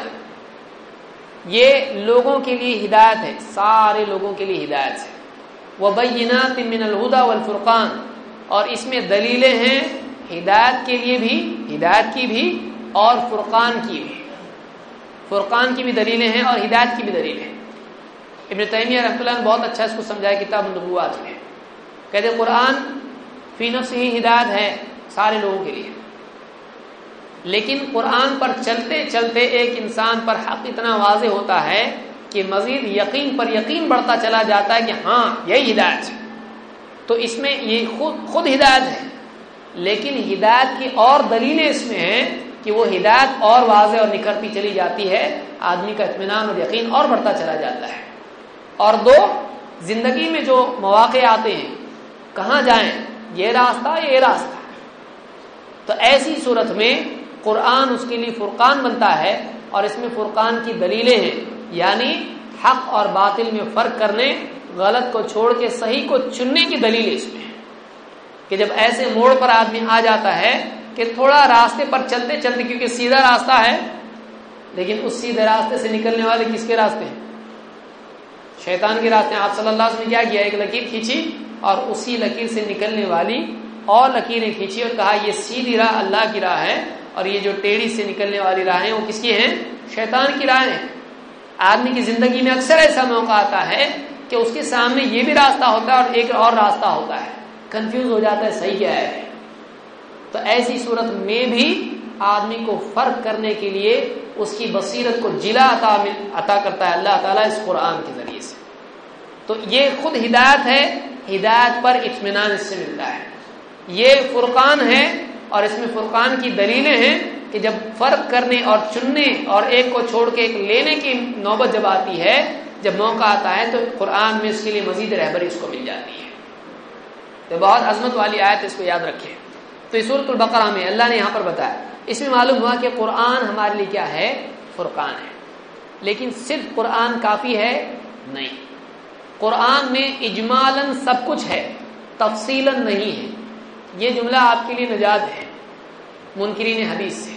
یہ لوگوں کے لیے ہدایت ہے، سارے لوگوں کے لیے ہدایت ہے. وبینات من الھدی والفرقان، اور اس میں دلیلیں ہیں ہدایت کے لیے بھی، ہدایت کی بھی اور فرقان کی بھی. فرقان کی بھی دلیلیں ہیں اور ہدایت کی بھی دلیلیں ہیں. ابن تیمیہ رحمۃ اللہ نے بہت اچھا اس کو سمجھایا کتاب النبوات میں. کہتے قرآن فی نفسہ ہی ہدایت ہے سارے لوگوں کے لیے، لیکن قرآن پر چلتے چلتے ایک انسان پر حق اتنا واضح ہوتا ہے کہ مزید یقین پر یقین بڑھتا چلا جاتا ہے کہ ہاں یہی ہدایت ہے. تو اس میں یہ خود خود ہدایت ہے، لیکن ہدایت کی اور دلیلیں اس میں ہیں کہ وہ ہدایت اور واضح اور نکھرتی چلی جاتی ہے، آدمی کا اطمینان اور یقین اور بڑھتا چلا جاتا ہے. اور دو، زندگی میں جو مواقع آتے ہیں، کہاں جائیں، یہ راستہ یہ راستہ، تو ایسی صورت میں قرآن اس کے لیے فرقان بنتا ہے. اور اس میں فرقان کی دلیلیں ہیں، یعنی حق اور باطل میں فرق کرنے، غلط کو چھوڑ کے صحیح کو چننے کی دلیل اس میں ہے کہ جب ایسے موڑ پر آدمی آ جاتا ہے کہ تھوڑا راستے پر چلتے چلتے، کیونکہ سیدھا راستہ ہے لیکن اس سیدھے راستے سے نکلنے والے کس کے راستے ہیں؟ شیطان کے راستے. آپ صلی اللہ علیہ وسلم نے کیا کیا؟ ایک لکیر کھینچی اور اسی لکیر سے نکلنے والی اور لکیریں کھینچی اور کہا یہ سیدھی راہ اللہ کی راہ ہے، اور یہ جو ٹیڑھی سے نکلنے والی راہیں وہ کس کی ہیں؟ شیطان کی راہیں ہیں. آدمی کی زندگی میں اکثر ایسا موقع آتا ہے کہ اس کے سامنے یہ بھی راستہ ہوتا ہے اور ایک اور راستہ ہوتا ہے، کنفیوز ہو جاتا ہے صحیح کیا ہے. تو ایسی صورت میں بھی آدمی کو فرق کرنے کے لیے اس کی بصیرت کو جلا عطا عطا کرتا ہے اللہ تعالیٰ اس قرآن کے ذریعے سے. تو یہ خود ہدایت ہے، ہدایت پر اطمینان اس سے ملتا ہے. یہ فرقان ہے اور اس میں فرقان کی دلیلیں ہیں کہ جب فرق کرنے اور چننے اور ایک کو چھوڑ کے ایک لینے کی نوبت جب آتی ہے، جب موقع آتا ہے، تو قرآن میں اس کے لیے مزید رہبری اس کو مل جاتی ہے. تو بہت عظمت والی آیت، اس کو یاد رکھیں. تو یہ سورۃ البقرہ میں اللہ نے یہاں پر بتایا. اس میں معلوم ہوا کہ قرآن ہمارے لیے کیا ہے؟ فرقان ہے. لیکن صرف قرآن کافی ہے؟ نہیں. قرآن میں اجمالاً سب کچھ ہے، تفصیلاً نہیں ہے. یہ جملہ آپ کے لیے نجات ہے منکرین حدیث سے.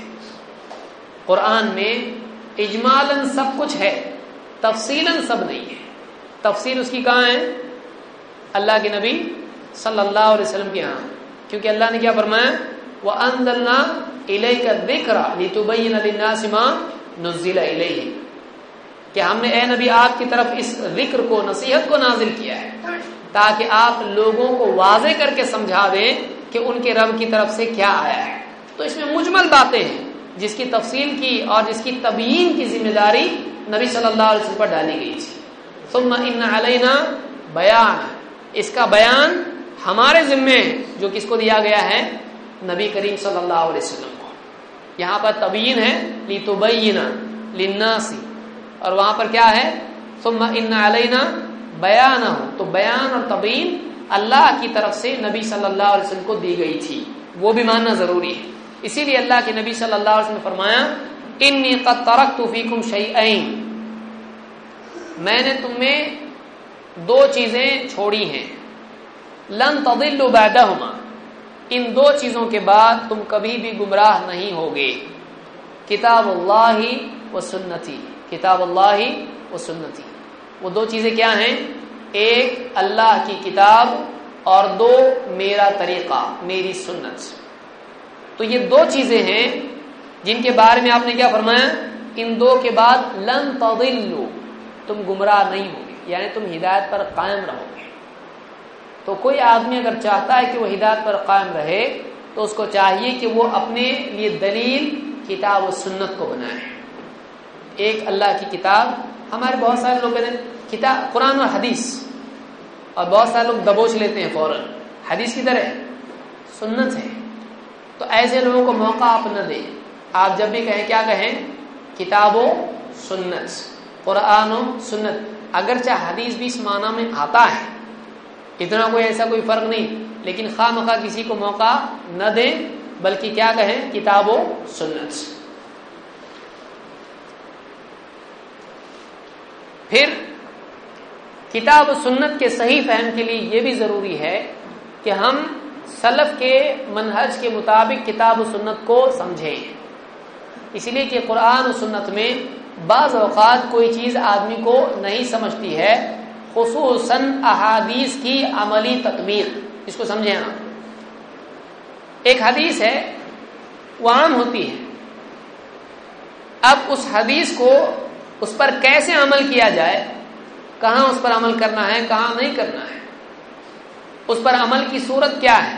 قرآن میں اجمالاً سب کچھ ہے، تفصیلاً سب نہیں ہے. تفصیل اس کی کہاں ہے؟ اللہ کے نبی صلی اللہ علیہ وسلم کے ہاں. کیونکہ اللہ نے کیا فرمایا؟ وَأَنزَلْنَا إِلَيْكَ الذِّكْرَ لِتُبَيِّنَ لِلنَّاسِ مَا نُزِّلَ إِلَيْهِمْ، کہ ہم نے اے نبی آپ کی طرف اس ذکر کو، نصیحت کو نازل کیا ہے تاکہ آپ لوگوں کو واضح کر کے سمجھا دیں کہ ان کے رب کی طرف سے کیا آیا ہے. تو اس میں مجمل باتیں ہیں جس کی تفصیل کی اور جس کی تبیین کی ذمہ داری نبی صلی اللہ علیہ وسلم پر ڈالی گئی تھی. ثم ان علینا بیان، اس کا بیان ہمارے ذمے جو کس کو دیا گیا ہے؟ نبی کریم صلی اللہ علیہ وسلم کو. یہاں پر تبیین ہے لتبین للناس، اور وہاں پر کیا ہے؟ ثم ان علینا بیانہ. تو بیان اور تبیین اللہ کی طرف سے نبی صلی اللہ علیہ وسلم کو دی گئی تھی، وہ بھی ماننا ضروری ہے. اسی لیے اللہ کے نبی صلی اللہ علیہ وسلم نے فرمایا انی قد ترکت فیکم شیئین، میں نے تم میں دو چیزیں چھوڑی ہیں، لن تضلوا بعدہما، ان دو چیزوں کے بعد تم کبھی بھی گمراہ نہیں ہوگے. کتاب اللہ و سنتی، کتاب اللہ و سنتی. وہ دو چیزیں کیا ہیں؟ ایک اللہ کی کتاب اور دو میرا طریقہ، میری سنت. تو یہ دو چیزیں ہیں جن کے بارے میں آپ نے کیا فرمایا؟ ان دو کے بعد لن تضلوا، تم گمراہ نہیں ہوگے، یعنی تم ہدایت پر قائم رہو گے. تو کوئی آدمی اگر چاہتا ہے کہ وہ ہدایت پر قائم رہے تو اس کو چاہیے کہ وہ اپنے لیے دلیل کتاب و سنت کو بنائے. ایک اللہ کی کتاب، ہمارے بہت سارے لوگ کہتے ہیں کتاب قرآن اور حدیث، اور بہت سارے لوگ دبوچ لیتے ہیں فوراً حدیث کی طرح سنت ہے. تو ایسے لوگوں کو موقع آپ نہ دیں. آپ جب بھی کہیں کیا کہیں؟ کتاب و سنت، قرآن و سنت، اگرچہ حدیث بھی اس معنی میں آتا ہے، اتنا کوئی ایسا کوئی فرق نہیں، لیکن خواہ مخواہ کسی کو موقع نہ دیں، بلکہ کیا کہیں؟ کتاب و سنت۔ پھر کتاب و سنت کے صحیح فہم کے لیے یہ بھی ضروری ہے کہ ہم سلف کے منہج کے مطابق کتاب و سنت کو سمجھیں، اس لیے کہ قرآن و سنت میں بعض اوقات کوئی چیز آدمی کو نہیں سمجھتی ہے، خصوصاً احادیث کی عملی تطبیق، اس کو سمجھیں نا۔ ایک حدیث ہے وہ عام ہوتی ہے، اب اس حدیث کو اس پر کیسے عمل کیا جائے، کہاں اس پر عمل کرنا ہے، کہاں نہیں کرنا ہے، اس پر عمل کی صورت کیا ہے،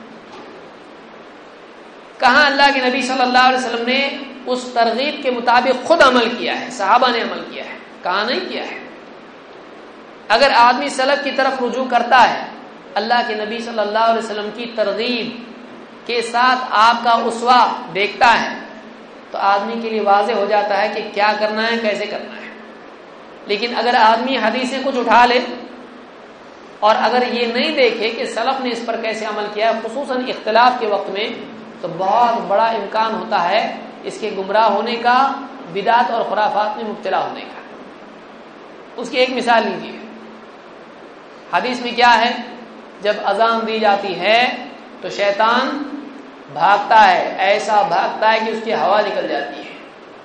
کہاں اللہ کے نبی صلی اللہ علیہ وسلم نے اس ترغیب کے مطابق خود عمل کیا ہے، صحابہ نے عمل کیا ہے، کہاں نہیں کیا ہے۔ اگر آدمی سلف کی طرف رجوع کرتا ہے، اللہ کے نبی صلی اللہ علیہ وسلم کی ترغیب کے ساتھ آپ کا اسوہ دیکھتا ہے، تو آدمی کے لیے واضح ہو جاتا ہے کہ کیا کرنا ہے، کیسے کرنا ہے۔ لیکن اگر آدمی حدیثیں کچھ اٹھا لے اور اگر یہ نہیں دیکھے کہ سلف نے اس پر کیسے عمل کیا، خصوصاً اختلاف کے وقت میں، تو بہت بڑا امکان ہوتا ہے اس کے گمراہ ہونے کا، بدعت اور خرافات میں مبتلا ہونے کا۔ اس کی ایک مثال لیجیے، حدیث میں کیا ہے؟ جب اذان دی جاتی ہے تو شیطان بھاگتا ہے، ایسا بھاگتا ہے کہ اس کی ہوا نکل جاتی ہے۔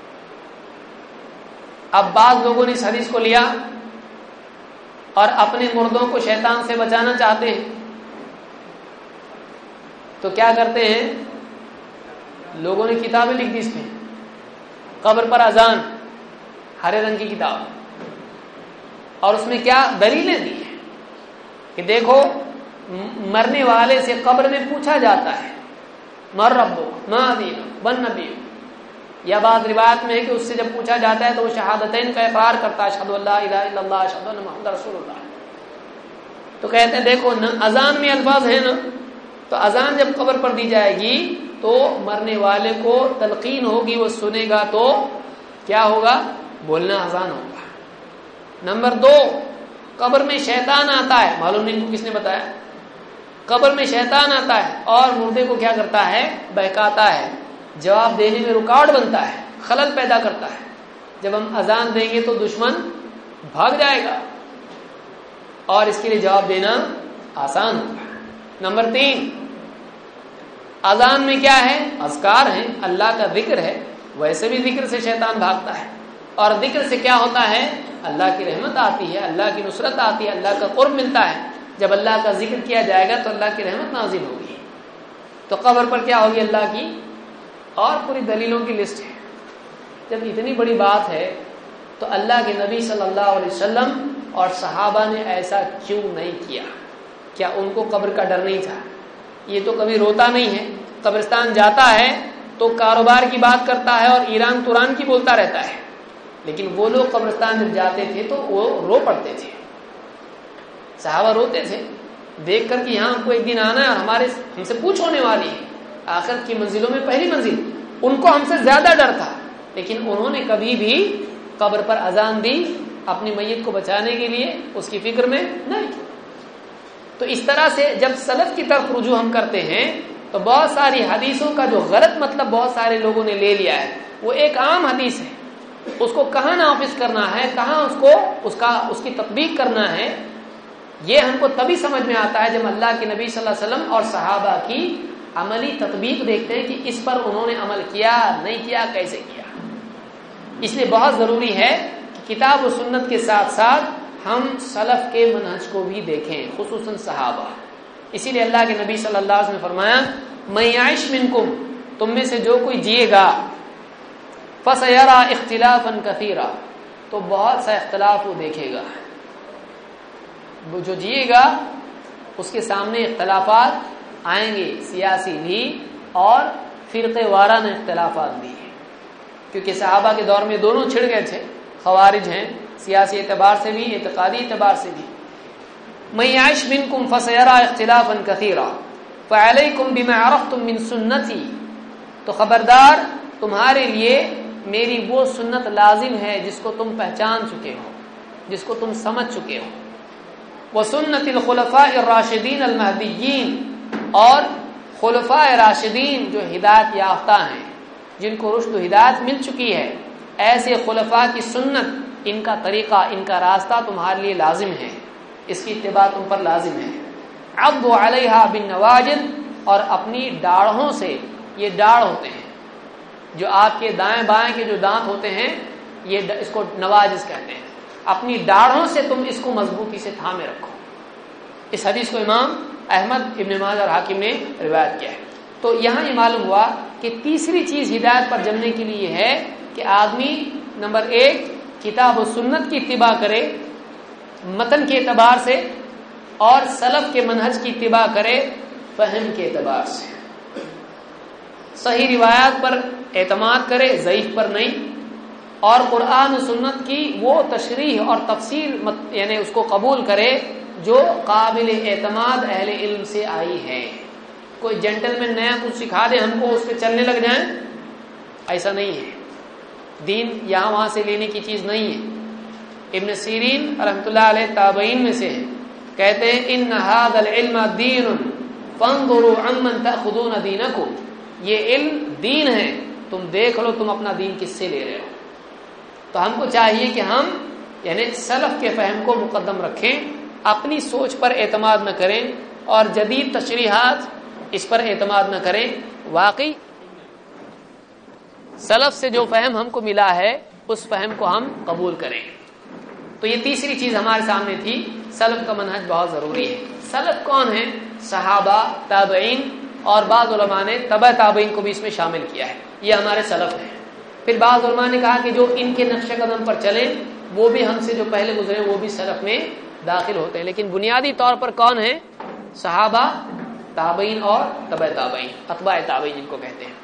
اب بعض لوگوں نے اس حدیث کو لیا اور اپنے مردوں کو شیطان سے بچانا چاہتے ہیں، تو کیا کرتے ہیں؟ لوگوں نے کتابیں لکھ دی اس میں، قبر پر اذان، ہرے رنگ کی کتاب، اور اس میں کیا دلیلیں دی ہیں کہ دیکھو مرنے والے سے قبر میں پوچھا جاتا ہے، مر ربو ما دینک من نبیک، یا بعض روایت میں ہے کہ اس سے جب پوچھا جاتا ہے تو وہ شہادتین کا اقرار کرتا ہے، اشہد ان لا الہ الا اللہ اشہد ان محمد رسول اللہ۔ تو کہتے ہیں دیکھو اذان میں الفاظ ہیں نا، تو اذان جب قبر پر دی جائے گی تو مرنے والے کو تلقین ہوگی، وہ سنے گا تو کیا ہوگا؟ بولنا اذان ہوگا۔ نمبر دو، قبر میں شیطان آتا ہے، معلوم نہیں کس نے بتایا، قبر میں شیطان آتا ہے اور مردے کو کیا کرتا ہے؟ بہکاتا ہے، جواب دینے میں رکاوٹ بنتا ہے، خلل پیدا کرتا ہے۔ جب ہم اذان دیں گے تو دشمن بھاگ جائے گا اور اس کے لیے جواب دینا آسان ہوگا۔ نمبر تین، اذان میں کیا ہے؟ اذکار ہیں، اللہ کا ذکر ہے، ویسے بھی ذکر سے شیطان بھاگتا ہے، اور ذکر سے کیا ہوتا ہے؟ اللہ کی رحمت آتی ہے، اللہ کی نصرت آتی ہے، اللہ کا قرب ملتا ہے۔ جب اللہ کا ذکر کیا جائے گا تو اللہ کی رحمت نازل ہوگی۔ تو قبر پر کیا ہوگی؟ اللہ کی، اور پوری دلیلوں کی لسٹ ہے۔ جب اتنی بڑی بات ہے تو اللہ کے نبی صلی اللہ علیہ وسلم اور صحابہ نے ایسا کیوں نہیں کیا؟ کیا ان کو قبر کا ڈر نہیں تھا؟ یہ تو کبھی روتا نہیں ہے، قبرستان جاتا ہے تو کاروبار کی بات کرتا ہے اور ایران توران کی بولتا رہتا ہے، لیکن وہ لوگ قبرستان جب جاتے تھے تو وہ رو پڑتے تھے، صحابہ روتے تھے دیکھ کر کہ یہاں ہم کو ایک دن آنا ہے اور ہمارے ہم سے پوچھ ہونے والی ہے، آخرت کی منزلوں میں پہلی منزل۔ ان کو ہم سے زیادہ ڈر تھا، لیکن انہوں نے کبھی بھی قبر پر اذان دی اپنی میت کو بچانے کے لیے، اس کی فکر میں نہیں۔ تو اس طرح سے جب سلف کی طرف رجوع ہم کرتے ہیں تو بہت ساری حدیثوں کا جو غلط مطلب بہت سارے لوگوں نے لے لیا ہے، وہ ایک عام حدیث ہے، اس کو کہاں نافذ کرنا ہے، کہاں اس کو اس کا اس کی تطبیق کرنا ہے، یہ ہم کو تبھی سمجھ میں آتا ہے جب اللہ کے نبی صلی اللہ علیہ وسلم اور صحابہ کی عملی تطبیق دیکھتے ہیں کہ اس پر انہوں نے عمل کیا نہیں کیا، کیسے کیا۔ اس لیے بہت ضروری ہے کہ کتاب و سنت کے ساتھ ساتھ ہم سلف کے منہج کو بھی دیکھیں، خصوصاً صحابہ۔ اسی لیے اللہ کے نبی صلی اللہ علیہ وسلم نے فرمایا، من یعش منکم، تم میں سے جو کوئی جیے گا، فسیرا اختلافا کثیرا، تو بہت سا اختلاف وہ دیکھے گا۔ وہ جو جیے گا اس کے سامنے اختلافات آئیں گے، سیاسی بھی اور فرقے وارانہ اختلافات بھی، کیونکہ صحابہ کے دور میں دونوں چھڑ گئے تھے، خوارج ہیں سیاسی اعتبار سے بھی، اعتقادی اعتبار سے بھی۔ من یعش منکم فسیرا اختلافا کثیرا فعلیکم بما عرفتم من سنتی، تو خبردار تمہارے لیے میری وہ سنت لازم ہے جس کو تم پہچان چکے ہو، جس کو تم سمجھ چکے ہو. وسنت الخلفاء الراشدین المہدیین، اور خلفاء راشدین جو ہدایت یافتہ ہیں، جن کو رشد و ہدایت مل چکی ہے، ایسے خلفاء کی سنت، ان کا طریقہ، ان کا راستہ تمہارے لیے لازم ہے، اس کی اتباع تم پر لازم ہے. عضوا علیہا بالنواجذ، اور اپنی ڈاڑھوں سے، یہ ڈاڑھ ہوتے ہیں جو آپ کے دائیں بائیں کے جو دانت ہوتے ہیں، یہ اس کو نواجذ کہتے ہیں، اپنی ڈاڑھوں سے تم اس کو مضبوطی سے تھامے رکھو. اس حدیث کو امام احمد، ابن ماجہ اور حاکم نے روایت کیا ہے. تو یہاں یہ معلوم ہوا کہ تیسری چیز ہدایت پر جمنے کے لیے ہے کہ آدمی نمبر ایک کتاب و سنت کی اتباع کرے متن کے اعتبار سے، اور سلف کے منہج کی اتباع کرے فہم کے اعتبار سے. صحیح روایات پر اعتماد کرے، ضعیف پر نہیں، اور قرآن و سنت کی وہ تشریح اور تفسیر یعنی اس کو قبول کرے جو قابل اعتماد اہل علم سے آئی ہے. کوئی جینٹل مین نیا کچھ سکھا دے ہم کو، اس پہ چلنے لگ جائیں، ایسا نہیں ہے. دین یہاں وہاں سے لینے کی چیز نہیں ہے. ابن سیرین رحمۃ اللہ علیہ تابعین میں سے ہیں، کہتے ہیں ان ھذا العلم دین فانظروا عمن تاخذون دینکم، یہ علم دین ہے، تم دیکھ لو تم اپنا دین کس سے لے رہے ہو. تو ہم کو چاہیے کہ ہم یعنی سلف کے فہم کو مقدم رکھیں، اپنی سوچ پر اعتماد نہ کریں، اور جدید تشریحات اس پر اعتماد نہ کریں. واقعی سلف سے جو فہم ہم کو ملا ہے اس فہم کو ہم قبول کریں. تو یہ تیسری چیز ہمارے سامنے تھی، سلف کا منہج بہت ضروری ہے. سلف کون ہیں؟ صحابہ، تابعین، اور بعض علماء نے تبع تابعین کو بھی اس میں شامل کیا ہے. یہ ہمارے سلف ہیں. پھر بعض علماء نے کہا کہ جو ان کے نقش قدم پر چلیں وہ بھی ہم سے جو پہلے گزرے وہ بھی سلف میں داخل ہوتے ہیں. لیکن بنیادی طور پر کون ہیں؟ صحابہ، تابعین اور تبع تابعین، اتباع تابعین جن کو کہتے ہیں.